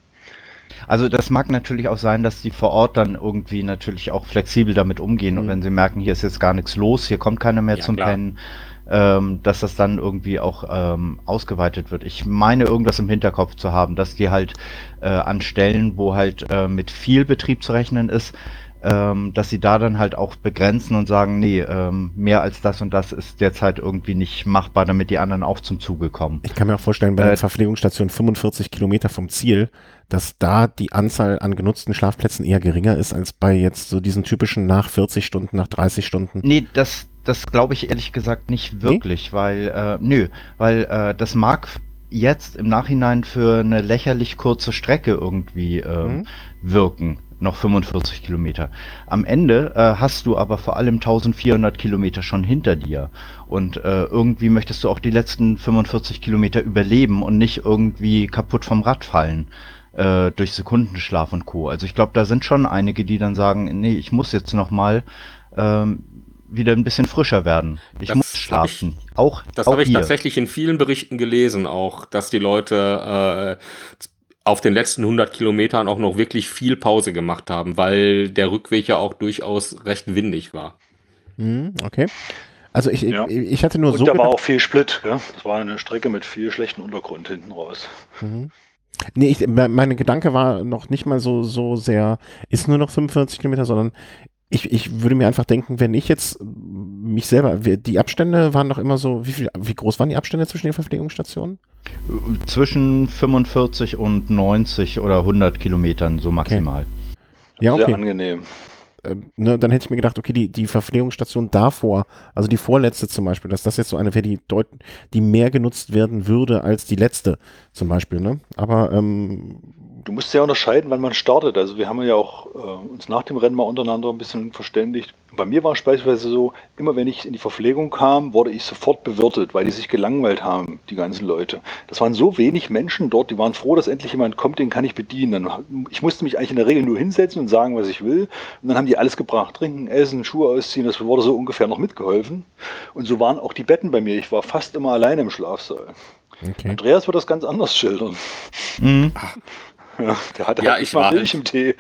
Also das mag natürlich auch sein, dass die vor Ort dann irgendwie natürlich auch flexibel damit umgehen und Mhm. wenn sie merken, hier ist jetzt gar nichts los, hier kommt keiner mehr Ja, zum klar. Pennen, ähm, dass das dann irgendwie auch ähm, ausgeweitet wird. Ich meine irgendwas im Hinterkopf zu haben, dass die halt äh, an Stellen, wo halt äh, mit viel Betrieb zu rechnen ist, ähm, dass sie da dann halt auch begrenzen und sagen, nee, ähm, mehr als das und das ist derzeit irgendwie nicht machbar, damit die anderen auch zum Zuge kommen. Ich kann mir auch vorstellen, bei Äh, der Verpflegungsstation fünfundvierzig Kilometer vom Ziel, dass da die Anzahl an genutzten Schlafplätzen eher geringer ist als bei jetzt so diesen typischen nach vierzig Stunden, nach dreißig Stunden. Nee, das, das glaube ich ehrlich gesagt nicht wirklich, weil, äh, nö, weil äh, das mag jetzt im Nachhinein für eine lächerlich kurze Strecke irgendwie ähm, Mhm. wirken, noch fünfundvierzig Kilometer. Am Ende äh, hast du aber vor allem eintausendvierhundert Kilometer schon hinter dir und äh, irgendwie möchtest du auch die letzten fünfundvierzig Kilometer überleben und nicht irgendwie kaputt vom Rad fallen äh, durch Sekundenschlaf und Co. Also ich glaube, da sind schon einige, die dann sagen, nee, ich muss jetzt noch mal ähm, wieder ein bisschen frischer werden. Ich Das muss hab schlafen. Auch, Das auch habe ich hier. tatsächlich in vielen Berichten gelesen, auch, dass die Leute äh, auf den letzten hundert Kilometern auch noch wirklich viel Pause gemacht haben, weil der Rückweg ja auch durchaus recht windig war. Mhm, okay. Also ich, Ja. ich, ich hatte nur Und so da war gedacht, auch viel Split. Ja? Das war eine Strecke mit viel schlechten Untergrund hinten raus. mhm. Nee, ich, me- meine Gedanke war noch nicht mal so, so sehr, ist nur noch fünfundvierzig Kilometer, sondern ich, ich würde mir einfach denken, wenn ich jetzt mich selber, wir- die Abstände waren doch immer so, wie viel, wie groß waren die Abstände zwischen den Verpflegungsstationen? Zwischen fünfundvierzig und neunzig oder hundert Kilometern so maximal. Ja, Sehr okay. angenehm. Ähm, ne, dann hätte ich mir gedacht, okay, die, die Verpflegungsstation davor, also die vorletzte zum Beispiel, dass das jetzt so eine wäre, die deut die mehr genutzt werden würde als die letzte zum Beispiel, ne? Aber ähm, Du musst ja unterscheiden, wann man startet. Also wir haben ja auch äh, uns nach dem Rennen mal untereinander ein bisschen verständigt. Bei mir war es beispielsweise so, immer wenn ich in die Verpflegung kam, wurde ich sofort bewirtet, weil die sich gelangweilt haben, die ganzen Leute. Das waren so wenig Menschen dort, die waren froh, dass endlich jemand kommt, den kann ich bedienen. Dann, ich musste mich eigentlich in der Regel nur hinsetzen und sagen, was ich will. Und dann haben die alles gebracht. Trinken, essen, Schuhe ausziehen, das wurde so ungefähr noch mitgeholfen. Und so waren auch die Betten bei mir. Ich war fast immer alleine im Schlafsaal. okay. Andreas wird das ganz anders schildern. Mhm. Ja, der hatte Ja, halt ich nicht mal war Milch halt- im Tee.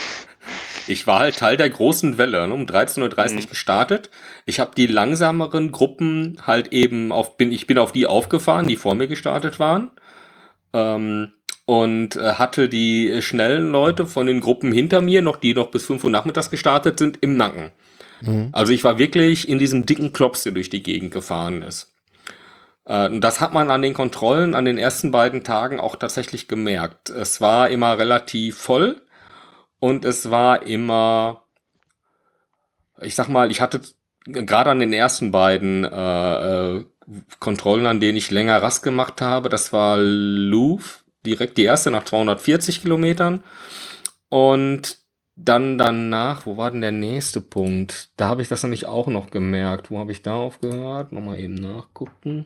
Ich war halt Teil der großen Welle, ne, um dreizehn Uhr dreißig Mhm. gestartet. Ich habe die langsameren Gruppen halt eben auf, bin, ich bin auf die aufgefahren, die vor mir gestartet waren. Ähm, und äh, hatte die schnellen Leute von den Gruppen hinter mir, noch die noch bis fünf Uhr nachmittags gestartet sind, im Nacken. Mhm. Also ich war wirklich in diesem dicken Klops, der durch die Gegend gefahren ist. Äh, und das hat man an den Kontrollen an den ersten beiden Tagen auch tatsächlich gemerkt. Es war immer relativ voll und es war immer, ich sag mal, ich hatte gerade an den ersten beiden äh, äh, Kontrollen, an denen ich länger Rast gemacht habe, das war Louvre, direkt die erste nach zweihundertvierzig Kilometern und dann danach, wo war denn der nächste Punkt? Da habe ich das nämlich auch noch gemerkt. Wo habe ich da aufgehört? Nochmal eben nachgucken.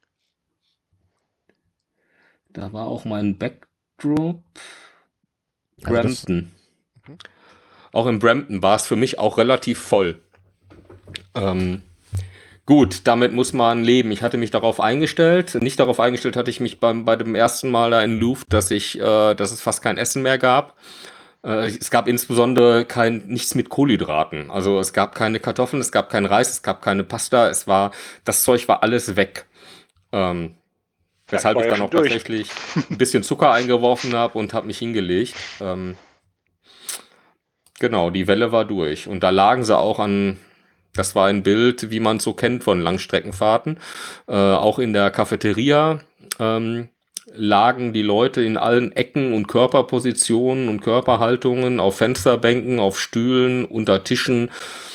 Da war auch mein Backdrop. Also das- Brampton. Auch in Brampton war es für mich auch relativ voll. Ähm, gut, damit muss man leben. Ich hatte mich darauf eingestellt. Nicht darauf eingestellt hatte ich mich beim, bei dem ersten Mal da in Louvre, dass ich, äh, dass es fast kein Essen mehr gab. Äh, es gab insbesondere kein, nichts mit Kohlenhydraten. Also es gab keine Kartoffeln, es gab kein Reis, es gab keine Pasta. Es war, das Zeug war alles weg. Ähm, weshalb war ich ja dann schon auch durch. tatsächlich ein bisschen Zucker eingeworfen habe und habe mich hingelegt. Ähm, genau, die Welle war durch. Und da lagen sie auch an, das war ein Bild, wie man es so kennt von Langstreckenfahrten. Äh, auch in der Cafeteria ähm, lagen die Leute in allen Ecken und Körperpositionen und Körperhaltungen, auf Fensterbänken, auf Stühlen, unter Tischen.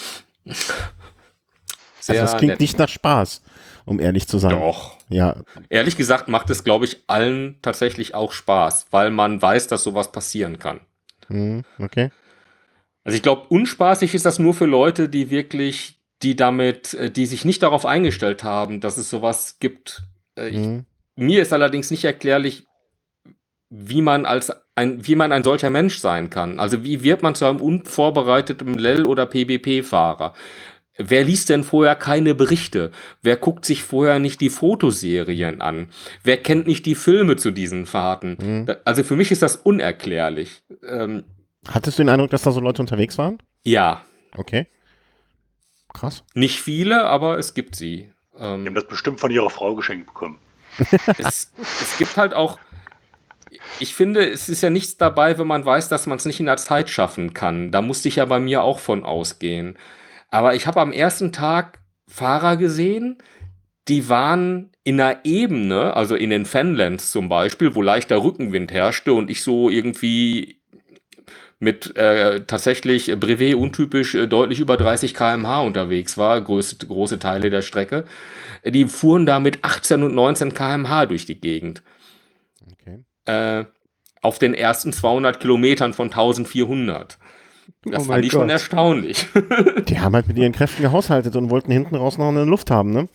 Also das klingt nett. nicht nach Spaß, um ehrlich zu sein. Doch. Ja, Ehrlich gesagt macht es, glaube ich, allen tatsächlich auch Spaß, weil man weiß, dass sowas passieren kann. hm, okay. Also ich glaube, unspaßig ist das nur für Leute, die wirklich, die damit, äh, die sich nicht darauf eingestellt haben, dass es sowas gibt. Äh, ich, Hm. mir ist allerdings nicht erklärlich, wie man als ein, wie man ein solcher Mensch sein kann. Also wie wird man zu einem unvorbereiteten L E L- oder P B P-Fahrer? Wer liest denn vorher keine Berichte? Wer guckt sich vorher nicht die Fotoserien an? Wer kennt nicht die Filme zu diesen Fahrten? Hm. Da, also für mich ist das unerklärlich. Ähm, Hattest du den Eindruck, dass da so Leute unterwegs waren? ja, Okay. Krass. nicht viele, aber es gibt sie. Die haben Ähm, das bestimmt von ihrer Frau geschenkt bekommen. es, es gibt halt auch, ich finde, es ist ja nichts dabei, wenn man weiß, dass man es nicht in der Zeit schaffen kann. Da musste ich ja bei mir auch von ausgehen. Aber ich habe am ersten Tag Fahrer gesehen, die waren in einer Ebene, also in den Fenlands zum Beispiel, wo leichter Rückenwind herrschte und ich so irgendwie mit äh, tatsächlich Brevet untypisch äh, deutlich über dreißig Kilometer pro Stunde unterwegs war, größte, große Teile der Strecke. Die fuhren da mit achtzehn und neunzehn Kilometer pro Stunde durch die Gegend. Okay. Äh, auf den ersten zweihundert Kilometern von eintausendvierhundert. Das Oh fand mein ich schon Gott. erstaunlich. Die haben halt mit ihren Kräften gehaushaltet und wollten hinten raus noch eine Luft haben, ne?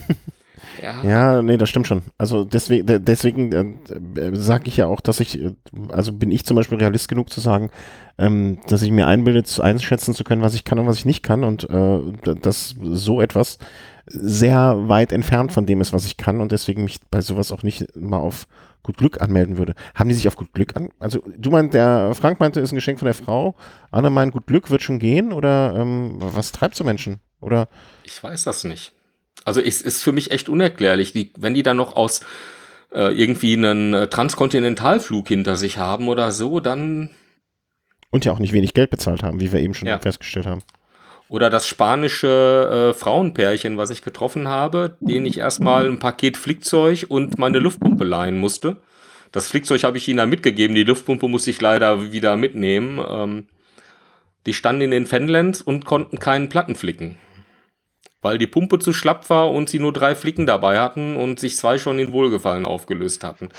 Ja. Ja, nee, das stimmt schon. Also deswegen, de- deswegen äh, sage ich ja auch, dass ich, äh, also bin ich zum Beispiel Realist genug zu sagen, ähm, dass ich mir einbilde, zu einschätzen zu können, was ich kann und was ich nicht kann und äh, d- dass so etwas sehr weit entfernt von dem ist, was ich kann und deswegen mich bei sowas auch nicht mal auf gut Glück anmelden würde. Haben die sich auf gut Glück an? Also du meinst, der Frank meinte, ist ein Geschenk von der Frau. Anne meint, gut Glück wird schon gehen oder ähm, was treibt so Menschen? Oder Ich weiß das nicht. Also es ist für mich echt unerklärlich. Die, wenn die dann noch aus äh, irgendwie einen äh, Transkontinentalflug hinter sich haben oder so, dann und ja auch nicht wenig Geld bezahlt haben, wie wir eben schon Ja. festgestellt haben. oder das spanische äh, Frauenpärchen, was ich getroffen habe, denen ich erstmal ein Paket Flickzeug und meine Luftpumpe leihen musste. Das Flickzeug habe ich ihnen dann mitgegeben, die Luftpumpe musste ich leider wieder mitnehmen. Ähm, die standen in den Fenlands und konnten keinen Platten flicken. Weil die Pumpe zu schlapp war und sie nur drei Flicken dabei hatten und sich zwei schon in Wohlgefallen aufgelöst hatten.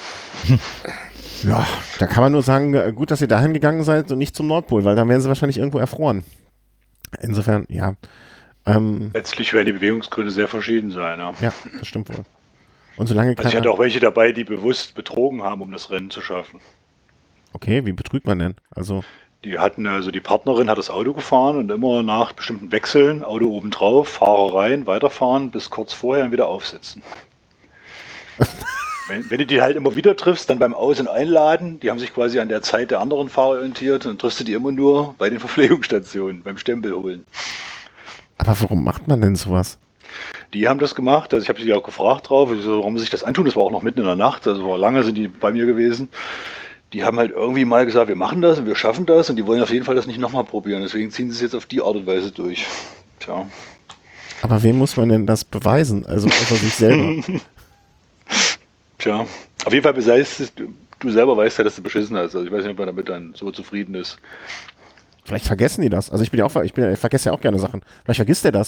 Ja, da kann man nur sagen, äh, gut, dass ihr dahin gegangen seid und nicht zum Nordpol, weil dann wären sie wahrscheinlich irgendwo erfroren. Insofern, ja. Ähm, Letztlich werden die Bewegungsgründe sehr verschieden sein. Ja. ja, das stimmt wohl. Und solange Also ich keiner... hatte auch welche dabei, die bewusst betrogen haben, um das Rennen zu schaffen. Okay, wie betrügt man denn? Also, Die hatten also die Partnerin hat das Auto gefahren und immer nach bestimmten Wechseln, Auto oben drauf, Fahrer rein, weiterfahren, bis kurz vorher und wieder aufsetzen. wenn, wenn du die halt immer wieder triffst, dann beim Aus- und Einladen, die haben sich quasi an der Zeit der anderen Fahrer orientiert und triffst du die immer nur bei den Verpflegungsstationen, beim Stempel holen. aber warum macht man denn sowas? Die haben das gemacht, also ich habe sie auch gefragt drauf, so, warum sie sich das antun, das war auch noch mitten in der Nacht, also war lange sind die bei mir gewesen. Die haben halt irgendwie mal gesagt, wir machen das und wir schaffen das und die wollen auf jeden Fall das nicht nochmal probieren, deswegen ziehen sie es jetzt auf die Art und Weise durch. Tja. Aber wem muss man denn das beweisen? Also außer sich selber. Tja, auf jeden Fall beweist es, du, du selber weißt ja, dass du beschissen hast, also ich weiß nicht, ob man damit dann so zufrieden ist. Vielleicht vergessen die das. Also ich bin ja auch, ich, bin, ich vergesse ja auch gerne Sachen. Vielleicht vergisst er das.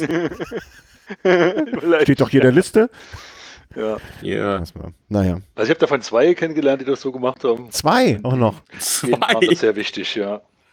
Steht doch hier in der Liste. Ja. Ja. Lass mal. Naja. Also ich habe davon zwei kennengelernt, die das so gemacht haben. Zwei auch noch. Denen war das Zwei. sehr wichtig, ja.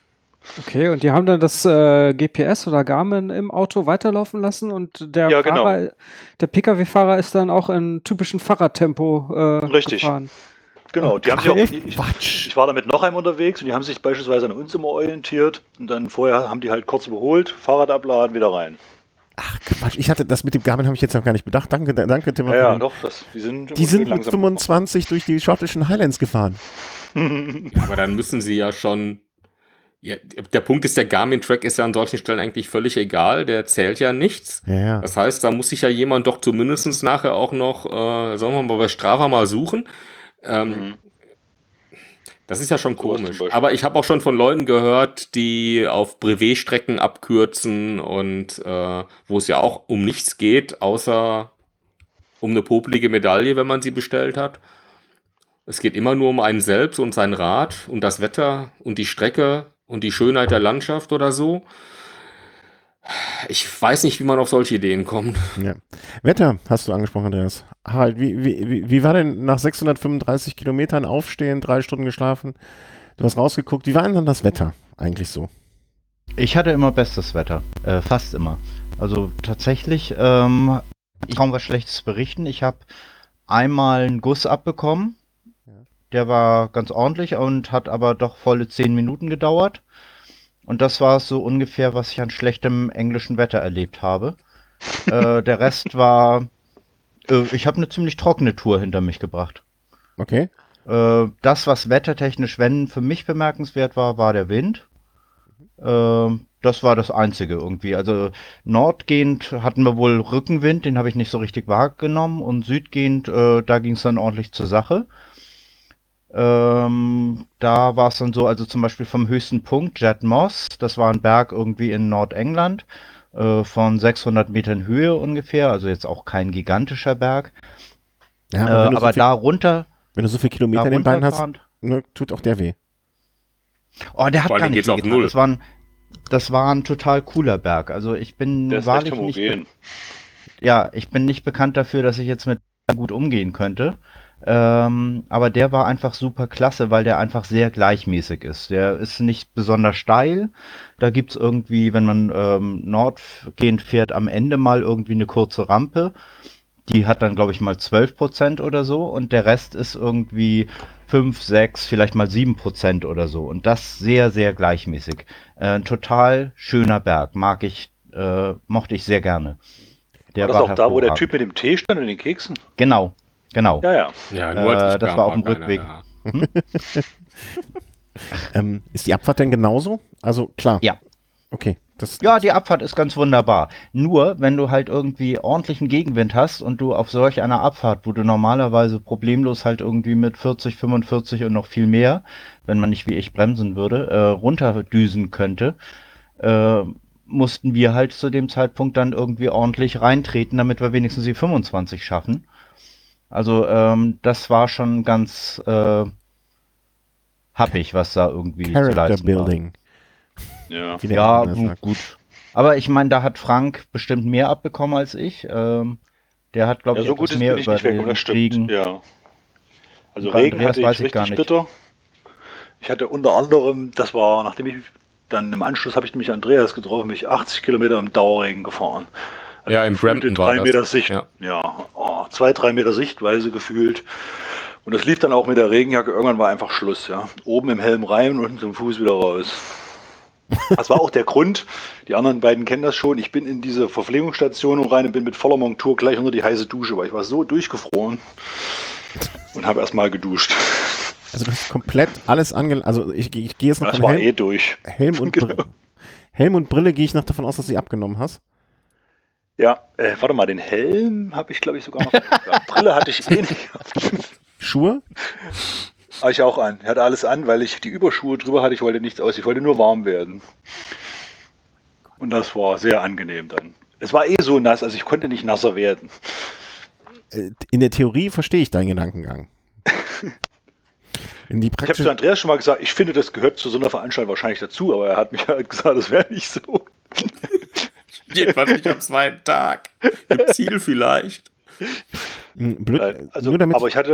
Okay, und die haben dann das äh, G P S oder Garmin im Auto weiterlaufen lassen und der Ja, genau. Fahrer, der Pkw-Fahrer ist dann auch in typischem Fahrradtempo äh, Richtig. gefahren. Genau, die haben sich auch, Okay, ich, Quatsch. ich war da mit noch einem unterwegs und die haben sich beispielsweise an uns immer orientiert und dann vorher haben die halt kurz überholt, Fahrrad abladen, wieder rein. Ach Quatsch, ich hatte das mit dem Garmin habe ich jetzt noch gar nicht bedacht. Danke, danke Tim. Ja, ja, doch, das, die sind, Die immer schön sind mit langsam fünfundzwanzig durch die schottischen Highlands gefahren. gefahren. Ja, aber dann müssen sie ja schon. Ja, der Punkt ist, der Garmin-Track ist ja an solchen Stellen eigentlich völlig egal, der zählt ja nichts. Ja, ja. Das heißt, da muss sich ja jemand doch zumindest nachher auch noch, äh, sagen wir mal, bei Strava mal suchen. Ähm, Mhm. Das ist ja schon Sowas zum komisch. Beispiel. Aber ich habe auch schon von Leuten gehört, die auf Brevet-Strecken abkürzen und äh, wo es ja auch um nichts geht, außer um eine popelige Medaille, wenn man sie bestellt hat. Es geht immer nur um einen selbst und sein Rad und das Wetter und die Strecke und die Schönheit der Landschaft oder so. Ich weiß nicht, wie man auf solche Ideen kommt. Ja. Wetter hast du angesprochen, Andreas. Harald, wie, wie, wie- wie war denn nach sechshundertfünfunddreißig Kilometern aufstehen, drei Stunden geschlafen? Du hast rausgeguckt. Wie war denn dann das Wetter eigentlich so? Ich hatte immer bestes Wetter, äh, fast immer. Also tatsächlich, ähm, ich kann kaum was Schlechtes berichten. Ich habe einmal einen Guss abbekommen, Ja. der war ganz ordentlich und hat aber doch volle zehn Minuten gedauert. Und das war so ungefähr, was ich an schlechtem englischen Wetter erlebt habe. äh, der Rest war, äh, ich habe eine ziemlich trockene Tour hinter mich gebracht. Okay. Äh, das, was wettertechnisch, wenn für mich bemerkenswert war, war der Wind. Äh, das war das Einzige irgendwie. Also nordgehend hatten wir wohl Rückenwind, den habe ich nicht so richtig wahrgenommen. Und südgehend, äh, da ging es dann ordentlich zur Sache. Ähm, da war es dann so, also zum Beispiel vom höchsten Punkt, Jet Moss, das war ein Berg irgendwie in Nordengland, äh, von sechshundert Metern Höhe ungefähr, also jetzt auch kein gigantischer Berg. Ja, Äh, aber wenn, du aber so viel, da runter, wenn du so viele Kilometer da in den Beinen hast, runterfahren, ne, tut auch der weh. oh, der hat Vor allem gar nicht geht's auf wehgetan. Null. Das war ein, das war ein total cooler Berg. Also ich bin Der ist recht wahrlich nicht, be- homogen. ja, ich bin nicht bekannt dafür, dass ich jetzt mit gut umgehen könnte. Ähm, aber der war einfach super klasse, weil der einfach sehr gleichmäßig ist. Der ist nicht besonders steil. Da gibt's irgendwie, wenn man ähm, nordgehend fährt, am Ende mal irgendwie eine kurze Rampe. Die hat dann, glaube ich, mal zwölf Prozent oder so. Und der Rest ist irgendwie fünf, sechs, vielleicht mal sieben Prozent oder so. Und das sehr, sehr gleichmäßig. Äh, ein total schöner Berg. Mag ich, äh, mochte ich sehr gerne. Der War das war auch da, wo der hervorragend. Typ mit dem Tee stand und den Keksen? Genau, genau. Ja, ja. Ja, Äh, nur als ich das kam, war auf dem keiner Rückweg. da. Ähm, ist die Abfahrt denn genauso? Also klar. Ja. Okay. Das, Ja, die Abfahrt ist ganz wunderbar. Nur, wenn du halt irgendwie ordentlichen Gegenwind hast und du auf solch einer Abfahrt, wo du normalerweise problemlos halt irgendwie mit vierzig, fünfundvierzig und noch viel mehr, wenn man nicht wie ich bremsen würde, äh, runterdüsen könnte, äh, mussten wir halt zu dem Zeitpunkt dann irgendwie ordentlich reintreten, damit wir wenigstens die fünfundzwanzig schaffen. Also ähm, das war schon ganz äh, happig, was da irgendwie zu Character leisten war. Building. Ja. Wie der Ja, Engländer gu- sagt. gut. Aber ich meine, da hat Frank bestimmt mehr abbekommen als ich. Ähm, der hat, glaube Ja, ich, so etwas gut ist mehr bin ich über nicht weg, aber den das stimmt. Regen. Ja. Also Bei Regen Andreas hatte weiß ich ich gar richtig nicht. bitter. Ich hatte unter anderem, das war, nachdem ich dann im Anschluss habe ich nämlich Andreas getroffen, bin ich achtzig Kilometer im Dauerregen gefahren. Also Ja, in gefühlte Brampton war drei das. Meter Sicht, Ja. ja, oh, zwei, drei Meter Sichtweise gefühlt. Und das lief dann auch mit der Regenjacke. Irgendwann war einfach Schluss, ja. Oben im Helm rein und unten zum Fuß wieder raus. Das war auch der Grund, die anderen beiden kennen das schon, ich bin in diese Verpflegungsstation rein und bin mit voller Montur gleich unter die heiße Dusche, weil ich war so durchgefroren und habe erstmal geduscht. Also du hast komplett alles ange... Also ich, ich gehe jetzt noch Das von war Helm, eh durch. Helm und Genau. Brille. Helm und Brille gehe ich noch davon aus, dass du sie abgenommen hast. Ja, äh, warte mal, den Helm habe ich glaube ich sogar noch. Ja, Brille hatte ich eh nicht. Schuhe? Habe ich auch an. Ich hatte alles an, weil ich die Überschuhe drüber hatte. Ich wollte nichts aus. Ich wollte nur warm werden. Und das war sehr angenehm dann. Es war eh so nass, also ich konnte nicht nasser werden. Äh, In der Theorie verstehe ich deinen Gedankengang. In die Ich habe Praxis... zu Andreas schon mal gesagt, ich finde, das gehört zu so einer Veranstaltung wahrscheinlich dazu, aber er hat mich halt gesagt, das wäre nicht so. Jedenfalls nicht am zweiten Tag. Im Ziel vielleicht. Hm, Blöd, Nein, also, nur damit... aber ich hatte,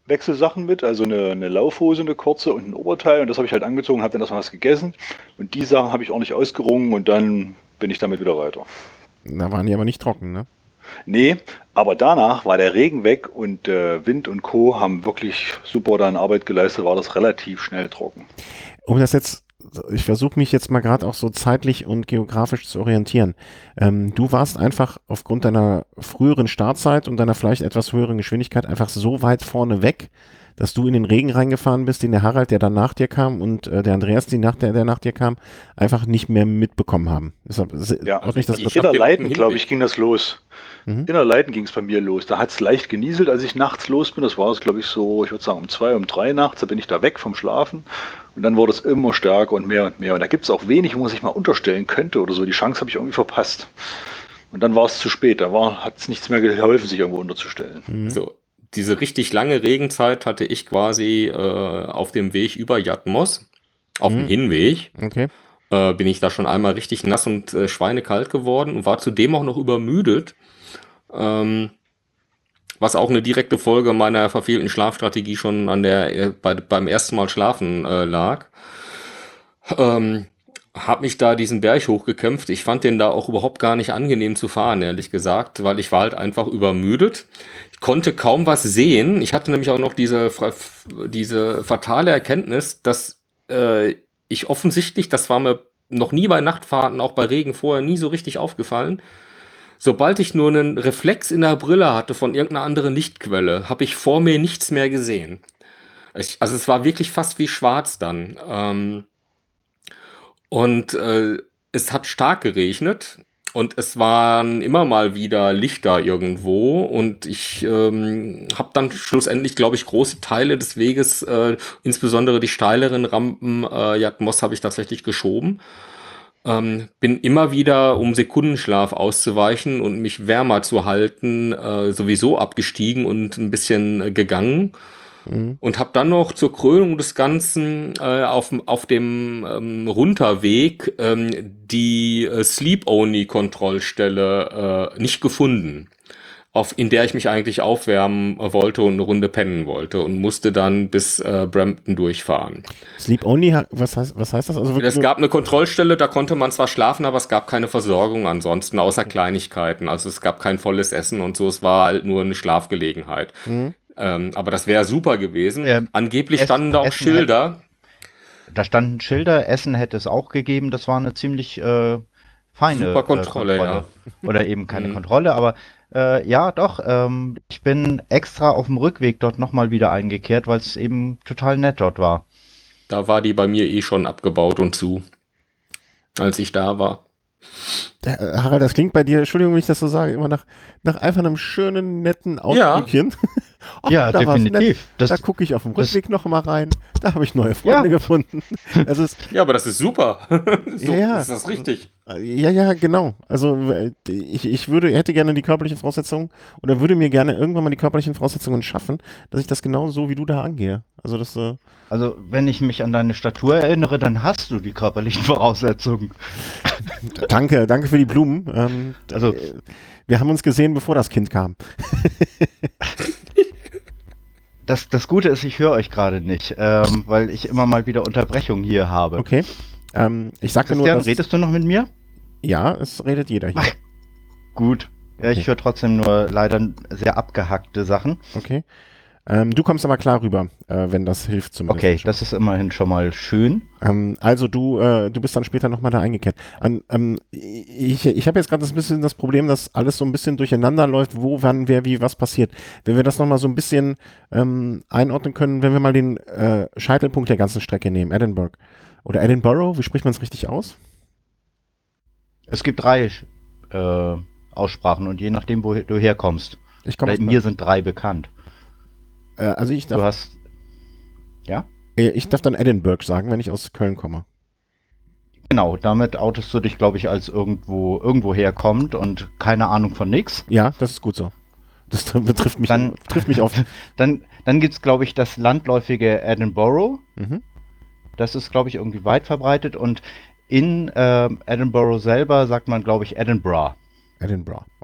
Wechselsachen mit, also eine, eine Laufhose, eine kurze und ein Oberteil. Und das habe ich halt angezogen, habe dann erstmal was gegessen. Und die Sachen habe ich ordentlich ausgerungen und dann bin ich damit wieder weiter. Da waren die aber nicht trocken, ne? Nee, aber danach war der Regen weg und äh, Wind und Co. haben wirklich super dann Arbeit geleistet, war das relativ schnell trocken. Um das jetzt, ich versuche mich jetzt mal gerade auch so zeitlich und geografisch zu orientieren. Ähm, du warst einfach aufgrund deiner früheren Startzeit und deiner vielleicht etwas höheren Geschwindigkeit einfach so weit vorne weg, dass du in den Regen reingefahren bist, den der Harald, der dann nach dir kam, und äh, der Andreas, die nach der, der nach dir kam, einfach nicht mehr mitbekommen haben. Deshalb, Ja, also nicht, dass ich das hab den Innerleiten, Hinweg. glaube ich, ging das los. Mhm. Innerleiten ging es bei mir los. Da hat es leicht genieselt, als ich nachts los bin. Das war es, glaube ich, so, ich würde sagen, um zwei, um drei nachts. Da bin ich da weg vom Schlafen. Und dann wurde es immer stärker und mehr und mehr. Und da gibt es auch wenig, wo man sich mal unterstellen könnte oder so. Die Chance habe ich irgendwie verpasst. Und dann war es zu spät. Da hat es nichts mehr geholfen, sich irgendwo unterzustellen. Mhm. So, diese richtig lange Regenzeit hatte ich quasi äh, auf dem Weg über Jatmos. Auf dem Mhm. Hinweg Okay. äh, bin ich da schon einmal richtig nass und äh, schweinekalt geworden und war zudem auch noch übermüdet. Ähm, was auch eine direkte Folge meiner verfehlten Schlafstrategie schon an der äh, bei, beim ersten Mal schlafen äh, lag. Ähm, hab mich da diesen Berg hochgekämpft. Ich fand den da auch überhaupt gar nicht angenehm zu fahren, ehrlich gesagt, weil ich war halt einfach übermüdet. Ich konnte kaum was sehen. Ich hatte nämlich auch noch diese, fra- diese fatale Erkenntnis, dass äh, ich offensichtlich, das war mir noch nie bei Nachtfahrten, auch bei Regen vorher nie so richtig aufgefallen. Sobald ich nur einen Reflex in der Brille hatte von irgendeiner anderen Lichtquelle, habe ich vor mir nichts mehr gesehen. Ich, also es war wirklich fast wie schwarz dann. Ähm, und äh, es hat stark geregnet und es waren immer mal wieder Lichter irgendwo und ich ähm, habe dann schlussendlich, glaube ich, große Teile des Weges, äh, insbesondere die steileren Rampen, äh, Jatmos habe ich tatsächlich geschoben. Ähm, bin immer wieder, um Sekundenschlaf auszuweichen und mich wärmer zu halten, äh, sowieso abgestiegen und ein bisschen äh, gegangen. Mhm. Und habe dann noch zur Krönung des Ganzen äh, auf, auf dem ähm, Runterweg ähm, die äh, Sleep-Only-Kontrollstelle äh, nicht gefunden, auf, in der ich mich eigentlich aufwärmen wollte und eine Runde pennen wollte und musste dann bis äh, Brampton durchfahren. Sleep Only, ha- was heißt, was heißt das? Also wirklich Es gab eine Kontrollstelle, da konnte man zwar schlafen, aber es gab keine Versorgung ansonsten, außer Kleinigkeiten. Also es gab kein volles Essen und so, es war halt nur eine Schlafgelegenheit. Mhm. Ähm, aber das wäre super gewesen. Ähm, Angeblich Ess- standen da auch Essen Schilder. Da standen Schilder, Essen hätte es auch gegeben. Das war eine ziemlich äh, feine Super äh, Kontrolle, Kontrolle. Oder eben keine Mhm. Kontrolle, aber äh, ja, doch. Ähm, ich bin extra auf dem Rückweg dort nochmal wieder eingekehrt, weil es eben total nett dort war. Da war die bei mir eh schon abgebaut und zu, als ich da war. Der, äh, Harald, das klingt bei dir, Entschuldigung, wenn ich das so sage, immer nach, nach einfach einem schönen, netten Ausflugchen. Ach, Ja, da war's nett. definitiv. Das, Da gucke ich auf dem das- Rückweg noch mal rein. Da habe ich neue Freunde Ja. gefunden. Also es, Ja, aber das ist super. So Ja, ja. ist das richtig. ja, ja, genau. Also äh, ich, ich würde, hätte gerne die körperlichen Voraussetzungen oder würde mir gerne irgendwann mal die körperlichen Voraussetzungen schaffen, dass ich das genau so wie du da angehe. Also das, äh, also, wenn ich mich an deine Statur erinnere, dann hast du die körperlichen Voraussetzungen. danke, danke für die Blumen. Ähm, Also- äh, wir haben uns gesehen, bevor das Kind kam. Das, das Gute ist, ich höre euch gerade nicht, ähm, weil ich immer mal wieder Unterbrechungen hier habe. Okay. Ähm, ich sagte nur, Christian, dass, redest du noch mit mir? ja, es redet jeder hier. Ach, Gut. Ja, ich Okay. höre trotzdem nur leider sehr abgehackte Sachen. Okay. Ähm, du kommst aber klar rüber, äh, wenn das hilft zumindest. Okay, das ist immerhin schon mal schön. Ähm, also du, äh, du bist dann später nochmal da eingekehrt. An, ähm, ich ich habe jetzt gerade ein bisschen das Problem, dass alles so ein bisschen durcheinander läuft, wo, wann, wer, wie, was passiert. Wenn wir das nochmal so ein bisschen ähm, einordnen können, wenn wir mal den äh, Scheitelpunkt der ganzen Strecke nehmen, Edinburgh. Oder Edinburgh, wie spricht man es richtig aus? Es gibt drei äh, Aussprachen und je nachdem, wo du herkommst. Ich komme Bei mir sind drei bekannt. äh, Also ich Du darf, hast. Ja? äh, ich darf dann Edinburgh sagen, wenn ich aus Köln komme. Genau, damit outest du dich, glaube ich, als irgendwo irgendwo herkommt und keine Ahnung von nix. Ja, das ist gut so. Das tr- betrifft mich, Dann- trifft mich oft. Dann, dann gibt es, glaube ich, das landläufige Edinburgh. Mhm. Das ist, glaube ich, irgendwie weit verbreitet. Und in ähm, Edinburgh selber sagt man, glaube ich, Edinburgh. Edinburgh, okay.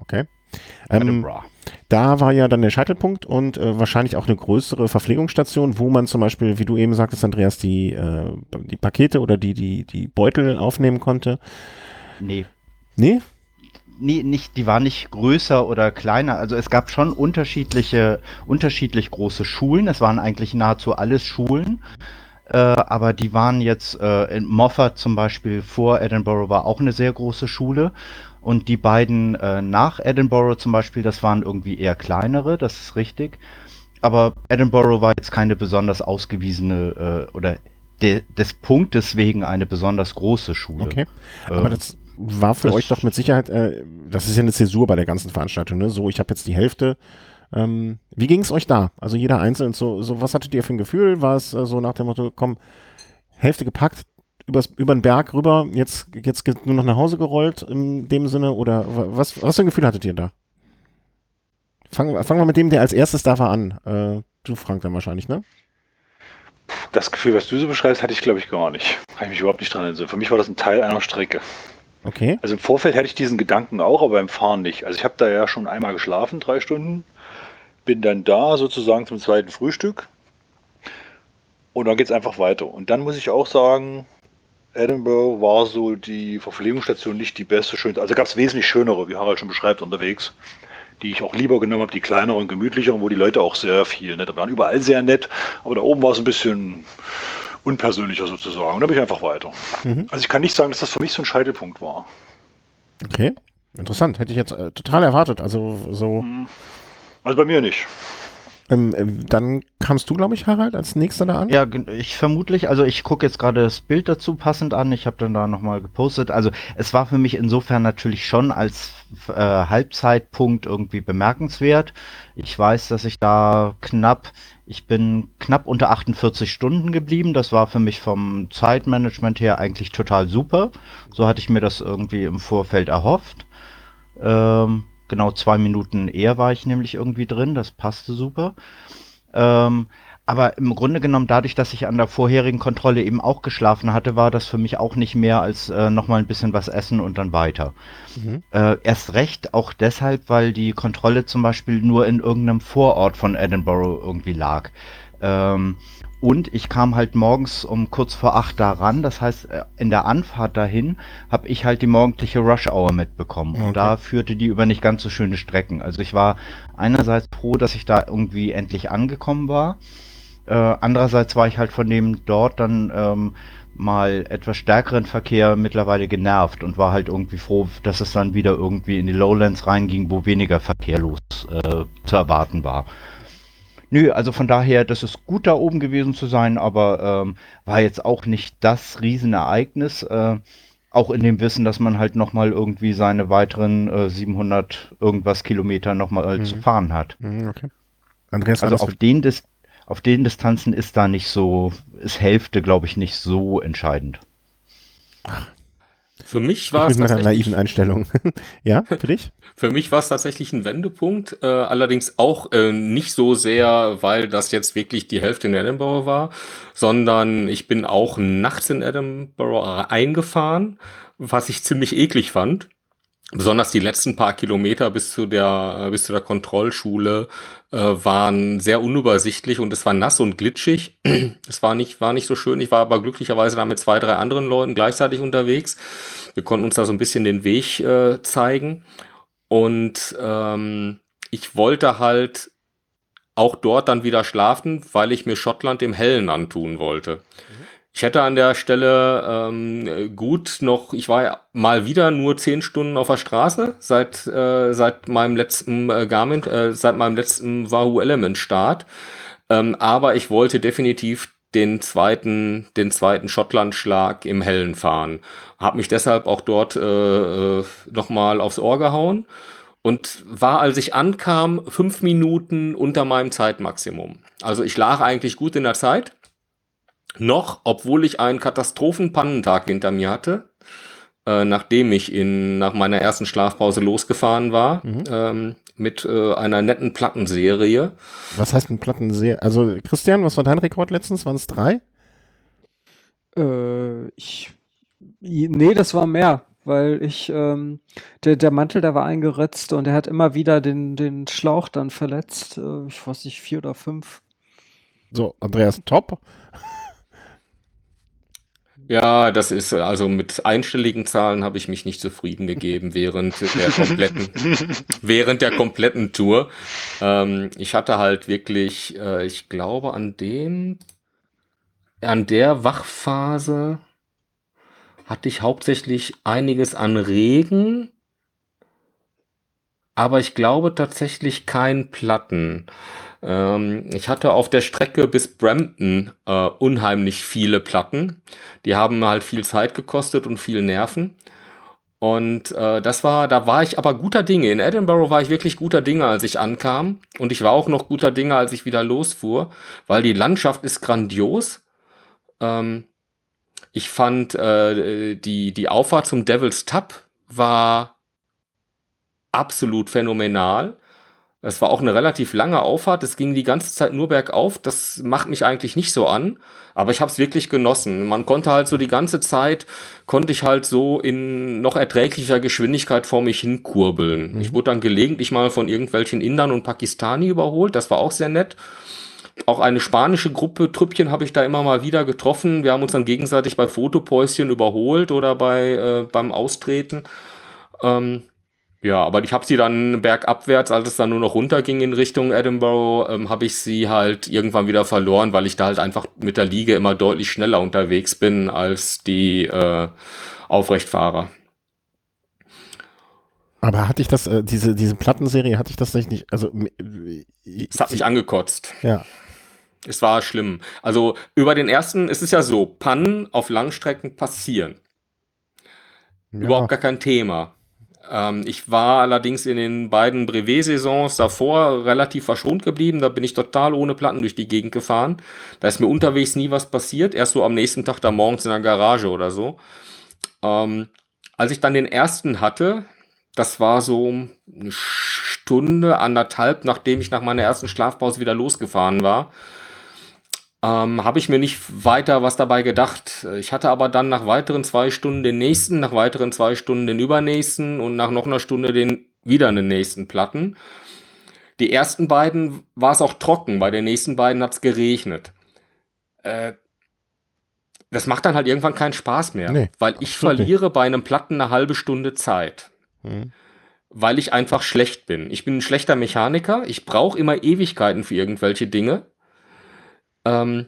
Ähm, Edinburgh. da war ja dann der Scheitelpunkt und äh, wahrscheinlich auch eine größere Verpflegungsstation, wo man zum Beispiel, wie du eben sagtest, Andreas, die, äh, die Pakete oder die, die, die Beutel aufnehmen konnte. Nee. Nee? Nee, nicht, die war nicht größer oder kleiner. Also es gab schon unterschiedliche, unterschiedlich große Schulen. Es waren eigentlich nahezu alles Schulen. Äh, aber die waren jetzt, äh, in Moffat zum Beispiel vor Edinburgh war auch eine sehr große Schule. Und die beiden äh, nach Edinburgh zum Beispiel, das waren irgendwie eher kleinere, das ist richtig. Aber Edinburgh war jetzt keine besonders ausgewiesene äh, oder de, des Punktes wegen eine besonders große Schule. Okay. Äh, Aber das war für das- euch doch mit Sicherheit, äh, das ist ja eine Zäsur bei der ganzen Veranstaltung, ne? So, ich habe jetzt die Hälfte. Ähm, wie ging es euch da? Also jeder einzeln, so, so was hattet ihr für ein Gefühl? War es äh, so nach dem Motto, komm, Hälfte gepackt, übers, über den Berg rüber, jetzt, jetzt geht nur noch nach Hause gerollt in dem Sinne? Oder wa- was, was für ein Gefühl hattet ihr da? Fangen fang wir mit dem, der als erstes da war, an. Äh, du, Frank, dann wahrscheinlich, ne? Das Gefühl, was du so beschreibst, hatte ich, glaube ich, gar nicht. Kann ich mich überhaupt nicht dran erinnern. Für mich war das ein Teil einer Strecke. Okay. Also im Vorfeld hatte ich diesen Gedanken auch, aber beim Fahren nicht. Also ich habe da ja schon einmal geschlafen, drei Stunden. Bin dann da sozusagen zum zweiten Frühstück. Und dann geht es einfach weiter. Und dann muss ich auch sagen, Edinburgh war so die Verpflegungsstation nicht die beste, schönste. Also gab es wesentlich schönere, wie Harald schon beschreibt, unterwegs, die ich auch lieber genommen habe, die kleineren, gemütlicheren, wo die Leute auch sehr viel netter waren. Überall sehr nett, aber da oben war es ein bisschen unpersönlicher sozusagen. Und da bin ich einfach weiter. Mhm. Also ich kann nicht sagen, dass das für mich so ein Scheitelpunkt war. Okay. Interessant. Hätte ich jetzt äh, total erwartet. Also so. Also bei mir nicht. Ähm, ähm, dann kamst du, glaube ich, Harald, als nächster da an? Ja, gen- ich vermutlich, also ich gucke jetzt gerade das Bild dazu passend an, ich habe dann da nochmal gepostet, also es war für mich insofern natürlich schon als äh, Halbzeitpunkt irgendwie bemerkenswert. Ich weiß, dass ich da knapp, ich bin knapp unter achtundvierzig Stunden geblieben, das war für mich vom Zeitmanagement her eigentlich total super, so hatte ich mir das irgendwie im Vorfeld erhofft. Ähm, genau zwei Minuten eher war ich nämlich irgendwie drin, das passte super. Ähm, aber im Grunde genommen, dadurch, dass ich an der vorherigen Kontrolle eben auch geschlafen hatte, war das für mich auch nicht mehr als äh, nochmal ein bisschen was essen und dann weiter. Mhm. Äh, erst recht auch deshalb, weil die Kontrolle zum Beispiel nur in irgendeinem Vorort von Edinburgh irgendwie lag. Ähm, und ich kam halt morgens um kurz vor acht da ran. Das heißt, äh, in der Anfahrt dahin habe ich halt die morgendliche Rush-Hour mitbekommen. Okay. Und da führte die über nicht ganz so schöne Strecken. Also ich war einerseits froh, dass ich da irgendwie endlich angekommen war. Äh, andererseits war ich halt von dem dort dann ähm, mal etwas stärkeren Verkehr mittlerweile genervt und war halt irgendwie froh, dass es dann wieder irgendwie in die Lowlands reinging, wo weniger Verkehr los äh, zu erwarten war. Nö, also von daher, das ist gut da oben gewesen zu sein, aber ähm, war jetzt auch nicht das Riesenereignis. Äh, auch in dem Wissen, dass man halt nochmal irgendwie seine weiteren äh, siebenhundert irgendwas Kilometer nochmal Mhm. zu fahren hat. Mhm, okay. Andreas, war Also das auf für, den, Dis auf den Distanzen ist da nicht so, ist Hälfte, glaube ich, nicht so entscheidend. Für mich ich war bin es mit einer tatsächlich, naiven Einstellung. Ja, für dich? für mich war es tatsächlich ein Wendepunkt, äh, allerdings auch äh, nicht so sehr, weil das jetzt wirklich die Hälfte in Edinburgh war, sondern ich bin auch nachts in Edinburgh eingefahren, was ich ziemlich eklig fand. Besonders die letzten paar Kilometer bis zu der, bis zu der Kontrollschule äh, waren sehr unübersichtlich und es war nass und glitschig. Es war nicht, war nicht so schön. Ich war aber glücklicherweise da mit zwei, drei anderen Leuten gleichzeitig unterwegs. Wir konnten uns da so ein bisschen den Weg äh, zeigen. Und ähm, ich wollte halt auch dort dann wieder schlafen, weil ich mir Schottland im Hellen antun wollte. Ich hätte an der Stelle ähm, gut noch, ich war ja mal wieder nur zehn Stunden auf der Straße seit äh, seit meinem letzten äh, Garmin, äh, seit meinem letzten Wahoo Element Start. Ähm, aber ich wollte definitiv den zweiten, den zweiten Schottland-Schlag im Hellen fahren. Hab mich deshalb auch dort äh, nochmal aufs Ohr gehauen und war, als ich ankam, fünf Minuten unter meinem Zeitmaximum. Also ich lag eigentlich gut in der Zeit. Noch, obwohl ich einen Katastrophenpannentag hinter mir hatte, äh, nachdem ich in, nach meiner ersten Schlafpause losgefahren war, Mhm. ähm, mit äh, einer netten Plattenserie. Was heißt ein Plattenserie? Also, Christian, was war dein Rekord letztens? Waren es drei? Äh, ich, nee, das war mehr. weil ich, ähm der der Mantel, der war eingeritzt und er hat immer wieder den den Schlauch dann verletzt. Äh, ich weiß nicht, vier oder fünf. So, Andreas, top. Ja, das ist äh, also mit einstelligen Zahlen habe ich mich nicht zufrieden gegeben während der kompletten während der kompletten Tour. Ähm, ich hatte halt wirklich, äh, ich glaube, an dem an der Wachphase hatte ich hauptsächlich einiges an Regen, aber ich glaube tatsächlich kein Platten. Ähm, ich hatte auf der Strecke bis Brampton äh, unheimlich viele Platten. Die haben halt viel Zeit gekostet und viel Nerven. Und äh, das war, da war ich aber guter Dinge. In Edinburgh war ich wirklich guter Dinge, als ich ankam. Und ich war auch noch guter Dinge, als ich wieder losfuhr, weil die Landschaft ist grandios. Ähm, ich fand äh, die, die Auffahrt zum Devil's Tap war absolut phänomenal. Es war auch eine relativ lange Auffahrt. Es ging die ganze Zeit nur bergauf. Das macht mich eigentlich nicht so an, aber ich habe es wirklich genossen. Man konnte halt so die ganze Zeit, konnte ich halt so in noch erträglicher Geschwindigkeit vor mich hin kurbeln. Mhm. Ich wurde dann gelegentlich mal von irgendwelchen Indern und Pakistani überholt. Das war auch sehr nett. Auch eine spanische Gruppe, Trüppchen habe ich da immer mal wieder getroffen. Wir haben uns dann gegenseitig bei Fotopäuschen überholt oder bei äh, beim Austreten. Ähm, ja, aber ich habe sie dann bergabwärts, als es dann nur noch runterging in Richtung Edinburgh, ähm, habe ich sie halt irgendwann wieder verloren, weil ich da halt einfach mit der Liege immer deutlich schneller unterwegs bin als die äh, Aufrechtfahrer. Aber hatte ich das, äh, diese, diese Plattenserie, hatte ich das nicht, also, äh, Es hat mich angekotzt. ja. Es war schlimm. Also über den ersten, es ist ja so, Pannen auf Langstrecken passieren. Ja. Überhaupt gar kein Thema. Ähm, ich war allerdings in den beiden Brevet-Saisons davor relativ verschont geblieben. Da bin ich total ohne Platten durch die Gegend gefahren. Da ist mir unterwegs nie was passiert. Erst so am nächsten Tag da morgens in der Garage oder so. Ähm, als ich dann den ersten hatte, das war so eine Stunde, anderthalb, nachdem ich nach meiner ersten Schlafpause wieder losgefahren war, ähm, habe ich mir nicht weiter was dabei gedacht. Ich hatte aber dann nach weiteren zwei Stunden den nächsten, nach weiteren zwei Stunden den übernächsten und nach noch einer Stunde den wieder den nächsten Platten. Die ersten beiden war es auch trocken, bei den nächsten beiden hat es geregnet. Äh, das macht dann halt irgendwann keinen Spaß mehr, Nee, weil ich absolut nicht. verliere bei einem Platten eine halbe Stunde Zeit, Mhm. weil ich einfach schlecht bin. Ich bin ein schlechter Mechaniker, ich brauche immer Ewigkeiten für irgendwelche Dinge. Ähm,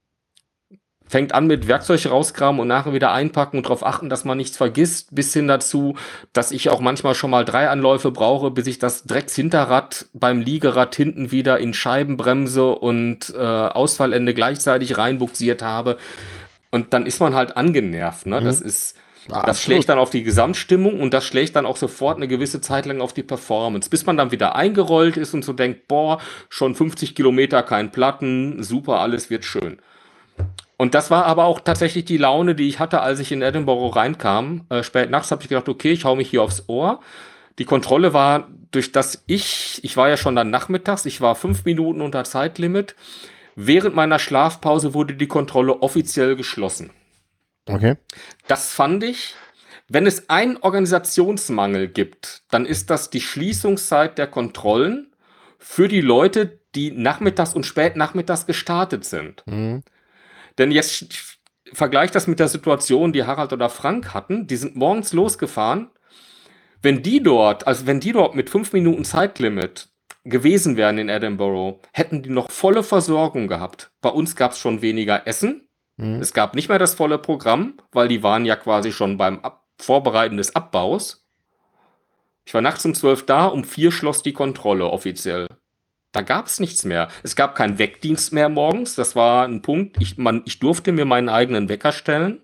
fängt an mit Werkzeug rauskramen und nachher wieder einpacken und darauf achten, dass man nichts vergisst, bis hin dazu, dass ich auch manchmal schon mal drei Anläufe brauche, bis ich das Dreckshinterrad beim Liegerad hinten wieder in Scheibenbremse und äh, Ausfallende gleichzeitig reinbuxiert habe. Und dann ist man halt angenervt, ne? Mhm. Das ist, Ja, das schlägt dann auf die Gesamtstimmung und das schlägt dann auch sofort eine gewisse Zeit lang auf die Performance, bis man dann wieder eingerollt ist und so denkt, boah, schon fünfzig Kilometer kein Platten, super, alles wird schön. Und das war aber auch tatsächlich die Laune, die ich hatte, als ich in Edinburgh reinkam. Äh, spät nachts habe ich gedacht, okay, ich hau mich hier aufs Ohr. Die Kontrolle war, durch das ich, ich war ja schon dann nachmittags, ich war fünf Minuten unter Zeitlimit. Während meiner Schlafpause wurde die Kontrolle offiziell geschlossen. Okay. Das fand ich, wenn es einen Organisationsmangel gibt, dann ist das die Schließungszeit der Kontrollen für die Leute, die nachmittags und spätnachmittags gestartet sind. Mhm. Denn jetzt vergleich das mit der Situation, die Harald oder Frank hatten. Die sind morgens losgefahren. Wenn die dort, also wenn die dort mit fünf Minuten Zeitlimit gewesen wären in Edinburgh, hätten die noch volle Versorgung gehabt. Bei uns gab es schon weniger Essen. Mhm. Es gab nicht mehr das volle Programm, weil die waren ja quasi schon beim Ab- Vorbereiten des Abbaus. Ich war nachts um zwölf da, um vier schloss die Kontrolle offiziell. Da gab es nichts mehr. Es gab keinen Weckdienst mehr morgens. Das war ein Punkt. Ich, man, ich durfte mir meinen eigenen Wecker stellen.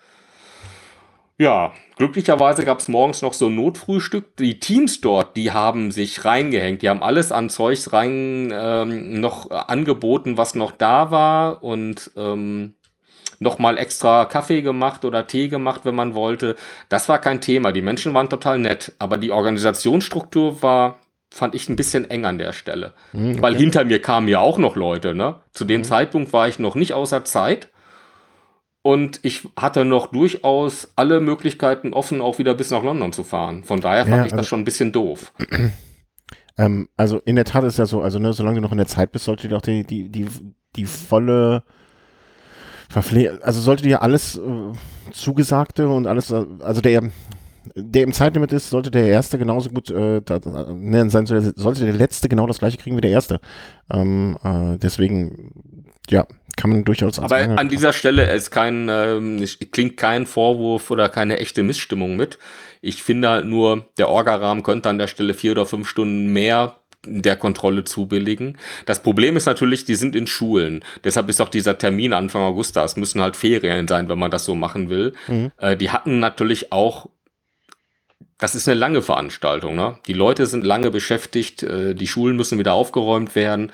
Ja, glücklicherweise gab es morgens noch so ein Notfrühstück. Die Teams dort, die haben sich reingehängt. Die haben alles an Zeugs rein ähm, noch angeboten, was noch da war. Und ähm, nochmal extra Kaffee gemacht oder Tee gemacht, wenn man wollte. Das war kein Thema. Die Menschen waren total nett. Aber die Organisationsstruktur war, fand ich, ein bisschen eng an der Stelle. Mhm, Weil okay. hinter mir kamen ja auch noch Leute, ne? Zu dem Mhm. Zeitpunkt war ich noch nicht außer Zeit. Und ich hatte noch durchaus alle Möglichkeiten offen, auch wieder bis nach London zu fahren. Von daher fand Ja, ich das also- schon ein bisschen doof. Ähm, also in der Tat ist ja so, also ne, solange du noch in der Zeit bist, sollte dir auch die, die, die, die volle Verpfle also sollte dir alles äh, Zugesagte und alles, äh, also der, der im Zeitlimit ist, sollte der Erste genauso gut äh, da, da, ne, sein, sollte der Letzte genau das gleiche kriegen wie der Erste. Ähm, äh, deswegen, ja, kann man durchaus als Aber Mangel an dieser Stelle ist kein, ähm, es klingt kein Vorwurf oder keine echte Missstimmung mit. Ich finde halt nur, der Orga-Rahmen könnte an der Stelle vier oder fünf Stunden mehr der Kontrolle zubilligen. Das Problem ist natürlich, die sind in Schulen. Deshalb ist auch dieser Termin Anfang August da. Es müssen halt Ferien sein, wenn man das so machen will. Mhm. Äh, die hatten natürlich auch, das ist eine lange Veranstaltung, ne? Die Leute sind lange beschäftigt, äh, die Schulen müssen wieder aufgeräumt werden.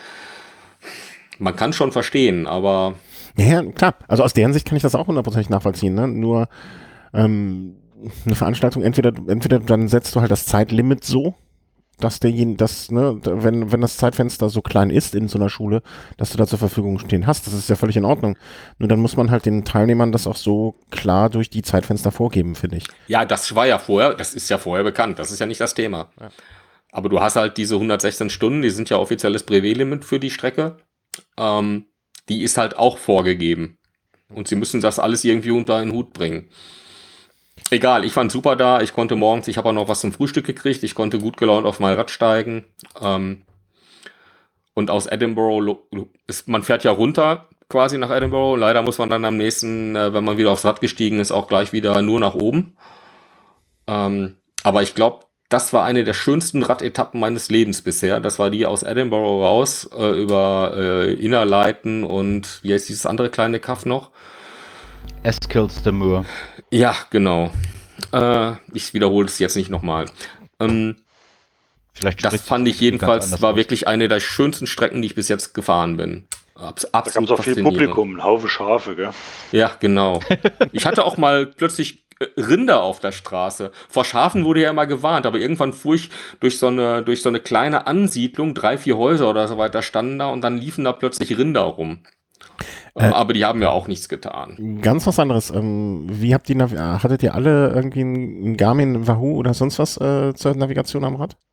Man kann schon verstehen, aber Ja, ja, klar. Also aus deren Sicht kann ich das auch hundertprozentig nachvollziehen. Ne? Nur ähm, eine Veranstaltung, entweder, entweder dann setzt du halt das Zeitlimit so, dass derjenige, dass, ne, da- wenn, wenn das Zeitfenster so klein ist in so einer Schule, dass du da zur Verfügung stehen hast, das ist ja völlig in Ordnung. Nur dann muss man halt den Teilnehmern das auch so klar durch die Zeitfenster vorgeben, finde ich. ja, das war ja vorher, das ist ja vorher bekannt, das ist ja nicht das Thema. Ja. Aber du hast halt diese hundertsechzehn Stunden, die sind ja offizielles Brevet-Limit für die Strecke. Ähm, die ist halt auch vorgegeben. Und sie müssen das alles irgendwie unter einen Hut bringen. Egal, ich fand super da. Ich konnte morgens, ich habe auch noch was zum Frühstück gekriegt. Ich konnte gut gelaunt auf mein Rad steigen. Ähm, und aus Edinburgh, lo- lo- ist, man fährt ja runter quasi nach Edinburgh. Leider muss man dann am nächsten, äh, wenn man wieder aufs Rad gestiegen ist, auch gleich wieder nur nach oben. Ähm, aber ich glaube, das war eine der schönsten Radetappen meines Lebens bisher. Das war die aus Edinburgh raus, äh, über äh, Innerleiten und wie heißt dieses andere kleine Kaff noch? Eskilstmoor. Ja, genau. Äh, ich wiederhole es jetzt nicht nochmal. Ähm, Vielleicht das spricht fand ich ganz jedenfalls, anders war aus. wirklich eine der schönsten Strecken, die ich bis jetzt gefahren bin. Abs Da gab absolut es auch viel faszinierend. Publikum, ein Haufen Schafe, gell? Ja, genau. Ich hatte auch mal plötzlich äh, Rinder auf der Straße. Vor Schafen wurde ja immer gewarnt, aber irgendwann fuhr ich durch so eine, durch so eine kleine Ansiedlung, drei, vier Häuser oder so weiter standen da und dann liefen da plötzlich Rinder rum. Äh, Äh, aber die haben ja auch nichts getan. Ganz was anderes. Ähm, wie habt ihr, Navi hattet ihr alle irgendwie ein Garmin, Wahoo oder sonst was äh, zur Navigation am Rad?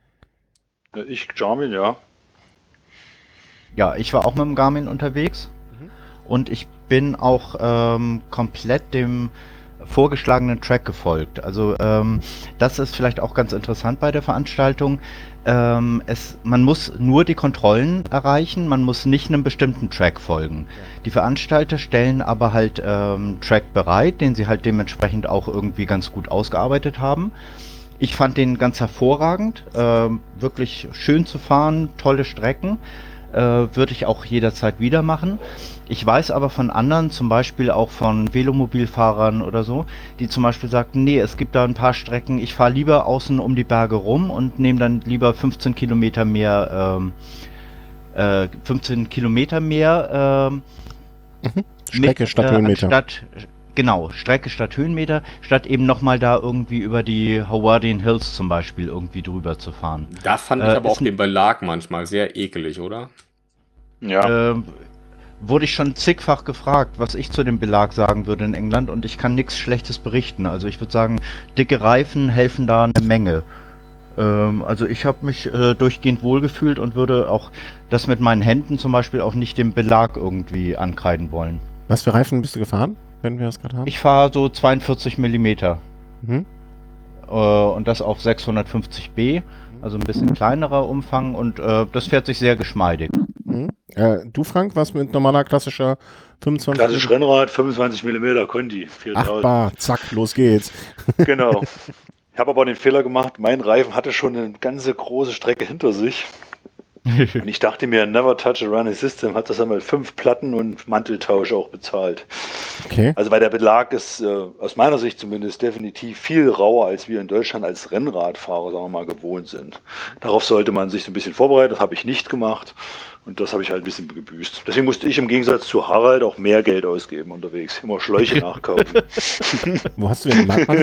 Ich, Garmin, ja. Ja, ich war auch mit dem Garmin unterwegs Mhm. und ich bin auch ähm, komplett dem vorgeschlagenen Track gefolgt. Also ähm, das ist vielleicht auch ganz interessant bei der Veranstaltung. Ähm, es, man muss nur die Kontrollen erreichen, man muss nicht einem bestimmten Track folgen. Die Veranstalter stellen aber halt ähm, Track bereit, den sie halt dementsprechend auch irgendwie ganz gut ausgearbeitet haben. Ich fand den ganz hervorragend, ähm, wirklich schön zu fahren, tolle Strecken. Äh, würde ich auch jederzeit wieder machen. Ich weiß aber von anderen, zum Beispiel auch von Velomobilfahrern oder so, die zum Beispiel sagten, nee, es gibt da ein paar Strecken, ich fahre lieber außen um die Berge rum und nehme dann lieber fünfzehn Kilometer mehr, ähm, äh, fünfzehn Kilometer mehr ähm, Mhm. Strecke mit, statt äh, Höhenmeter. anstatt, genau, Strecke statt Höhenmeter, statt eben nochmal da irgendwie über die Howardian Hills zum Beispiel irgendwie drüber zu fahren. Da fand ich Äh, aber ist auch ein- den Belag manchmal sehr ekelig, oder? Ja. Ähm, wurde ich schon zigfach gefragt, was ich zu dem Belag sagen würde in England und ich kann nichts Schlechtes berichten. Also ich würde sagen, dicke Reifen helfen da eine Menge. Ähm, also ich habe mich äh, durchgehend wohlgefühlt und würde auch das mit meinen Händen zum Beispiel auch nicht dem Belag irgendwie ankreiden wollen. Was für Reifen bist du gefahren, wenn wir das gerade haben? Ich fahre so zweiundvierzig Millimeter Mhm. äh, und das auf sechshundertfünfzig B, also ein bisschen kleinerer Umfang und äh, das fährt sich sehr geschmeidig. Mhm. Äh, du, Frank, was mit normaler klassischer fünfundzwanzig? Klassisch Rennrad, fünfundzwanzig Millimeter Conti, viertausend. Ach, bar, zack, los geht's. Genau. Ich habe aber den Fehler gemacht, mein Reifen hatte schon eine ganze große Strecke hinter sich. Und ich dachte mir, Never Touch a Running System hat das einmal fünf Platten und Manteltausch auch bezahlt. Okay. Also weil der Belag ist äh, aus meiner Sicht zumindest definitiv viel rauer, als wir in Deutschland als Rennradfahrer, sagen wir mal, gewohnt sind. Darauf sollte man sich so ein bisschen vorbereiten, das habe ich nicht gemacht und das habe ich halt ein bisschen gebüßt. Deswegen musste ich im Gegensatz zu Harald auch mehr Geld ausgeben unterwegs, immer Schläuche nachkaufen. Wo hast du den Mantel,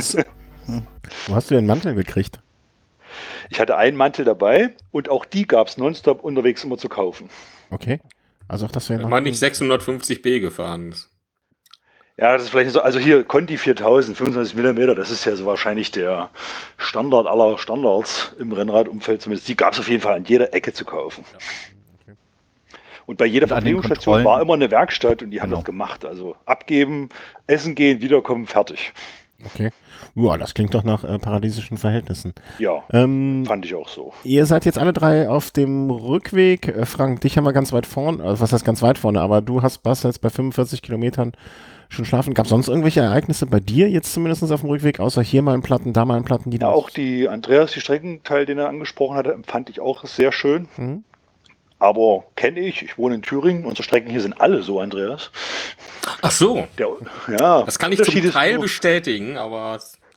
wo hast du den Mantel gekriegt? Ich hatte einen Mantel dabei und auch die gab es nonstop unterwegs immer zu kaufen. Okay. Also auch das wäre Wenn man nicht sechshundertfünfzig B gefahren ist. Ja, das ist vielleicht so, also hier Conti viertausend, fünfundzwanzig Millimeter, das ist ja so wahrscheinlich der Standard aller Standards im Rennradumfeld zumindest. Die gab es auf jeden Fall an jeder Ecke zu kaufen. Ja. Okay. Und bei jeder Und an den Verpflegungsstation Kontrollen- war immer eine Werkstatt und die haben Genau. das gemacht. Also abgeben, essen gehen, wiederkommen, fertig. Okay. Ja, das klingt doch nach äh, paradiesischen Verhältnissen. Ja, Ähm, fand ich auch so. Ihr seid jetzt alle drei auf dem Rückweg. Äh, Frank, dich haben wir ganz weit vorne, also was heißt ganz weit vorne, aber du hast warst jetzt bei fünfundvierzig Kilometern schon schlafen. Gab es sonst irgendwelche Ereignisse bei dir jetzt zumindest auf dem Rückweg, außer hier mal ein Platten, da mal ein Platten, die Ja, du- auch die Andreas, die Streckenteil, den er angesprochen hatte, empfand ich auch sehr schön. Mhm. Aber kenne ich, ich wohne in Thüringen, unsere Strecken hier sind alle so, Andreas. Ach so, Der, ja, das kann ich zum Unterschied ist Teil nur- bestätigen, aber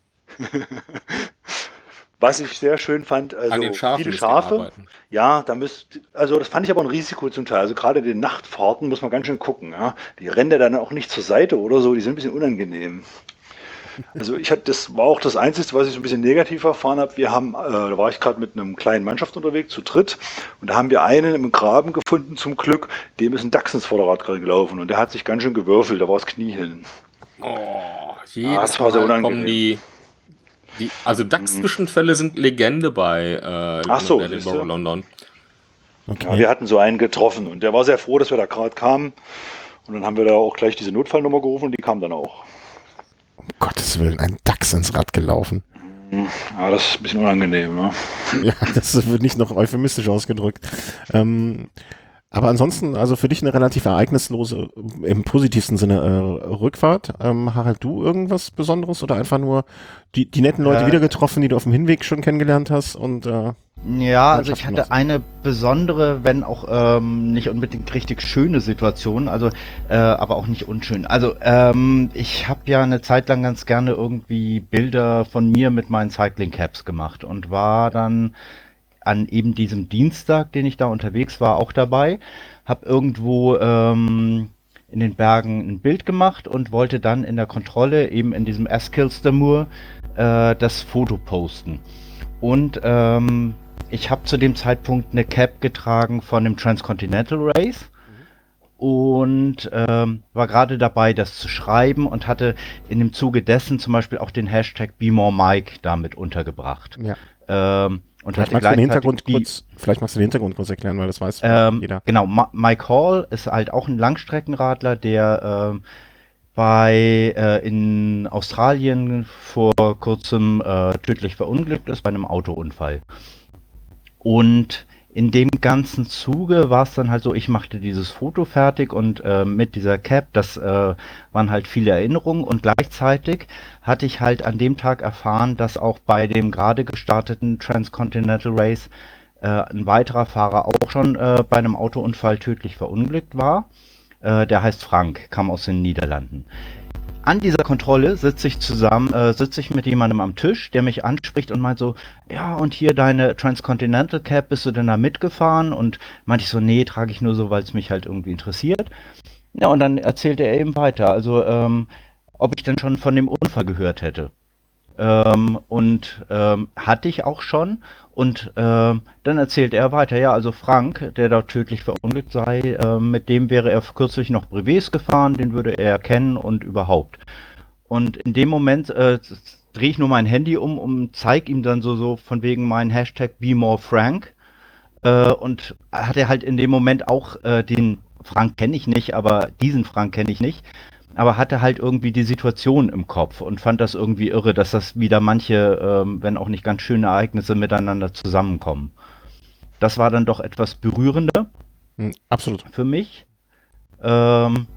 Was ich sehr schön fand, also an den Schafen viele müsst ihr Schafe. arbeiten. Ja, da müsst, also das fand ich aber ein Risiko zum Teil. Also gerade den Nachtfahrten muss man ganz schön gucken. Ja. Die rennen ja dann auch nicht zur Seite oder so, die sind ein bisschen unangenehm. Also ich hatte, das war auch das Einzige, was ich so ein bisschen negativ erfahren habe. Wir haben, äh, da war ich gerade mit einem kleinen Mannschaft unterwegs, zu dritt, und da haben wir einen im Graben gefunden, zum Glück, dem ist ein Dachs ins Vorderrad gerade gelaufen und der hat sich ganz schön gewürfelt, da war das Knie hin. Oh, Ah, jedes das war so Mal unangenehm. kommen die, die also DAX-Zwischenfälle sind Legende bei äh, Ach so, Edinburgh, siehste. London. Okay. Ja, wir hatten so einen getroffen und der war sehr froh, dass wir da gerade kamen. Und dann haben wir da auch gleich diese Notfallnummer gerufen und die kam dann auch. Um Gottes Willen, ein Dachs ins Rad gelaufen. Ja, das ist ein bisschen unangenehm. Ne? Ja, das wird nicht noch euphemistisch ausgedrückt. Ähm, aber ansonsten, also für dich eine relativ ereignislose, im positivsten Sinne äh, Rückfahrt. Ähm, Harald, du irgendwas Besonderes oder einfach nur die, die netten Leute Äh, wieder getroffen, die du auf dem Hinweg schon kennengelernt hast und äh, Ja, also ich Mannschaft hatte genossen. eine besondere, wenn auch ähm, nicht unbedingt richtig schöne Situation, also äh, aber auch nicht unschön. Also ähm, ich habe ja eine Zeit lang ganz gerne irgendwie Bilder von mir mit meinen Cycling Caps gemacht und war dann an eben diesem Dienstag, den ich da unterwegs war, auch dabei, habe irgendwo ähm, in den Bergen ein Bild gemacht und wollte dann in der Kontrolle eben in diesem Eskilstamur äh, das Foto posten. Und ähm, ich habe zu dem Zeitpunkt eine Cap getragen von dem Transcontinental Race und ähm, war gerade dabei, das zu schreiben und hatte in dem Zuge dessen zum Beispiel auch den Hashtag BeMoreMike damit untergebracht. ja. Ähm, und Vielleicht hatte magst, du den gleichzeitig Hintergrund die, kurz, vielleicht magst du den Hintergrund kurz erklären, weil das weiß ähm, jeder. genau, Ma Mike Hall ist halt auch ein Langstreckenradler, der ähm, bei äh, in Australien vor kurzem äh, tödlich verunglückt ist bei einem Autounfall. Und in dem ganzen Zuge war es dann halt so, ich machte dieses Foto fertig und äh, mit dieser Cap, das äh, waren halt viele Erinnerungen und gleichzeitig hatte ich halt an dem Tag erfahren, dass auch bei dem gerade gestarteten Transcontinental Race äh, ein weiterer Fahrer auch schon äh, bei einem Autounfall tödlich verunglückt war. Äh, der heißt Frank, kam aus den Niederlanden. An dieser Kontrolle sitze ich zusammen, äh, sitze ich mit jemandem am Tisch, der mich anspricht und meint so, ja, und hier deine Transcontinental Cap, bist du denn da mitgefahren? Und meinte ich so, nee, trage ich nur so, weil es mich halt irgendwie interessiert. Ja, und dann erzählte er eben weiter, also ähm, ob ich denn schon von dem Unfall gehört hätte. Ähm, und ähm, hatte ich auch schon. Und ähm, dann erzählt er weiter, ja, also Frank, der da tödlich verunglückt sei, ähm, mit dem wäre er kürzlich noch Brevets gefahren, den würde er kennen und überhaupt. Und in dem Moment äh, drehe ich nur mein Handy um und zeige ihm dann so, so von wegen meinen Hashtag BeMoreFrank. Äh, und hat er halt in dem Moment auch äh, den Frank kenne ich nicht, aber diesen Frank kenne ich nicht. Aber hatte halt irgendwie die Situation im Kopf und fand das irgendwie irre, dass das wieder manche, ähm, wenn auch nicht ganz schöne Ereignisse miteinander zusammenkommen. Das war dann doch etwas berührender Hm, absolut. für mich. Ähm,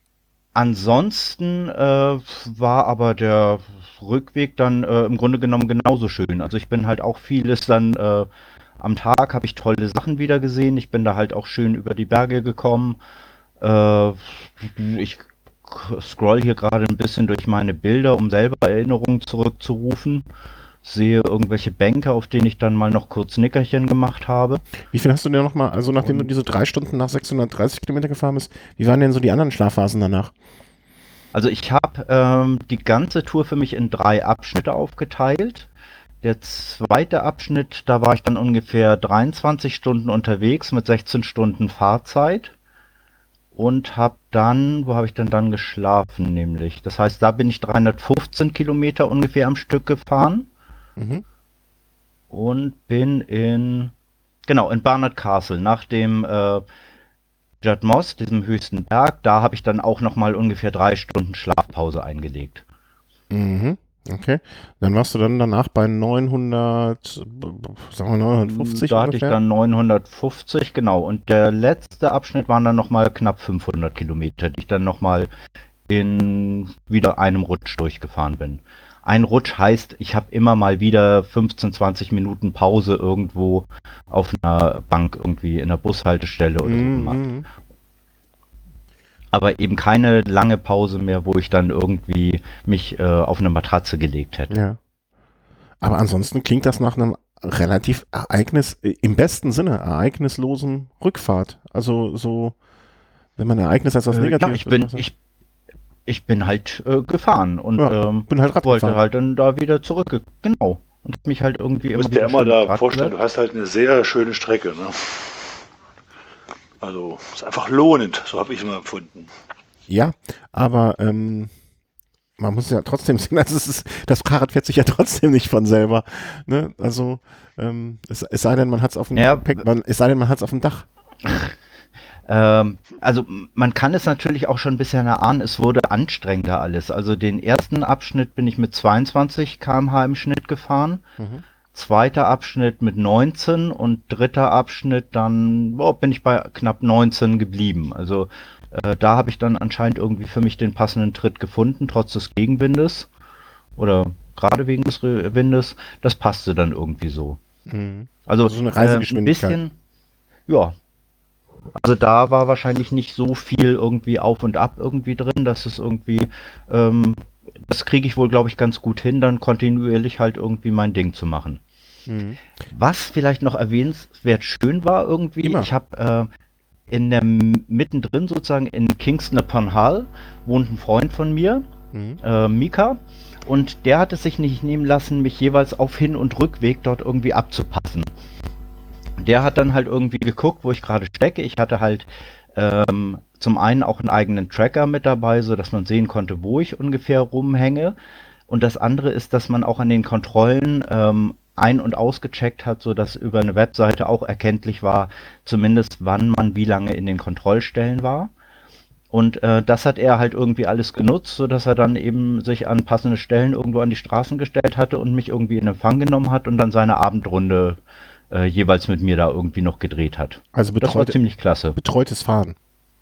ansonsten äh, war aber der Rückweg dann äh, im Grunde genommen genauso schön. Also ich bin halt auch vieles dann äh, am Tag, habe ich tolle Sachen wieder gesehen. Ich bin da halt auch schön über die Berge gekommen. Äh, ich scroll hier gerade ein bisschen durch meine Bilder, um selber Erinnerungen zurückzurufen. Sehe irgendwelche Bänke, auf denen ich dann mal noch kurz Nickerchen gemacht habe. Wie viel hast du denn nochmal, also nachdem du diese drei Stunden nach sechshundertdreißig Kilometer gefahren bist, wie waren denn so die anderen Schlafphasen danach? Also ich habe ähm, die ganze Tour für mich in drei Abschnitte aufgeteilt. Der zweite Abschnitt, da war ich dann ungefähr dreiundzwanzig Stunden unterwegs mit sechzehn Stunden Fahrzeit. und habe dann, wo habe ich denn dann geschlafen nämlich? Das heißt, da bin ich dreihundertfünfzehn Kilometer ungefähr am Stück gefahren Mhm. und bin in, genau, in Barnard Castle nach dem äh, Judd Moss, diesem höchsten Berg. Da habe ich dann auch nochmal ungefähr drei Stunden Schlafpause eingelegt. Mhm. Okay. Dann warst du dann danach bei neunhundert, b- b- sagen wir neunhundertfünfzig Da hatte ich ungefähr? dann neunhundertfünfzig, genau. Und der letzte Abschnitt waren dann nochmal knapp fünfhundert Kilometer, die ich dann nochmal in wieder einem Rutsch durchgefahren bin. Ein Rutsch heißt, ich habe immer mal wieder fünfzehn, zwanzig Minuten Pause irgendwo auf einer Bank irgendwie in einer Bushaltestelle oder so gemacht. Mhm. Aber eben keine lange Pause mehr, wo ich dann irgendwie mich äh, auf eine Matratze gelegt hätte. Ja. Aber ansonsten klingt das nach einem relativ Ereignis, im besten Sinne, ereignislosen Rückfahrt. Also so, wenn man Ereignis als was Äh, ja, Negatives ich bin, betrachtet. ich, ich bin halt äh, gefahren und Ja, ähm, bin halt Rad wollte gefahren. halt dann da wieder zurück. Genau. Und hab mich halt irgendwie Du immer musst dir wieder immer schön ins da Rad vorstellen, du gesetzt. hast halt eine sehr schöne Strecke. Ne? Also ist einfach lohnend, so habe ich es immer empfunden. Ja, aber ähm, man muss ja trotzdem sehen, also es ist, das Fahrrad fährt sich ja trotzdem nicht von selber. Ne? Also ähm, es, es sei denn, man hat es auf dem Ja, Gepäck, man, es sei denn, man hat es auf dem Dach. Ähm, also m- man kann es natürlich auch schon ein bisschen erahnen, es wurde anstrengender alles. Also den ersten Abschnitt bin ich mit zweiundzwanzig Kilometer pro Stunde im Schnitt gefahren, Mhm. zweiter Abschnitt mit neunzehn und dritter Abschnitt dann oh, bin ich bei knapp neunzehn geblieben. Also äh, da habe ich dann anscheinend irgendwie für mich den passenden Tritt gefunden, trotz des Gegenwindes oder gerade wegen des Re- Windes. Das passte dann irgendwie so. Mhm. Also Also so eine äh, ein Reisegeschwindigkeit. bisschen, ja, also da war wahrscheinlich nicht so viel irgendwie auf und ab irgendwie drin, dass es irgendwie, ähm, das kriege ich wohl, glaube ich, ganz gut hin, dann kontinuierlich halt irgendwie mein Ding zu machen. Mhm. Was vielleicht noch erwähnenswert schön war irgendwie, Immer. ich habe äh, in der M- mittendrin sozusagen in Kingston upon Hull wohnt ein Freund von mir, Mhm. äh, Mika, und der hat es sich nicht nehmen lassen, mich jeweils auf Hin- und Rückweg dort irgendwie abzupassen. Der hat dann halt irgendwie geguckt, wo ich gerade stecke. Ich hatte halt ähm, zum einen auch einen eigenen Tracker mit dabei, so dass man sehen konnte, wo ich ungefähr rumhänge. Und das andere ist, dass man auch an den Kontrollen ähm, ein- und ausgecheckt hat, so dass über eine Webseite auch erkenntlich war, zumindest wann man wie lange in den Kontrollstellen war. Und äh, das hat er halt irgendwie alles genutzt, so dass er dann eben sich an passende Stellen irgendwo an die Straßen gestellt hatte und mich irgendwie in Empfang genommen hat und dann seine Abendrunde äh, jeweils mit mir da irgendwie noch gedreht hat. Also Das war betreute, ziemlich klasse. betreutes Fahren.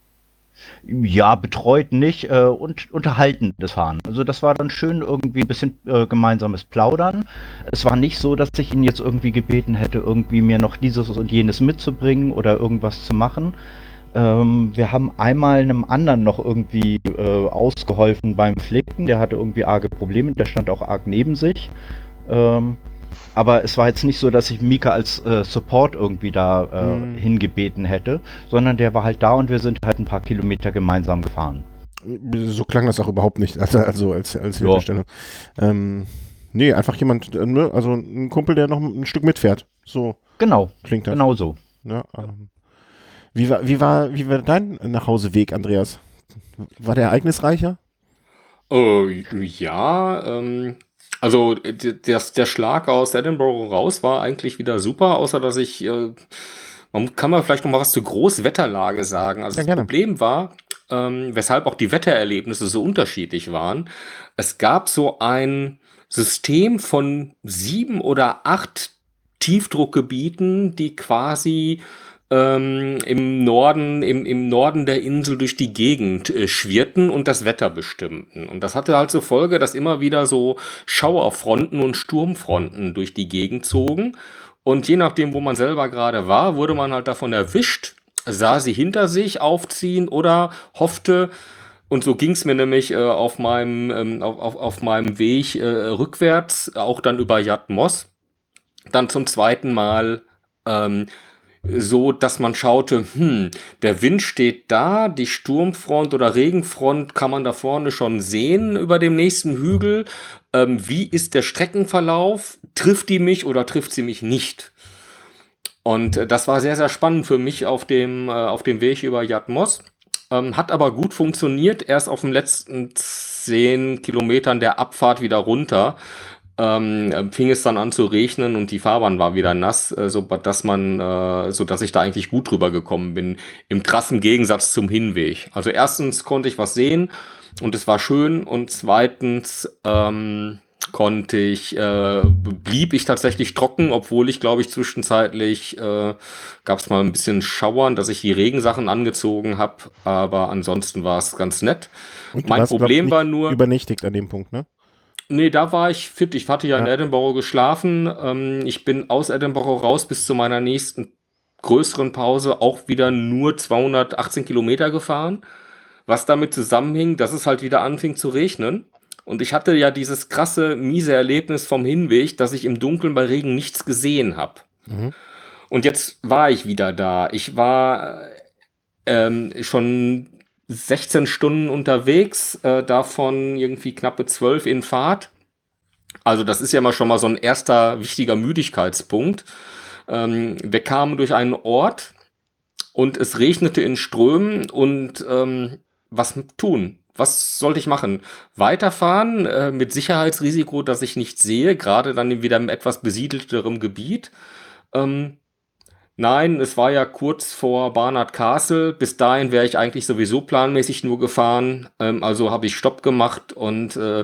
Ja, betreut nicht äh, und unterhaltendes Fahren. Also das war dann schön irgendwie ein bisschen äh, gemeinsames Plaudern. Es war nicht so, dass ich ihn jetzt irgendwie gebeten hätte, irgendwie mir noch dieses und jenes mitzubringen oder irgendwas zu machen. Ähm, wir haben einmal einem anderen noch irgendwie äh, ausgeholfen beim Flicken. Der hatte irgendwie arge Probleme, der stand auch arg neben sich. Ähm, aber es war jetzt nicht so, dass ich Mika als äh, Support irgendwie da äh, Mhm. hingebeten hätte, sondern der war halt da und wir sind halt ein paar Kilometer gemeinsam gefahren. So klang das auch überhaupt nicht, also, also als, als Ja. Hilfestellung. Ähm, nee, einfach jemand, äh, ne, also ein Kumpel, der noch ein Stück mitfährt. So Genau, klingt das. genau so. Ne? Ähm, wie, war, wie, war, wie war dein Nachhauseweg, Andreas? War der ereignisreicher? Äh, ja, ähm, also d- das, der Schlag aus Edinburgh raus war eigentlich wieder super, außer dass ich, äh, man kann man vielleicht noch mal was zur Großwetterlage sagen. Also Ja, das gerne. Problem war, ähm, weshalb auch die Wettererlebnisse so unterschiedlich waren. Es gab so ein System von sieben oder acht Tiefdruckgebieten, die quasi ähm, im Norden, im, im Norden der Insel durch die Gegend äh, schwirrten und das Wetter bestimmten. Und das hatte halt zur Folge, dass immer wieder so Schauerfronten und Sturmfronten durch die Gegend zogen. Und je nachdem, wo man selber gerade war, wurde man halt davon erwischt, sah sie hinter sich aufziehen oder hoffte, und so ging es mir nämlich äh, auf meinem, ähm, auf, auf, auf meinem Weg äh, rückwärts, auch dann über Yad Mos, dann zum zweiten Mal ähm, so, dass man schaute, hm, der Wind steht da, die Sturmfront oder Regenfront kann man da vorne schon sehen über dem nächsten Hügel. Ähm, wie ist der Streckenverlauf? Trifft die mich oder trifft sie mich nicht? Und äh, das war sehr, sehr spannend für mich auf dem, äh, auf dem Weg über Yad Mos. Ähm, hat aber gut funktioniert, erst auf den letzten zehn Kilometern der Abfahrt wieder runter. Ähm, äh, fing es dann an zu regnen und die Fahrbahn war wieder nass, äh, so dass man, äh, so dass ich da eigentlich gut drüber gekommen bin, im krassen Gegensatz zum Hinweg. Also erstens konnte ich was sehen und es war schön und zweitens ähm, konnte ich, äh, blieb ich tatsächlich trocken, obwohl ich, glaube ich, zwischenzeitlich äh, gab es mal ein bisschen Schauern, dass ich die Regensachen angezogen habe, aber ansonsten war es ganz nett. Und du Mein warst, glaub, Problem nicht war nur, übernächtigt an dem Punkt, ne? nee, da war ich fit. Ich hatte ja in Ja. Edinburgh geschlafen. Ähm, ich bin aus Edinburgh raus bis zu meiner nächsten größeren Pause auch wieder nur zweihundertachtzehn Kilometer gefahren, was damit zusammenhing, dass es halt wieder anfing zu regnen. Und ich hatte ja dieses krasse, miese Erlebnis vom Hinweg, dass ich im Dunkeln bei Regen nichts gesehen habe. Mhm. Und jetzt war ich wieder da. Ich war ähm, schon sechzehn Stunden unterwegs, äh, davon irgendwie knappe zwölf in Fahrt. Also das ist ja mal schon mal so ein erster wichtiger Müdigkeitspunkt. Ähm, wir kamen durch einen Ort und es regnete in Strömen und ähm, was tun? Was sollte ich machen? Weiterfahren äh, mit Sicherheitsrisiko, dass ich nichts sehe, gerade dann wieder im etwas besiedelterem Gebiet. Ähm, Nein, es war ja kurz vor Barnard Castle. Bis dahin wäre ich eigentlich sowieso planmäßig nur gefahren. Ähm, also habe ich Stopp gemacht und äh,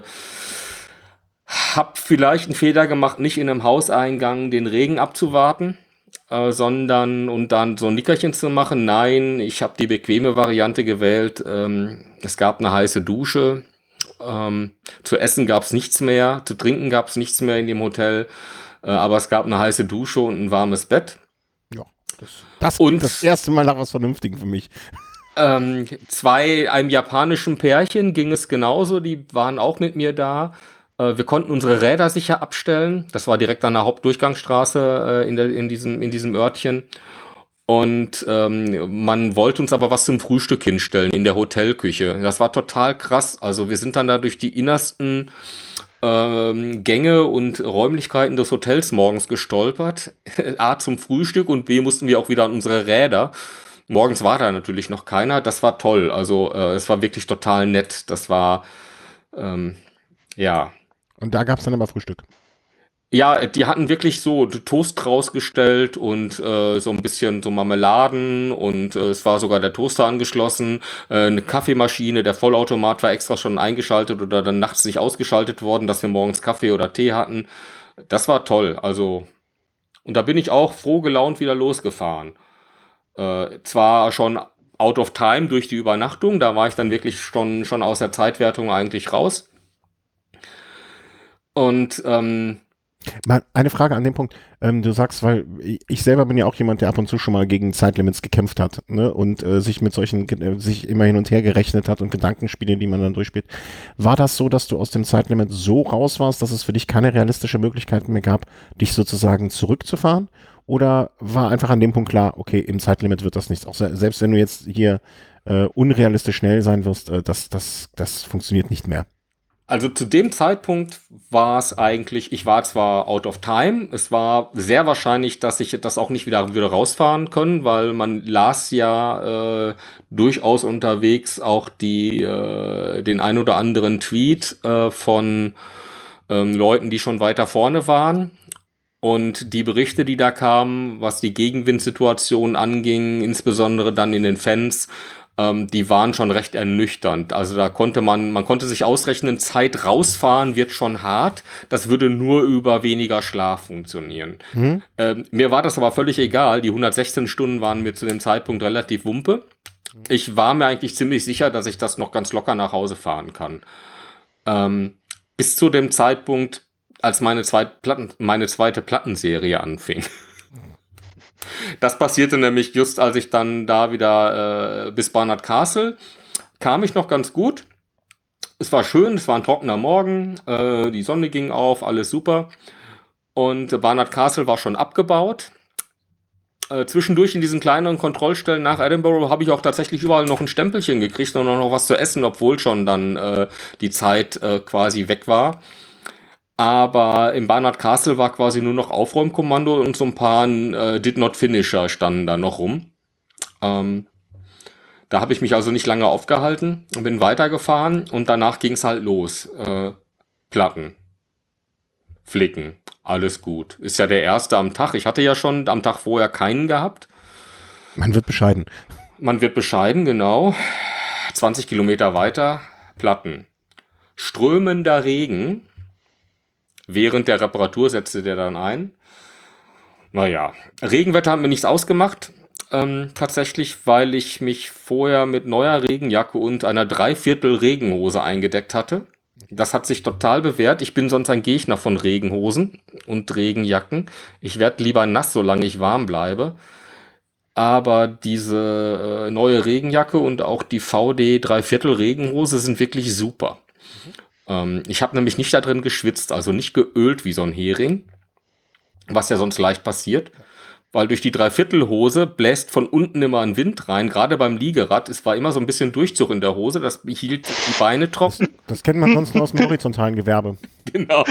habe vielleicht einen Fehler gemacht, nicht in einem Hauseingang den Regen abzuwarten, äh, sondern und dann so ein Nickerchen zu machen. Nein, ich habe die bequeme Variante gewählt. Ähm, es gab eine heiße Dusche. Ähm, zu essen gab es nichts mehr, zu trinken gab es nichts mehr in dem Hotel. Äh, aber es gab eine heiße Dusche und ein warmes Bett. Ja, das, das Und- klingt das erste Mal nach was Vernünftigem für mich. Ähm, zwei, einem japanischen Pärchen ging es genauso, die waren auch mit mir da. Äh, wir konnten unsere Räder sicher abstellen. Das war direkt an der Hauptdurchgangsstraße äh, in, der, in, diesem, in diesem Örtchen. Und ähm, man wollte uns aber was zum Frühstück hinstellen in der Hotelküche. Das war total krass. Also wir sind dann da durch die innersten ähm, Gänge und Räumlichkeiten des Hotels morgens gestolpert. A zum Frühstück und B mussten wir auch wieder an unsere Räder. Morgens war da natürlich noch keiner. Das war toll. Also äh, es war wirklich total nett. Das war, ähm, ja. Und da gab es dann aber Frühstück. Ja, die hatten wirklich so Toast rausgestellt und äh, so ein bisschen so Marmeladen und äh, es war sogar der Toaster angeschlossen, äh, eine Kaffeemaschine, der Vollautomat war extra schon eingeschaltet oder dann nachts nicht ausgeschaltet worden, dass wir morgens Kaffee oder Tee hatten. Das war toll. Also, und da bin ich auch froh gelaunt wieder losgefahren. Äh, zwar schon out of time durch die Übernachtung, da war ich dann wirklich schon, schon aus der Zeitwertung eigentlich raus. Und ähm, Mal eine Frage an dem Punkt. Ähm, du sagst, weil ich selber bin ja auch jemand, der ab und zu schon mal gegen Zeitlimits gekämpft hat, ne? Und äh, sich mit solchen, äh, sich immer hin und her gerechnet hat und Gedankenspiele, die man dann durchspielt. War das so, dass du aus dem Zeitlimit so raus warst, dass es für dich keine realistische Möglichkeit mehr gab, dich sozusagen zurückzufahren? Oder war einfach an dem Punkt klar, okay, im Zeitlimit wird das nichts? Auch se selbst wenn du jetzt hier äh, unrealistisch schnell sein wirst, äh, das, das, das funktioniert nicht mehr. Also zu dem Zeitpunkt war es eigentlich, ich war zwar out of time, es war sehr wahrscheinlich, dass ich das auch nicht wieder, wieder rausfahren können, weil man las ja äh, durchaus unterwegs auch die, äh, den ein oder anderen Tweet äh, von ähm, Leuten, die schon weiter vorne waren. Und die Berichte, die da kamen, was die Gegenwindsituation anging, insbesondere dann in den Fans, ähm, die waren schon recht ernüchternd. Also da konnte man, man konnte sich ausrechnen, Zeit rausfahren wird schon hart. Das würde nur über weniger Schlaf funktionieren. Hm? Ähm, mir war das aber völlig egal. Die hundertsechzehn Stunden waren mir zu dem Zeitpunkt relativ wumpe. Ich war mir eigentlich ziemlich sicher, dass ich das noch ganz locker nach Hause fahren kann. Ähm, bis zu dem Zeitpunkt, als meine zweite, Platten, meine zweite Plattenserie anfing. Das passierte nämlich just, als ich dann da wieder äh, bis Barnard Castle kam ich noch ganz gut. Es war schön, es war ein trockener Morgen, äh, die Sonne ging auf, alles super. Und Barnard Castle war schon abgebaut. Äh, zwischendurch in diesen kleineren Kontrollstellen nach Edinburgh habe ich auch tatsächlich überall noch ein Stempelchen gekriegt und auch noch was zu essen, obwohl schon dann äh, die Zeit äh, quasi weg war. Aber im Barnard Castle war quasi nur noch Aufräumkommando und so ein paar äh, Did Not Finisher standen da noch rum. Ähm, Da habe ich mich also nicht lange aufgehalten und bin weitergefahren und danach ging es halt los. Äh, Platten, Flicken, alles gut. Ist ja der erste am Tag. Ich hatte ja schon am Tag vorher keinen gehabt. Man wird bescheiden. Man wird bescheiden, genau. zwanzig Kilometer weiter, Platten. Strömender Regen. Während der Reparatur setzte der dann ein. Naja, Regenwetter hat mir nichts ausgemacht. Ähm, tatsächlich, weil ich mich vorher mit neuer Regenjacke und einer Dreiviertel Regenhose eingedeckt hatte. Das hat sich total bewährt. Ich bin sonst ein Gegner von Regenhosen und Regenjacken. Ich werde lieber nass, solange ich warm bleibe. Aber diese äh, neue Regenjacke und auch die V D Dreiviertel Regenhose sind wirklich super. Ähm, ich habe nämlich nicht da drin geschwitzt, also nicht geölt wie so ein Hering, was ja sonst leicht passiert. Weil durch die Dreiviertelhose bläst von unten immer ein Wind rein, gerade beim Liegerad. Es war immer so ein bisschen Durchzug in der Hose, das hielt die Beine trocken. Das kennt man sonst nur aus dem horizontalen Gewerbe. Genau.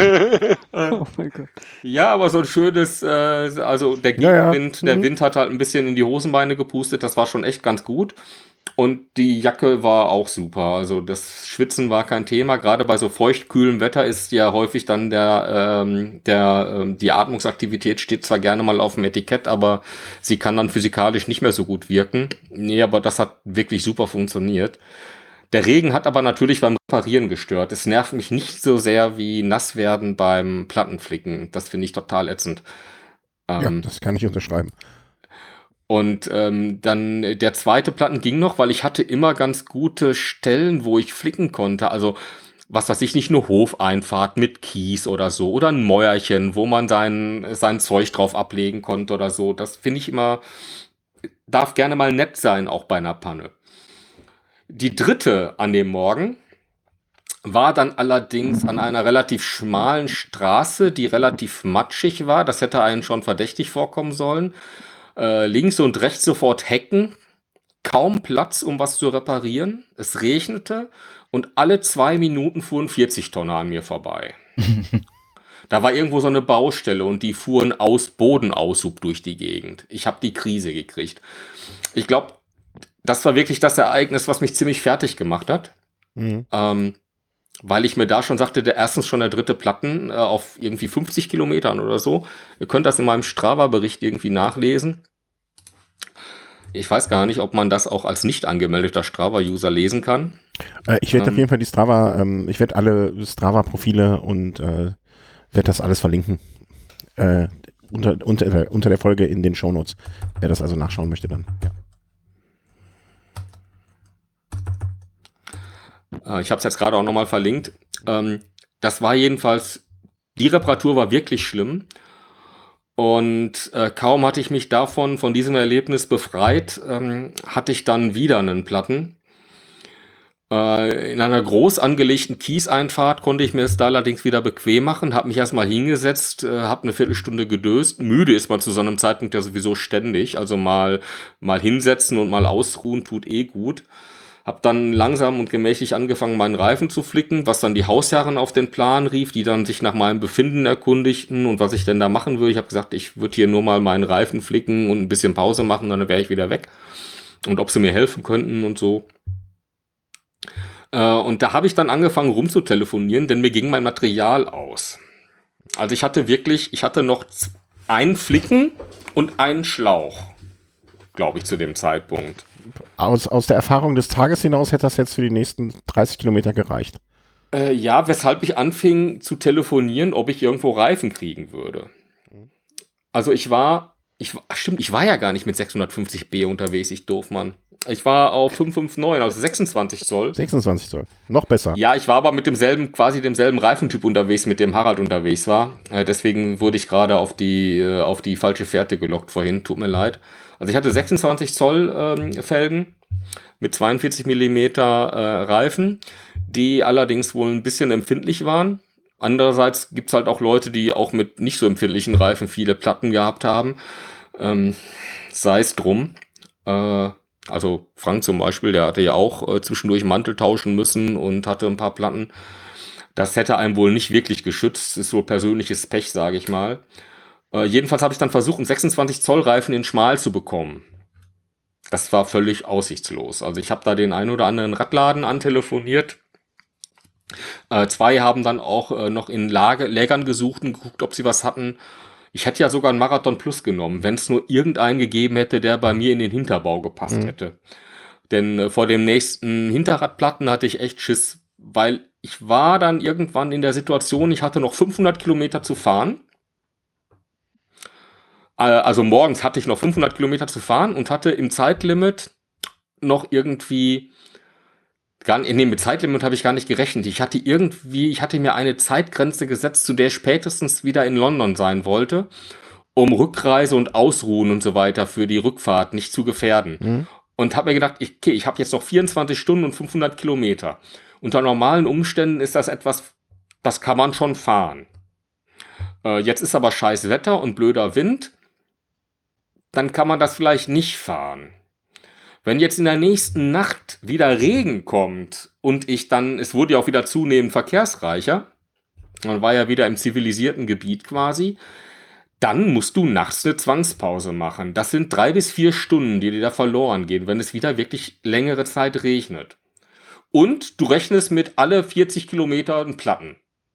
Oh mein Gott. Ja, aber so ein schönes, äh, also der Ja, ja. Gegenwind, der Mhm. Wind hat halt ein bisschen in die Hosenbeine gepustet, das war schon echt ganz gut. Und die Jacke war auch super. Also das Schwitzen war kein Thema. Gerade bei so feuchtkühlem Wetter ist ja häufig dann der, ähm, der, ähm, die Atmungsaktivität steht zwar gerne mal auf dem Etikett, aber sie kann dann physikalisch nicht mehr so gut wirken. Nee, aber das hat wirklich super funktioniert. Der Regen hat aber natürlich beim Reparieren gestört. Es nervt mich nicht so sehr wie nass werden beim Plattenflicken. Das finde ich total ätzend. Ja, Ähm, das kann ich unterschreiben. Und ähm, dann äh, der zweite Platten ging noch, weil ich hatte immer ganz gute Stellen, wo ich flicken konnte. Also was weiß ich, nicht nur Hofeinfahrt mit Kies oder so oder ein Mäuerchen, wo man sein, sein Zeug drauf ablegen konnte oder so. Das finde ich immer, darf gerne mal nett sein, auch bei einer Panne. Die dritte an dem Morgen war dann allerdings an einer relativ schmalen Straße, die relativ matschig war. Das hätte einen schon verdächtig vorkommen sollen. Äh, links und rechts sofort Hecken, kaum Platz, um was zu reparieren. Es regnete und alle zwei Minuten fuhren vierzig Tonner an mir vorbei. Da war irgendwo so eine Baustelle und die fuhren aus Bodenaushub durch die Gegend. Ich habe die Krise gekriegt. Ich glaube, das war wirklich das Ereignis, was mich ziemlich fertig gemacht hat. Mhm. Ähm, weil ich mir da schon sagte, der erstens schon der dritte Platten äh, auf irgendwie fünfzig Kilometern oder so. Ihr könnt das in meinem Strava-Bericht irgendwie nachlesen. Ich weiß gar nicht, ob man das auch als nicht angemeldeter Strava-User lesen kann. Äh, ich werde Ähm. auf jeden Fall die Strava, ähm, ich werde alle Strava-Profile und äh, werde das alles verlinken. Äh, unter, unter, unter der Folge in den Shownotes. Wer das also nachschauen möchte, dann. Ja. Äh, ich habe es jetzt gerade auch nochmal verlinkt. Ähm, das war jedenfalls, die Reparatur war wirklich schlimm. Und äh, kaum hatte ich mich davon, von diesem Erlebnis befreit, ähm, hatte ich dann wieder einen Platten. Äh, in einer groß angelegten Kieseinfahrt konnte ich mir es da allerdings wieder bequem machen, habe mich erstmal hingesetzt, äh, habe eine Viertelstunde gedöst. Müde ist man zu so einem Zeitpunkt ja sowieso ständig, also mal, mal hinsetzen und mal ausruhen tut eh gut. Hab dann langsam und gemächlich angefangen, meinen Reifen zu flicken, was dann die Hausherren auf den Plan rief, die dann sich nach meinem Befinden erkundigten und was ich denn da machen würde. Ich habe gesagt, ich würde hier nur mal meinen Reifen flicken und ein bisschen Pause machen, dann wäre ich wieder weg. Und ob sie mir helfen könnten und so. Äh, und da habe ich dann angefangen rumzutelefonieren, denn mir ging mein Material aus. Also ich hatte wirklich, ich hatte noch einen Flicken und einen Schlauch, glaube ich, zu dem Zeitpunkt. Aus, aus der Erfahrung des Tages hinaus hätte das jetzt für die nächsten dreißig Kilometer gereicht. Äh, ja, weshalb ich anfing zu telefonieren, ob ich irgendwo Reifen kriegen würde. Also ich war, ich war, stimmt, ich war ja gar nicht mit sechshundertfünfzig B unterwegs, ich doof, Mann. Ich war auf fünf fünf neun, also sechsundzwanzig Zoll. sechsundzwanzig Zoll. Noch besser. Ja, ich war aber mit demselben, quasi demselben Reifentyp unterwegs, mit dem Harald unterwegs war. Äh, deswegen wurde ich gerade auf die, äh, auf die falsche Fährte gelockt vorhin, tut mir leid. Also ich hatte sechsundzwanzig Zoll ähm, Felgen mit zweiundvierzig Millimeter äh, Reifen, die allerdings wohl ein bisschen empfindlich waren. Andererseits gibt's halt auch Leute, die auch mit nicht so empfindlichen Reifen viele Platten gehabt haben. Ähm, sei es drum. Äh, also Frank zum Beispiel, der hatte ja auch äh, zwischendurch Mantel tauschen müssen und hatte ein paar Platten. Das hätte einem wohl nicht wirklich geschützt. Das ist so persönliches Pech, sage ich mal. Äh, jedenfalls habe ich dann versucht, einen sechsundzwanzig Zoll Reifen in schmal zu bekommen. das war völlig aussichtslos. Also ich habe da den einen oder anderen Radladen antelefoniert. Äh, zwei haben dann auch äh, noch in Lage, Lägern gesucht und geguckt, ob sie was hatten. Ich hätte ja sogar einen Marathon Plus genommen, wenn es nur irgendeinen gegeben hätte, der bei mir in den Hinterbau gepasst Mhm. hätte. Denn äh, vor dem nächsten Hinterradplatten hatte ich echt Schiss, weil ich war dann irgendwann in der Situation, ich hatte noch fünfhundert Kilometer zu fahren. Äh, also morgens hatte ich noch fünfhundert Kilometer zu fahren und hatte im Zeitlimit noch irgendwie, gar nicht, nee, mit Zeitlimit habe ich gar nicht gerechnet. Ich hatte irgendwie, ich hatte mir eine Zeitgrenze gesetzt, zu der ich spätestens wieder in London sein wollte, um Rückreise und Ausruhen und so weiter für die Rückfahrt nicht zu gefährden. Mhm. Und habe mir gedacht, ich, okay, ich habe jetzt noch vierundzwanzig Stunden und fünfhundert Kilometer. Unter normalen Umständen ist das etwas, das kann man schon fahren. Äh, jetzt ist aber scheiß Wetter und blöder Wind, dann kann man das vielleicht nicht fahren. Wenn jetzt in der nächsten Nacht wieder Regen kommt und ich dann, es wurde ja auch wieder zunehmend verkehrsreicher, man war ja wieder im zivilisierten Gebiet quasi, dann musst du nachts eine Zwangspause machen. Das sind drei bis vier Stunden, die dir da verloren gehen, wenn es wieder wirklich längere Zeit regnet. Und du rechnest mit alle vierzig Kilometern Platten.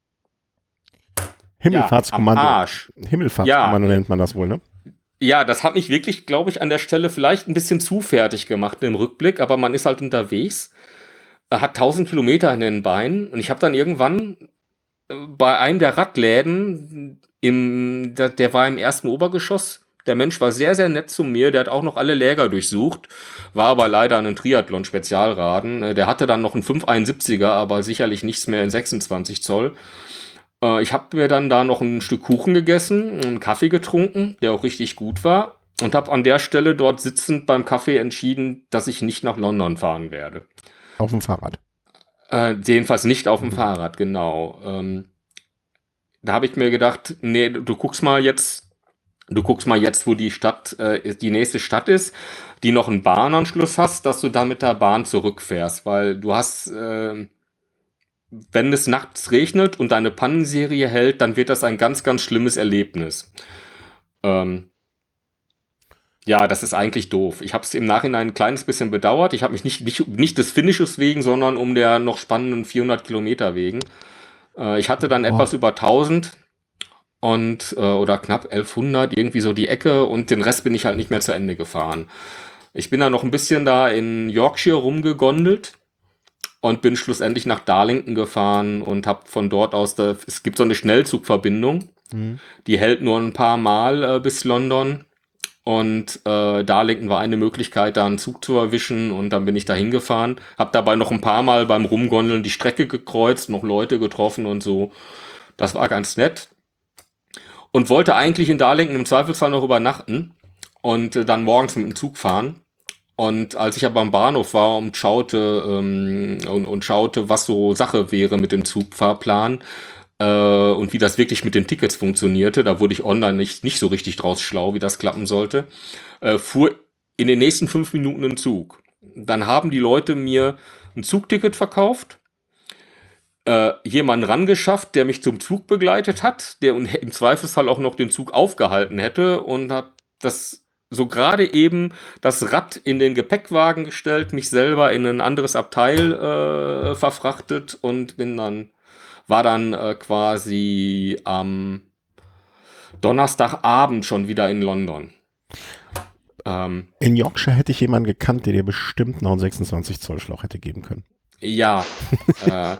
Himmelfahrtskommando. Ja, am Arsch. Himmelfahrtskommando Ja. nennt man das wohl, ne? Ja, das hat mich wirklich, glaube ich, an der Stelle vielleicht ein bisschen zu fertig gemacht im Rückblick, aber man ist halt unterwegs, äh, hat tausend Kilometer in den Beinen und ich habe dann irgendwann äh, bei einem der Radläden, im, der, der war im ersten Obergeschoss, der Mensch war sehr, sehr nett zu mir, der hat auch noch alle Läger durchsucht, war aber leider ein Triathlon-Spezialraden, Äh, der hatte dann noch einen fünf einundsiebziger, aber sicherlich nichts mehr in sechsundzwanzig Zoll. Äh, Ich habe mir dann da noch ein Stück Kuchen gegessen, einen Kaffee getrunken, der auch richtig gut war und habe an der Stelle dort sitzend beim Kaffee entschieden, dass ich nicht nach London fahren werde. Auf dem Fahrrad. Äh, jedenfalls nicht auf dem Mhm. Fahrrad, genau. Ähm, da habe ich mir gedacht, nee, du guckst mal jetzt, du guckst mal jetzt, wo die Stadt, äh, die nächste Stadt ist, die noch einen Bahnanschluss hast, dass du da mit der Bahn zurückfährst, weil du hast, äh, wenn es nachts regnet und deine Pannenserie hält, dann wird das ein ganz, ganz schlimmes Erlebnis. Ähm, ja, das ist eigentlich doof. Ich habe es im Nachhinein ein kleines bisschen bedauert. Ich habe mich nicht, nicht, nicht des Finishes wegen, sondern um der noch spannenden vierhundert Kilometer wegen. Äh, ich hatte dann Boah. etwas über tausend und äh, oder knapp elfhundert, irgendwie so die Ecke und den Rest bin ich halt nicht mehr zu Ende gefahren. Ich bin dann noch ein bisschen da in Yorkshire rumgegondelt und bin schlussendlich nach Darlington gefahren und habe von dort aus, da, es gibt so eine Schnellzugverbindung, Mhm. die hält nur ein paar Mal äh, bis London und äh, Darlington war eine Möglichkeit, da einen Zug zu erwischen und dann bin ich da hingefahren, habe dabei noch ein paar Mal beim Rumgondeln die Strecke gekreuzt, noch Leute getroffen und so. Das war ganz nett und wollte eigentlich in Darlington im Zweifelsfall noch übernachten und äh, dann morgens mit dem Zug fahren. Und als ich aber am Bahnhof war und schaute, ähm, und, und schaute, was so Sache wäre mit dem Zugfahrplan äh, und wie das wirklich mit den Tickets funktionierte, da wurde ich online nicht, nicht so richtig draus schlau, wie das klappen sollte, äh, fuhr in den nächsten fünf Minuten ein Zug. Dann haben die Leute mir ein Zugticket verkauft, äh, jemanden rangeschafft, der mich zum Zug begleitet hat, der un- im Zweifelsfall auch noch den Zug aufgehalten hätte und hat das so gerade eben das Rad in den Gepäckwagen gestellt, mich selber in ein anderes Abteil äh, verfrachtet und bin dann, war dann äh, quasi am Donnerstagabend schon wieder in London. Ähm, In Yorkshire hätte ich jemanden gekannt, der dir bestimmt noch einen sechsundzwanzig Zoll Schlauch hätte geben können. ja. äh,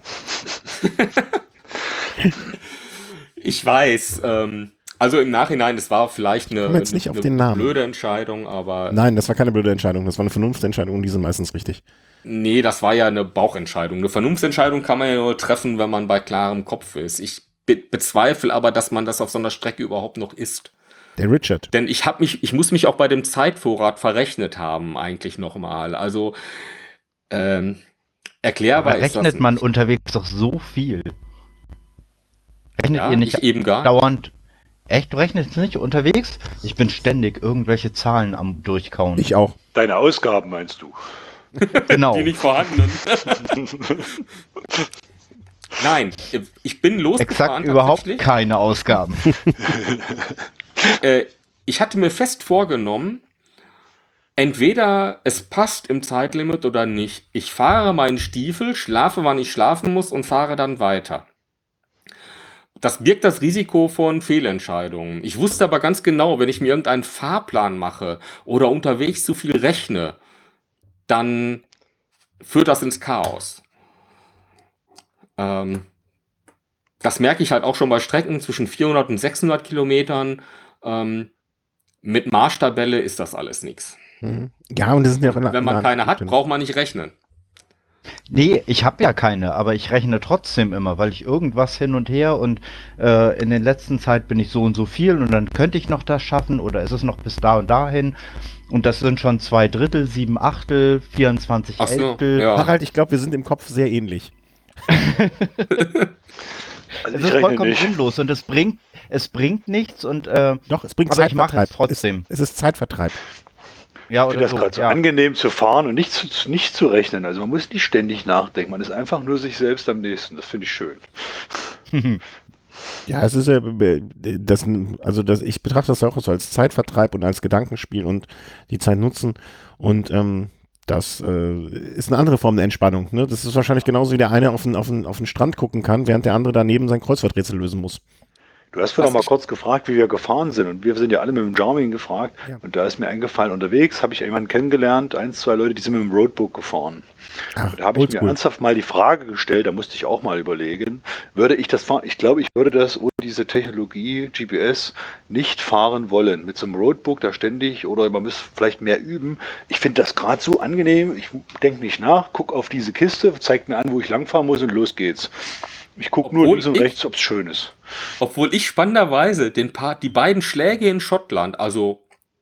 ich weiß. Ähm, also im Nachhinein, es war vielleicht eine, Komm jetzt nicht eine, auf eine den Namen. blöde Entscheidung, aber Nein, das war keine blöde Entscheidung. Das war eine Vernunftentscheidung und die sind meistens richtig. nee, das war ja eine Bauchentscheidung. Eine Vernunftsentscheidung kann man ja nur treffen, wenn man bei klarem Kopf ist. Ich be bezweifle aber, dass man das auf so einer Strecke überhaupt noch ist. Der Richard. Denn ich habe mich, ich muss mich auch bei dem Zeitvorrat verrechnet haben, eigentlich nochmal. Also ähm, erklärbar Aber ist das rechnet man nicht. unterwegs doch so viel. Rechnet Ja, ihr nicht ich eben gar. dauernd? Echt, du rechnest nicht unterwegs? Ich bin ständig irgendwelche Zahlen am Durchkauen. Ich auch. Deine Ausgaben meinst du? Genau. Die nicht vorhandenen. Nein, ich bin losgefahren. Exakt überhaupt tatsächlich. keine Ausgaben. Äh, ich hatte mir fest vorgenommen, Entweder es passt im Zeitlimit oder nicht. Ich fahre meinen Stiefel, schlafe, wann ich schlafen muss und fahre dann weiter. Das birgt das Risiko von Fehlentscheidungen. Ich wusste aber ganz genau, wenn ich mir irgendeinen Fahrplan mache oder unterwegs zu viel rechne, dann führt das ins Chaos. Ähm, das merke ich halt auch schon bei Strecken zwischen vierhundert und sechshundert Kilometern. Ähm, mit Marschtabelle ist das alles nichts. Mhm. Ja, und das sind ja auch in, Wenn man in keine hat, drin. braucht man nicht rechnen. Nee, ich habe ja keine, aber ich rechne trotzdem immer, weil ich irgendwas hin und her und äh, in der letzten Zeit bin ich so und so viel und dann könnte ich noch das schaffen oder ist es noch bis da und dahin und das sind schon zwei Drittel, sieben Achtel, vierundzwanzig Ach so, Elftel. ja. Harald, ich glaube, wir sind im Kopf sehr ähnlich. Also Es ich ist rechne vollkommen nicht. sinnlos und es bringt, es bringt nichts und äh, Doch, es bringt aber ich mache Zeitvertreib. es trotzdem. Es, es ist Zeitvertreib. Ja, Ich finde oder das so. gerade so Ja. angenehm zu fahren und nicht zu, nicht zu rechnen. Also man muss nicht ständig nachdenken. Man ist einfach nur sich selbst am nächsten. Das finde ich schön. Ja, es ist ja, äh, das, also das, ich betrachte das auch so als Zeitvertreib und als Gedankenspiel und die Zeit nutzen und ähm, das äh, ist eine andere Form der Entspannung. Ne? Das ist wahrscheinlich genauso wie der eine auf den, auf, den, auf den Strand gucken kann, während der andere daneben sein Kreuzworträtsel lösen muss. Du hast vorhin Was noch mal ich- kurz gefragt, wie wir gefahren sind. Und wir sind ja alle mit dem Garmin gefragt. Ja. Und da ist mir eingefallen, unterwegs habe ich jemanden kennengelernt, ein, zwei Leute, die sind mit dem Roadbook gefahren. Ach, Und da habe ich mir oldschool. ernsthaft mal die Frage gestellt, da musste ich auch mal überlegen, würde ich das fahren? Ich glaube, ich würde das ohne diese Technologie, G P S, nicht fahren wollen. Mit so einem Roadbook da ständig oder man müsste vielleicht mehr üben. Ich finde das gerade so angenehm. Ich denke nicht nach, gucke auf diese Kiste, zeigt mir an, wo ich langfahren muss und los geht's. Ich gucke nur Obwohl links und ich- rechts, ob es schön ist. Obwohl ich spannenderweise den Part, die beiden Schläge in Schottland, also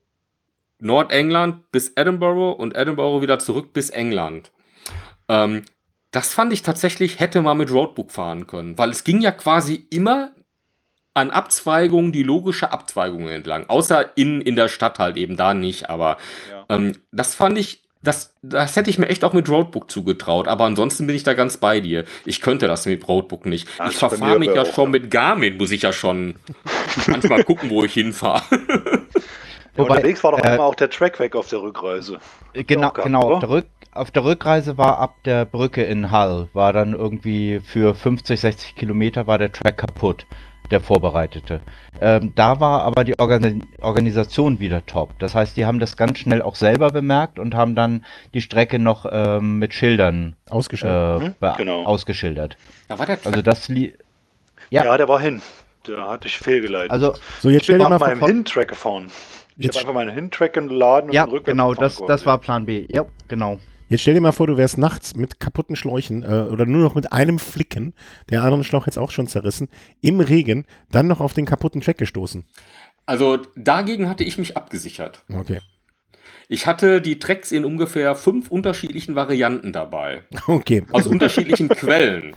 Nordengland bis Edinburgh und Edinburgh wieder zurück bis England, ähm, das fand ich tatsächlich, hätte man mit Roadbook fahren können, weil es ging ja quasi immer an Abzweigungen die logische Abzweigung entlang, außer in, in der Stadt halt eben da nicht, aber Ja. ähm, das fand ich, das, das hätte ich mir echt auch mit Roadbook zugetraut, aber ansonsten bin ich da ganz bei dir. Ich könnte das mit Roadbook nicht. Ja, Ich ist bei verfahre mir mich aber ja auch, schon ja. mit Garmin, muss ich ja schon manchmal gucken, wo ich hinfahre. Wobei, Unterwegs war doch äh, einmal auch der Track weg auf der Rückreise. Genau, auch gehabt, genau. oder? Auf der, Rück, auf der Rückreise war ab der Brücke in Hull, war dann irgendwie für fünfzig, sechzig Kilometer war der Track kaputt, der vorbereitete. Ähm, da war aber die Organi Organisation wieder top. Das heißt, die haben das ganz schnell auch selber bemerkt und haben dann die Strecke noch ähm, mit Schildern äh, Ausgeschaltet. Mhm, be- genau. ausgeschildert. Da war der Also das li Ja. Ja. der war hin. Da hatte ich fehlgeleitet. also So, jetzt ich stell bin dir mal nach vor, meinem Hin-Track gefahren. Ich Jetzt- habe einfach meinen Hin-Track geladen und ja, den Rückwärts genau, gefahren das, das quasi. war Plan B. Ja, genau. jetzt stell dir mal vor, du wärst nachts mit kaputten Schläuchen äh, oder nur noch mit einem Flicken, der andere Schlauch jetzt auch schon zerrissen, im Regen, dann noch auf den kaputten Track gestoßen. Also dagegen hatte ich mich abgesichert. Okay. Ich hatte die Tracks in ungefähr fünf unterschiedlichen Varianten dabei. Okay. Aus unterschiedlichen Quellen.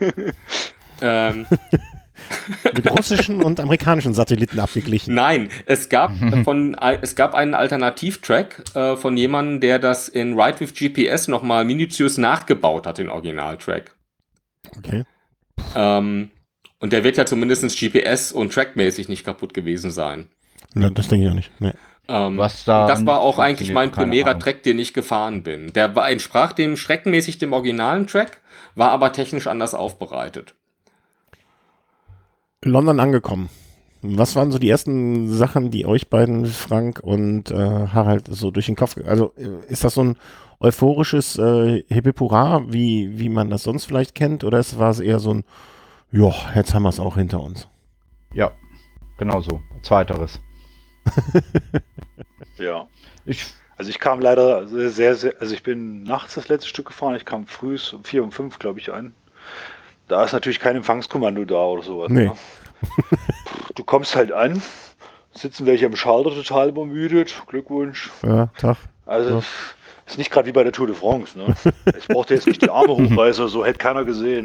Ähm, Mit russischen und amerikanischen Satelliten abgeglichen. nein, es gab, von, es gab einen Alternativtrack äh, von jemandem, der das in Ride with G P S nochmal minutiös nachgebaut hat, den Originaltrack. Okay. Ähm, und der wird ja zumindest G P S- und trackmäßig nicht kaputt gewesen sein. Na, das denke ich auch nicht. Nee. Ähm, Was da und das war auch nicht eigentlich mein funktioniert, keine primärer Ahnung. Track, den ich gefahren bin. Der war, entsprach dem streckenmäßig dem originalen Track, war aber technisch anders aufbereitet. London angekommen. Was waren so die ersten Sachen, die euch beiden, Frank und äh, Harald, so durch den Kopf, also äh, ist das so ein euphorisches äh, Hippie-Hurra, wie, wie man das sonst vielleicht kennt, oder ist, war es eher so ein, ja, jetzt haben wir es auch hinter uns? Ja, genau so. Zweiteres. Ja. Ich, Also ich kam leider sehr, sehr, also ich bin nachts das letzte Stück gefahren, ich kam früh um vier, um fünf, glaube ich, an. Da ist natürlich kein Empfangskommando da oder sowas. Nee. Ne? Du kommst halt an, sitzen welche am Schalter total übermüdet, Glückwunsch. Ja, Tag. Also Ja. ist nicht gerade wie bei der Tour de France. Ne? Ich brauchte jetzt nicht die Arme hochreißen, so hätte keiner gesehen.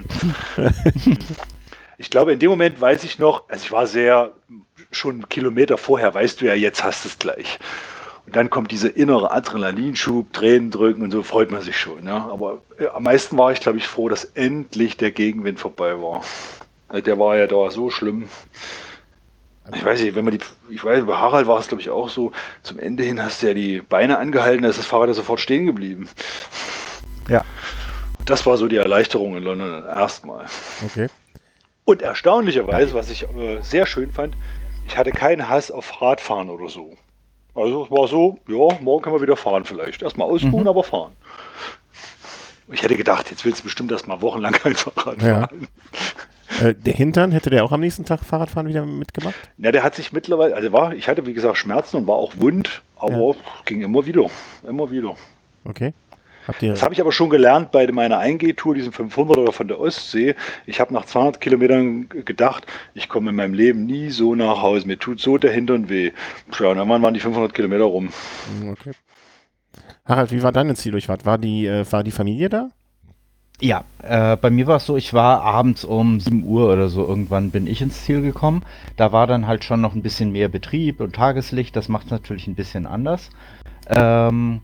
Ich glaube, in dem Moment weiß ich noch, also ich war sehr, schon einen Kilometer vorher, weißt du ja, jetzt hast du es gleich. Und dann kommt dieser innere Adrenalinschub, Tränen drücken und so freut man sich schon. Ja? Aber äh, am meisten war ich, glaube ich, froh, dass endlich der Gegenwind vorbei war. Äh, Der war ja da so schlimm. Ich weiß nicht, wenn man die, ich weiß, bei Harald war es glaube ich auch so, zum Ende hin hast du ja die Beine angehalten, da ist das Fahrrad ja sofort stehen geblieben. Ja. Das war so die Erleichterung in London erstmal. Okay. Und erstaunlicherweise, was ich äh, sehr schön fand, ich hatte keinen Hass auf Radfahren oder so. Also es war so, ja, morgen können wir wieder fahren vielleicht. Erstmal ausruhen, Mhm. aber fahren. Ich hätte gedacht, jetzt willst du bestimmt erstmal wochenlang kein Fahrrad Ja. fahren. Äh, der Hintern, hätte der auch am nächsten Tag Fahrradfahren wieder mitgemacht? Ja, der hat sich mittlerweile, also war, ich hatte wie gesagt Schmerzen und war auch wund, aber ging immer wieder, immer wieder. Okay. Habt ihr. Das habe ich aber schon gelernt bei meiner Eingehtour, diesem fünfhunderter von der Ostsee. Ich habe nach zweihundert Kilometern gedacht, ich komme in meinem Leben nie so nach Hause. Mir tut so der Hintern weh. Tja, und irgendwann waren die fünfhundert Kilometer rum. Hm, Okay. Harald, wie war deine Zieldurchfahrt? War die, äh, war die Familie da? Ja, äh, bei mir war es so, ich war abends um sieben Uhr oder so, irgendwann bin ich ins Ziel gekommen. Da war dann halt schon noch ein bisschen mehr Betrieb und Tageslicht, das macht es natürlich ein bisschen anders. Ähm,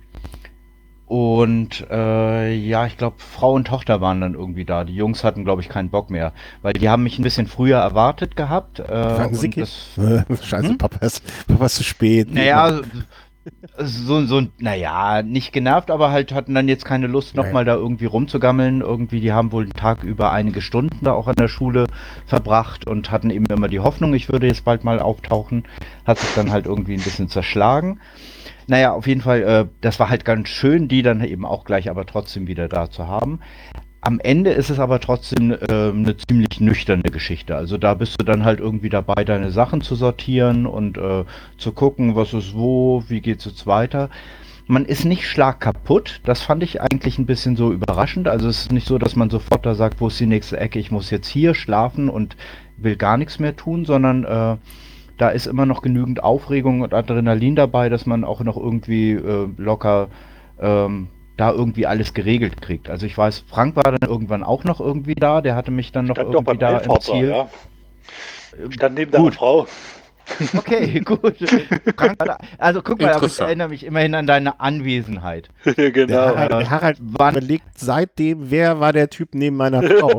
und äh, ja, ich glaube, Frau und Tochter waren dann irgendwie da. Die Jungs hatten, glaube ich, keinen Bock mehr, weil die haben mich ein bisschen früher erwartet gehabt. Äh, Waren und sickig? das, Scheiße, Hm? Papa ist, Papa ist zu spät. naja, so, so, naja, nicht genervt, aber halt hatten dann jetzt keine Lust, Naja. nochmal da irgendwie rumzugammeln. Irgendwie, die haben wohl den Tag über einige Stunden da auch an der Schule verbracht und hatten eben immer die Hoffnung, ich würde jetzt bald mal auftauchen. Hat sich dann halt irgendwie ein bisschen zerschlagen. Naja, auf jeden Fall, äh, das war halt ganz schön, die dann eben auch gleich aber trotzdem wieder da zu haben. Am Ende ist es aber trotzdem äh, eine ziemlich nüchterne Geschichte. Also da bist du dann halt irgendwie dabei, deine Sachen zu sortieren und äh, zu gucken, was ist wo, wie geht's jetzt weiter. Man ist nicht schlagkaputt, das fand ich eigentlich ein bisschen so überraschend. Also es ist nicht so, dass man sofort da sagt, wo ist die nächste Ecke, ich muss jetzt hier schlafen und will gar nichts mehr tun, sondern äh, da ist immer noch genügend Aufregung und Adrenalin dabei, dass man auch noch irgendwie äh, locker ähm, da irgendwie alles geregelt kriegt. Also ich weiß, Frank war dann irgendwann auch noch irgendwie da, der hatte mich dann noch Stand doch irgendwie beim da im Einfahrt da, Ziel. ja. Stand neben deiner Gut. Frau. Okay, gut. Frank war da. Also guck mal, aber ich Interessant. erinnere mich immerhin an deine Anwesenheit. Der Genau. Harald, der Harald Wann, überlegt seitdem, wer war der Typ neben meiner Frau?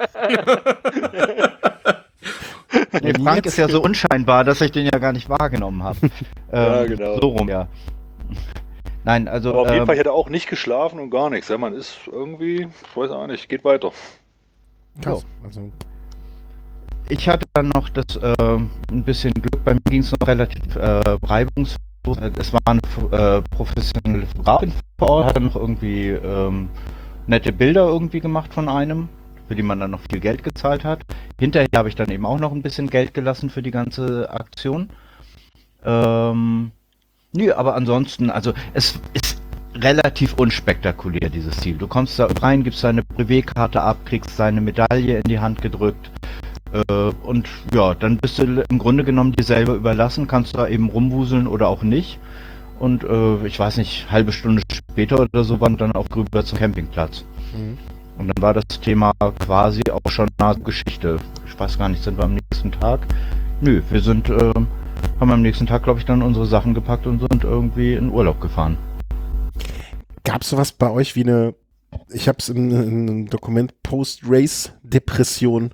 nee, Frank ist ja so unscheinbar, dass ich den ja gar nicht wahrgenommen habe. Ja, Ähm, genau. So rum, ja. Nein, also Aber auf jeden ähm, Fall, ich hätte auch nicht geschlafen und gar nichts. Ja, man ist irgendwie, ich weiß auch nicht, geht weiter. Krass. Also, ich hatte dann noch das äh, ein bisschen Glück, bei mir ging es noch relativ äh, reibungslos. Es war eine äh, professionelle Fotografin vor Ort, hatte noch irgendwie ähm, nette Bilder irgendwie gemacht von einem, für die man dann noch viel Geld gezahlt hat. Hinterher habe ich dann eben auch noch ein bisschen Geld gelassen für die ganze Aktion. Ähm, nö, aber ansonsten, also es ist relativ unspektakulär, dieses Ziel. Du kommst da rein, gibst deine Privé-Karte ab, kriegst deine Medaille in die Hand gedrückt. Äh, und ja, dann bist du im Grunde genommen dir selber überlassen, kannst da eben rumwuseln oder auch nicht. Und äh, ich weiß nicht, halbe Stunde später oder so waren wir dann auch rüber zum Campingplatz. mhm. Und dann war das Thema quasi auch schon nahe Geschichte. Ich weiß gar nicht, sind wir am nächsten Tag? Nö, wir sind, äh, haben am nächsten Tag, glaube ich, dann unsere Sachen gepackt und sind irgendwie in Urlaub gefahren. Gab es sowas bei euch wie eine, ich habe es in, in einem Dokument Post-Race-Depression.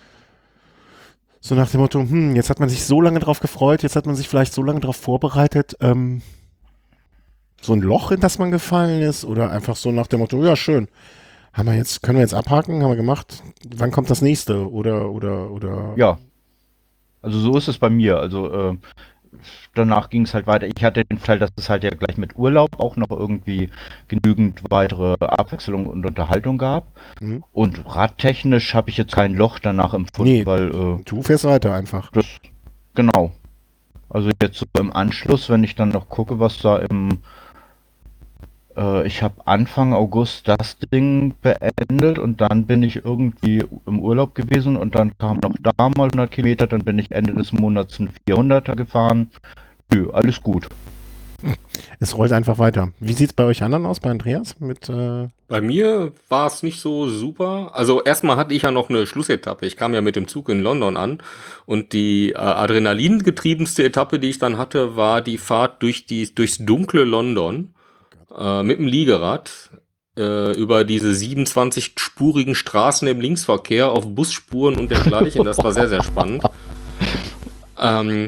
So nach dem Motto, hm, jetzt hat man sich so lange drauf gefreut, jetzt hat man sich vielleicht so lange drauf vorbereitet, ähm, so ein Loch, in das man gefallen ist, oder einfach so nach dem Motto, ja schön, haben wir jetzt, können wir jetzt abhaken, haben wir gemacht, wann kommt das nächste, oder, oder, oder. Ja, also so ist es bei mir. Also äh, danach ging es halt weiter. Ich hatte den Fall, dass es halt ja gleich mit Urlaub auch noch irgendwie genügend weitere Abwechslung und Unterhaltung gab. Mhm. Und radtechnisch habe ich jetzt kein Loch danach empfunden, Nee. weil äh, Du fährst weiter einfach. das, genau. Also jetzt so im Anschluss, wenn ich dann noch gucke, was da im, äh, ich habe Anfang August das Ding beendet und dann bin ich irgendwie im Urlaub gewesen und dann kam noch da mal hundert Kilometer, dann bin ich Ende des Monats einen vierhunderter gefahren. Nö, alles gut. Es rollt einfach weiter. Wie sieht es bei euch anderen aus, bei Andreas? Mit, äh, Bei mir war es nicht so super. Also erstmal hatte ich ja noch eine Schlussetappe. Ich kam ja mit dem Zug in London an und die äh, adrenalingetriebenste Etappe, die ich dann hatte, war die Fahrt durch die, durchs dunkle London äh, mit dem Liegerad äh, über diese siebenundzwanzig-spurigen Straßen im Linksverkehr auf Busspuren und dergleichen. Das war sehr, sehr spannend. Ähm,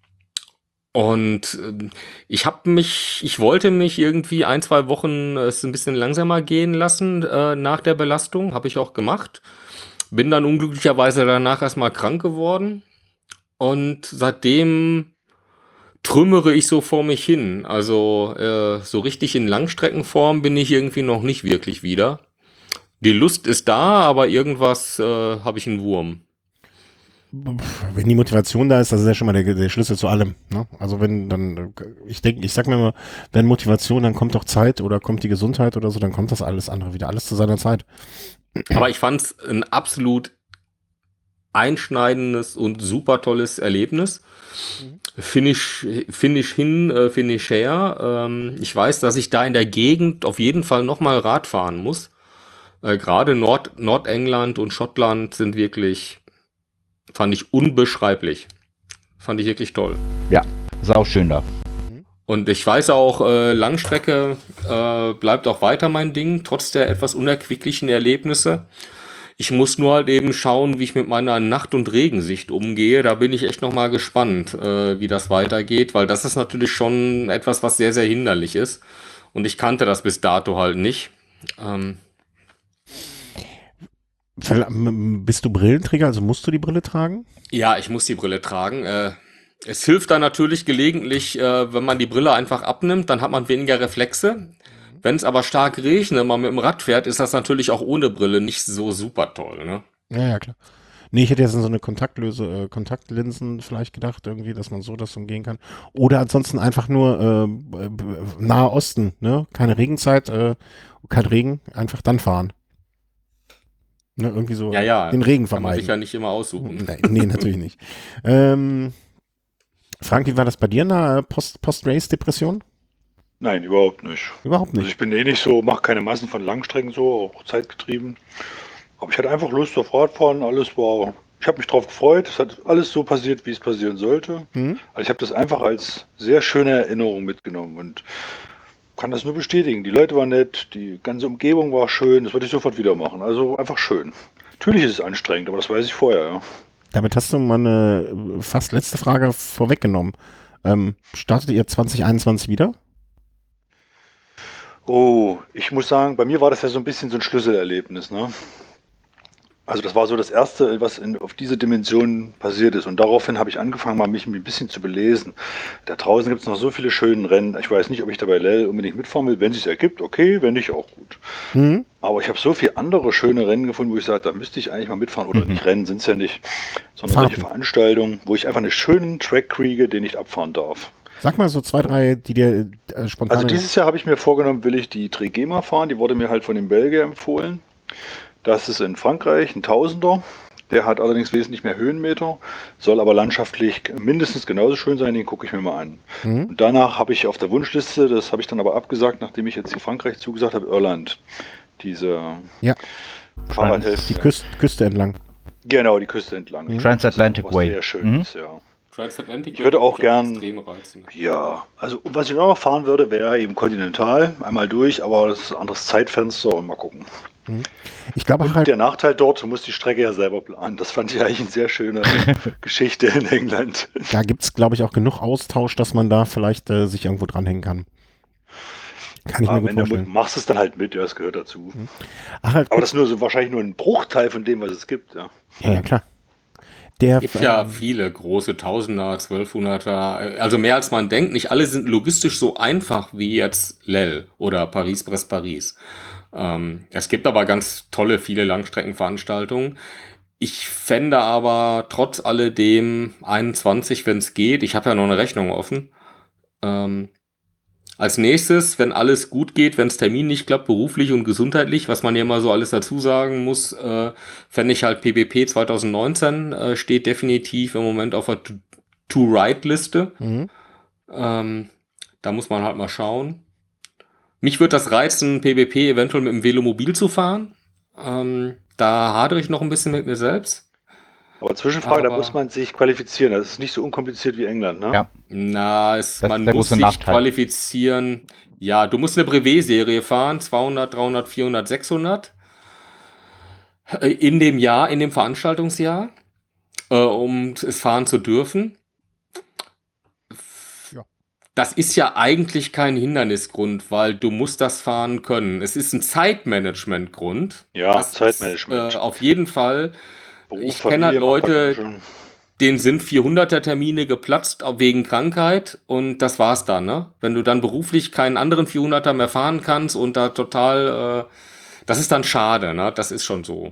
und ähm, ich habe mich, ich wollte mich irgendwie ein, zwei Wochen es ein bisschen langsamer gehen lassen äh, nach der Belastung, habe ich auch gemacht. Bin dann unglücklicherweise danach erstmal krank geworden und seitdem trümmere ich so vor mich hin. Also äh, so richtig in Langstreckenform bin ich irgendwie noch nicht wirklich wieder. Die Lust ist da, aber irgendwas äh, habe ich einen Wurm. Wenn die Motivation da ist, das ist ja schon mal der, der Schlüssel zu allem. Ne? Also wenn dann, ich denke, ich sag mir immer, wenn Motivation, dann kommt doch Zeit oder kommt die Gesundheit oder so, dann kommt das alles andere wieder, alles zu seiner Zeit. Aber ich fand es ein absolut einschneidendes und super tolles Erlebnis. Finish, Finish hin, äh, Finish her. Ähm, ich weiß, dass ich da in der Gegend auf jeden Fall nochmal Rad fahren muss. Äh, Gerade Nord, Nordengland und Schottland sind wirklich, fand ich unbeschreiblich. Fand ich wirklich toll. Ja, ist auch schön da. Und ich weiß auch, äh, Langstrecke äh, bleibt auch weiter mein Ding, trotz der etwas unerquicklichen Erlebnisse. Ich muss nur halt eben schauen, wie ich mit meiner Nacht- und Regensicht umgehe. Da bin ich echt nochmal gespannt, äh, wie das weitergeht, weil das ist natürlich schon etwas, was sehr, sehr hinderlich ist. Und ich kannte das bis dato halt nicht. Ähm, Bist du Brillenträger, also musst du die Brille tragen? ja, ich muss die Brille tragen. Äh, es hilft dann natürlich gelegentlich, äh, wenn man die Brille einfach abnimmt, dann hat man weniger Reflexe. Wenn es aber stark regnet, wenn man mit dem Rad fährt, ist das natürlich auch ohne Brille nicht so super toll, ne? Ja, ja, klar. Nee, ich hätte jetzt an so eine Kontaktlöse, äh, Kontaktlinsen vielleicht gedacht, irgendwie, dass man so das umgehen kann. Oder ansonsten einfach nur äh, äh, Nahe Osten, ne? Keine Regenzeit, äh, kein Regen, einfach dann fahren. Ne? Irgendwie so Ja, ja, den Regen kann man sich vermeiden. ja nicht immer aussuchen. Nee, nee, natürlich nicht. Ähm, Frank, wie war das bei dir in der Post- Post-Race-Depression? Nein, überhaupt nicht. Überhaupt Also nicht. ich bin eh nicht so, mache keine Massen von Langstrecken so, auch zeitgetrieben. Aber ich hatte einfach Lust auf Radfahren, alles war, ich habe mich drauf gefreut, es hat alles so passiert, wie es passieren sollte. Hm? Also ich habe das einfach als sehr schöne Erinnerung mitgenommen und kann das nur bestätigen. Die Leute waren nett, die ganze Umgebung war schön, das würde ich sofort wieder machen. Also einfach schön. Natürlich ist es anstrengend, aber das weiß ich vorher, ja. Damit hast du meine äh, fast letzte Frage vorweggenommen. Ähm, startet ihr zwanzig einundzwanzig wieder? Oh, ich muss sagen, bei mir war das ja so ein bisschen so ein Schlüsselerlebnis, ne? Also das war so das Erste, was in, auf diese Dimension passiert ist. Und daraufhin habe ich angefangen, mal mich ein bisschen zu belesen. Da draußen gibt es noch so viele schöne Rennen. Ich weiß nicht, ob ich da bei L E L unbedingt mitfahren will. Wenn es sich ergibt, okay, wenn nicht, auch gut. Hm? Aber ich habe so viele andere schöne Rennen gefunden, wo ich sage, da müsste ich eigentlich mal mitfahren. Oder Mhm. nicht Rennen sind es ja nicht, sondern Fahrten. solche Veranstaltungen, wo ich einfach einen schönen Track kriege, den ich abfahren darf. Sag mal so zwei, drei, die dir äh, spontan. Also dieses Jahr habe ich mir vorgenommen, will ich die Trigema fahren. Die wurde mir halt von dem Belgier empfohlen. Das ist in Frankreich ein Tausender. Der hat allerdings wesentlich mehr Höhenmeter, soll aber landschaftlich mindestens genauso schön sein. Den gucke ich mir mal an. Hm? Und danach habe ich auf der Wunschliste, das habe ich dann aber abgesagt, nachdem ich jetzt in Frankreich zugesagt habe, Irland. Diese Ja. Fahrradhälfte. Die Küste, Küste entlang. Genau, die Küste entlang. Mhm. Transatlantic Was Way. sehr schön Mhm. ist, ja. Transatlantic Ich würde wird auch mich gern- extrem reizen. Ja, also was ich noch fahren würde, wäre eben Continental, einmal durch, aber das ist ein anderes Zeitfenster und mal gucken. Ich glaube halt, Der Nachteil dort, du musst die Strecke ja selber planen. Das fand ich eigentlich eine sehr schöne Geschichte in England. da gibt es, glaube ich, auch genug Austausch, dass man da vielleicht äh, sich irgendwo dranhängen kann. Kann ich Ja, mir gut wenn du vorstellen. machst es dann halt mit, ja, das gehört dazu. Ach, halt, Aber das ist nur so wahrscheinlich nur ein Bruchteil von dem, was es gibt. Ja. ja, ja, klar. Der, Es gibt ja viele große Tausender, Zwölfhunderter, äh, also mehr als man denkt. Nicht alle sind logistisch so einfach wie jetzt L E L oder Paris-Brest-Paris. Ähm, es gibt aber ganz tolle, viele Langstreckenveranstaltungen. Ich fände aber trotz alledem einundzwanzig, wenn es geht. Ich habe ja noch eine Rechnung offen. Ähm, als nächstes, wenn alles gut geht, wenn es Termin nicht klappt, beruflich und gesundheitlich, was man ja immer so alles dazu sagen muss, äh, fände ich halt P B P zwanzig neunzehn äh, steht definitiv im Moment auf der To-Ride-Liste. Mhm. Ähm, da muss man halt mal schauen. Mich würde das reizen, P B P eventuell mit dem Velomobil zu fahren. Ähm, da hadere ich noch ein bisschen mit mir selbst. Aber Zwischenfrage, da Aber- muss man sich qualifizieren. Das ist nicht so unkompliziert wie England, ne? Ja. Na, es, Das ist man der muss große sich Nachteil. qualifizieren. Ja, du musst eine Brevet-Serie fahren, zweihundert, dreihundert, vierhundert, sechshundert. Äh, In dem Jahr, in dem Veranstaltungsjahr, äh, um es fahren zu dürfen. Das ist ja eigentlich kein Hindernisgrund, weil du musst das fahren können. Es ist ein Zeitmanagementgrund. Ja, Das Zeitmanagement. Ist, äh, auf jeden Fall. Beruf, Ich kenne halt Familie macht das Leute, schon. denen sind vierhunderter Termine geplatzt auch wegen Krankheit und das war's dann, ne? Wenn du dann beruflich keinen anderen vierhunderter mehr fahren kannst und da total, äh, das ist dann schade, ne? Das ist schon so.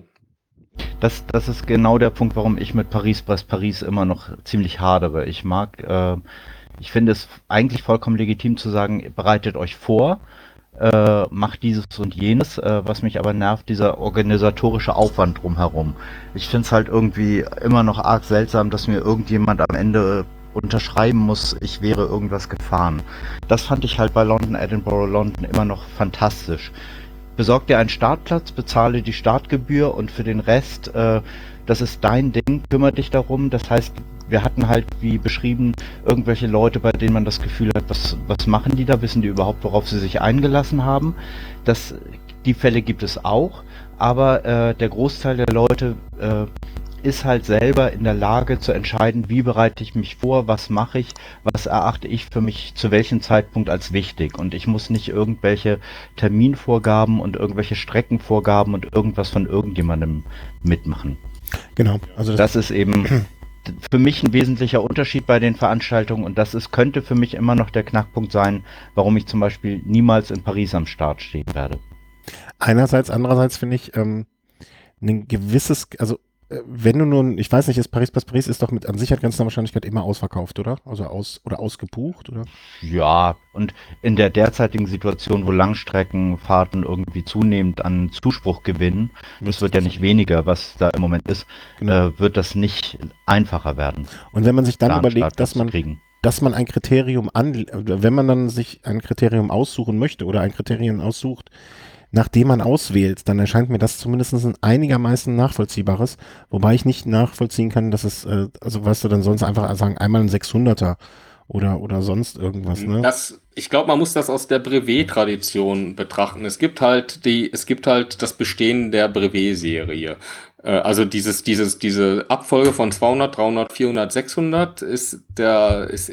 Das, das ist genau der Punkt, warum ich mit Paris-Brest-Paris immer noch ziemlich hadere. Ich mag, äh, ich finde es eigentlich vollkommen legitim zu sagen, bereitet euch vor, äh, macht dieses und jenes, äh, was mich aber nervt, dieser organisatorische Aufwand drumherum. Ich finde es halt irgendwie immer noch arg seltsam, dass mir irgendjemand am Ende unterschreiben muss, ich wäre irgendwas gefahren. Das fand ich halt bei London, Edinburgh, London immer noch fantastisch. Besorg dir einen Startplatz, bezahle die Startgebühr und für den Rest, äh, das ist dein Ding, kümmere dich darum. Das heißt, wir hatten halt, wie beschrieben, irgendwelche Leute, bei denen man das Gefühl hat, was, was machen die da? Wissen die überhaupt, worauf sie sich eingelassen haben? Das, die Fälle gibt es auch, aber äh, der Großteil der Leute äh, ist halt selber in der Lage zu entscheiden, wie bereite ich mich vor, was mache ich, was erachte ich für mich zu welchem Zeitpunkt als wichtig. Und ich muss nicht irgendwelche Terminvorgaben und irgendwelche Streckenvorgaben und irgendwas von irgendjemandem mitmachen. Genau. Also das, Das ist eben für mich ein wesentlicher Unterschied bei den Veranstaltungen und das ist, könnte für mich immer noch der Knackpunkt sein, warum ich zum Beispiel niemals in Paris am Start stehen werde. einerseits, andererseits finde ich ähm, ein gewisses, also äh, wenn du nun, ich weiß nicht, ist Paris Paris Paris ist doch mit an Sicherheit grenzender Wahrscheinlichkeit immer ausverkauft, oder? Also aus oder ausgebucht, oder? Ja, und in der derzeitigen Situation, wo Langstreckenfahrten irgendwie zunehmend an Zuspruch gewinnen, das wird ja nicht weniger, was da im Moment ist, Genau. äh, wird das nicht einfacher werden. Und wenn man sich dann da einen überlegt, Startplatz dass zu man kriegen. dass man ein Kriterium an, wenn man dann sich ein Kriterium aussuchen möchte oder ein Kriterium aussucht, nachdem man auswählt, dann erscheint mir das zumindest ein einigermaßen nachvollziehbares, wobei ich nicht nachvollziehen kann, dass es, äh, also weißt du, dann sonst einfach sagen, einmal ein sechshunderter oder, oder sonst irgendwas, ne? Das, ich glaube, man muss das aus der Brevet-Tradition betrachten. Es gibt halt die, es gibt halt das Bestehen der Brevet-Serie. Äh, also dieses, dieses, diese Abfolge von zweihundert, dreihundert, vierhundert, sechshundert ist der, ist,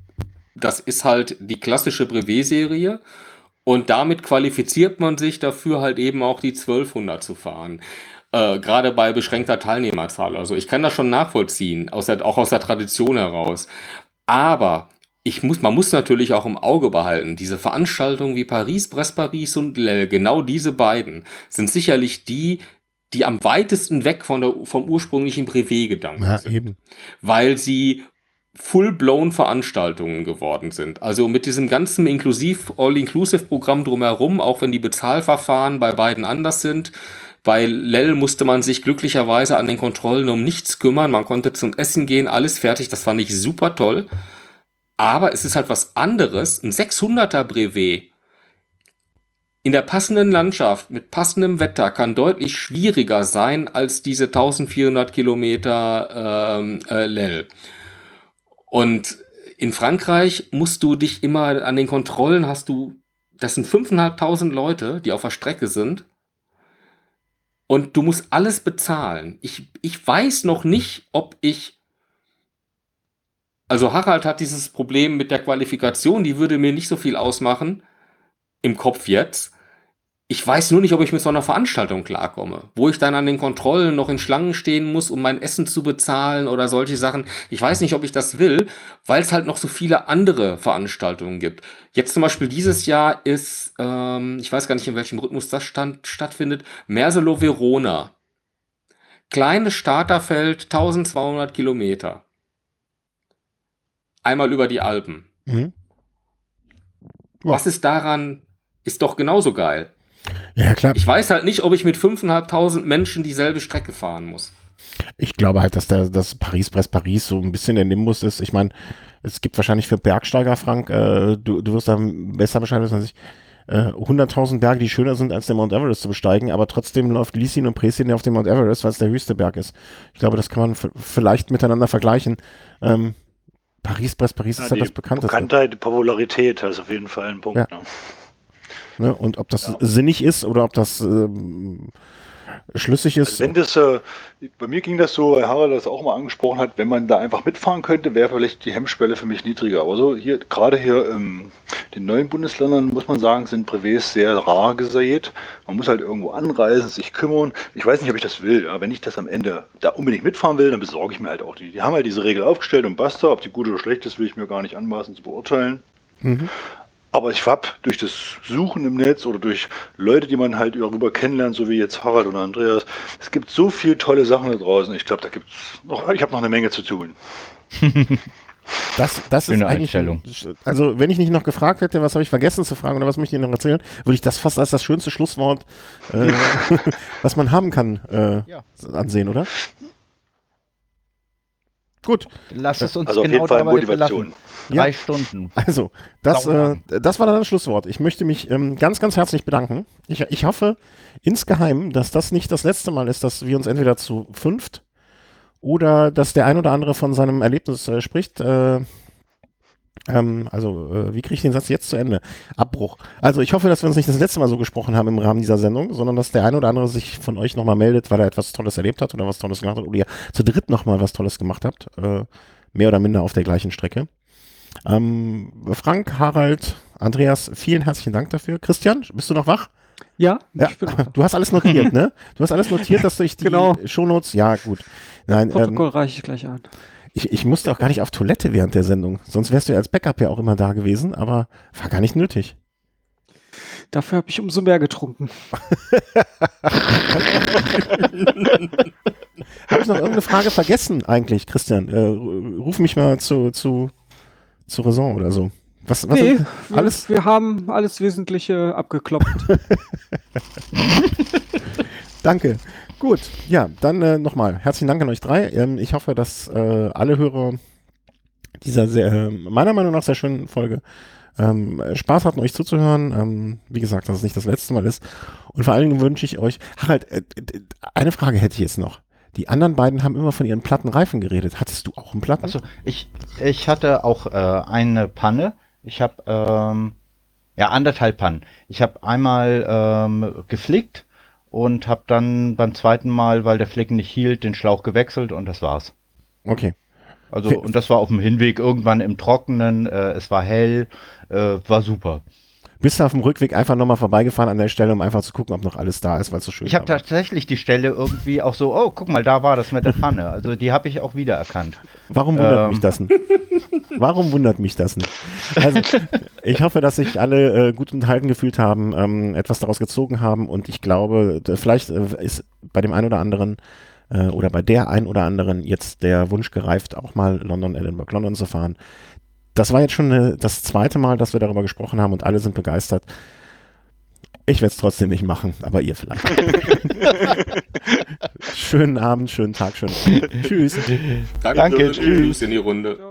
das ist halt die klassische Brevet-Serie. Und damit qualifiziert man sich dafür halt eben auch die zwölfhundert zu fahren. Äh, gerade bei beschränkter Teilnehmerzahl. Also ich kann das schon nachvollziehen, aus der, auch aus der Tradition heraus. Aber ich muss, man muss natürlich auch im Auge behalten, diese Veranstaltungen wie Paris, Brest-Paris und Lille, genau diese beiden sind sicherlich die, die am weitesten weg von der, vom ursprünglichen Brevet-Gedanken Ja, sind. eben. Weil sie full-blown Veranstaltungen geworden sind. Also mit diesem ganzen inklusiv, All-Inclusive-Programm drumherum, auch wenn die Bezahlverfahren bei beiden anders sind. Bei Lell musste man sich glücklicherweise an den Kontrollen um nichts kümmern. Man konnte zum Essen gehen, alles fertig. Das fand ich super toll. Aber es ist halt was anderes. Ein sechshunderter Brevet in der passenden Landschaft mit passendem Wetter kann deutlich schwieriger sein als diese eintausendvierhundert Kilometer ähm, äh, Lell. Und in Frankreich musst du dich immer an den Kontrollen hast du, das sind fünftausendfünfhundert Leute, die auf der Strecke sind. Und du musst alles bezahlen. Ich, ich weiß noch nicht, ob ich, also Harald hat dieses Problem mit der Qualifikation, die würde mir nicht so viel ausmachen, im Kopf jetzt. Ich weiß nur nicht, ob ich mit so einer Veranstaltung klarkomme, wo ich dann an den Kontrollen noch in Schlangen stehen muss, um mein Essen zu bezahlen oder solche Sachen. Ich weiß nicht, ob ich das will, weil es halt noch so viele andere Veranstaltungen gibt. Jetzt zum Beispiel dieses Jahr ist, ähm, ich weiß gar nicht, in welchem Rhythmus das stand, stattfindet, Merselo Verona. Kleines Starterfeld, eintausendzweihundert Kilometer. Einmal über die Alpen. Mhm. Ja. Was ist daran, ist doch genauso geil. Ja, klar. Ich weiß halt nicht, ob ich mit fünftausendfünfhundert Menschen dieselbe Strecke fahren muss. Ich glaube halt, dass der, das Paris-Brest-Paris so ein bisschen der Nimbus ist. Ich meine, es gibt wahrscheinlich für Bergsteiger, Frank, äh, du, du wirst da besser Bescheid wissen als ich, äh, hunderttausend Berge, die schöner sind, als der Mount Everest zu besteigen, aber trotzdem läuft Liesin und Presin auf dem Mount Everest, weil es der höchste Berg ist. Ich glaube, das kann man f- vielleicht miteinander vergleichen. Ähm, Paris-Brest-Paris Ja, ist halt die das bekannteste. Bekanntheit, die Popularität, das ist auf jeden Fall ein Punkt. Ja. Ne? Ne? Und ob das Ja. sinnig ist oder ob das ähm, schlüssig Also ist. wenn das, äh, bei mir ging das so, weil Harald das auch mal angesprochen hat, wenn man da einfach mitfahren könnte, wäre vielleicht die Hemmschwelle für mich niedriger. Aber so hier, gerade hier in den neuen Bundesländern, muss man sagen, sind Privés sehr rar gesät. Man muss halt irgendwo anreisen, sich kümmern. Ich weiß nicht, ob ich das will. Ja. Wenn ich das am Ende da unbedingt mitfahren will, dann besorge ich mir halt auch die. Die haben halt diese Regel aufgestellt und basta. Ob die gut oder schlecht ist, will ich mir gar nicht anmaßen zu beurteilen. Mhm. Aber ich habe durch das Suchen im Netz oder durch Leute, die man halt darüber kennenlernt, so wie jetzt Harald oder Andreas, es gibt so viele tolle Sachen da draußen. Ich glaube, da gibt's noch, ich habe noch eine Menge zu tun. Das, das ist Schöne eigentlich, Einstellung. also wenn ich nicht noch gefragt hätte, was habe ich vergessen zu fragen oder was möchte ich noch erzählen, würde ich das fast als das schönste Schlusswort, äh, was man haben kann, äh, Ja. ansehen, oder? Gut, Lass es uns Also auf genau jeden Fall dabei Motivation. belassen. Drei Ja. Stunden. also das, äh, Sauber. das war dann das Schlusswort. Ich möchte mich ähm, ganz, ganz herzlich bedanken. Ich, ich hoffe insgeheim, dass das nicht das letzte Mal ist, dass wir uns entweder zu fünft oder dass der ein oder andere von seinem Erlebnis äh, spricht. Äh, ähm, also, äh, wie kriege ich den Satz jetzt zu Ende? Abbruch. Also, ich hoffe, dass wir uns nicht das letzte Mal so gesprochen haben im Rahmen dieser Sendung, sondern dass der ein oder andere sich von euch nochmal meldet, weil er etwas Tolles erlebt hat oder was Tolles gemacht hat oder ihr zu dritt nochmal was Tolles gemacht habt. Äh, mehr oder minder auf der gleichen Strecke. Ähm, Frank, Harald, Andreas, vielen herzlichen Dank dafür. Christian, bist du noch wach? Ja, Ja, ich bin du hast alles notiert, ne? Du hast alles notiert, dass durch die Genau. Shownotes, ja gut. Nein, ähm, Protokoll reiche ich gleich an. ich, ich musste auch gar nicht auf Toilette während der Sendung. Sonst wärst du ja als Backup ja auch immer da gewesen, aber war gar nicht nötig. Dafür habe ich umso mehr getrunken. Habe ich noch irgendeine Frage vergessen eigentlich, Christian? Äh, ruf mich mal zu, zu, zu Raison oder so. Was, was Nee, sind- wir, alles? wir haben alles Wesentliche abgeklopft. Danke. Gut, ja, dann äh, nochmal herzlichen Dank an euch drei. Ähm, ich hoffe, dass äh, alle Hörer dieser sehr, äh, meiner Meinung nach sehr schönen Folge ähm, Spaß hatten, euch zuzuhören. Ähm, wie gesagt, dass es nicht das letzte Mal ist. Und vor allen Dingen wünsche ich euch, Harald, äh, äh, eine Frage hätte ich jetzt noch. Die anderen beiden haben immer von ihren platten Reifen geredet. Hattest du auch einen Platten? Also ich, ich hatte auch äh, eine Panne. Ich habe ähm, ja anderthalb Pannen. Ich habe einmal ähm, geflickt und habe dann beim zweiten Mal, weil der Flicken nicht hielt, den Schlauch gewechselt und das war's. Okay. Also und das war auf dem Hinweg irgendwann im Trockenen. Äh, es war hell, äh, war super. Bist du auf dem Rückweg einfach nochmal vorbeigefahren an der Stelle, um einfach zu gucken, ob noch alles da ist, weil es so schön Ich habe war? tatsächlich die Stelle irgendwie auch so, oh, guck mal, da war das mit der Pfanne. Also die habe ich auch wiedererkannt. Warum wundert Ähm. mich das nicht? Warum wundert mich das nicht? Also, ich hoffe, dass sich alle äh, gut unterhalten gefühlt haben, ähm, etwas daraus gezogen haben und ich glaube, da- vielleicht äh, ist bei dem einen oder anderen äh, oder bei der ein oder anderen jetzt der Wunsch gereift, auch mal London, Edinburgh, London zu fahren. Das war jetzt schon äh, das zweite Mal, dass wir darüber gesprochen haben und alle sind begeistert. Ich werde es trotzdem nicht machen, aber ihr vielleicht. Schönen Abend, schönen Tag, schönen Abend. Tschüss. Danke, Danke, tschüss in die Runde.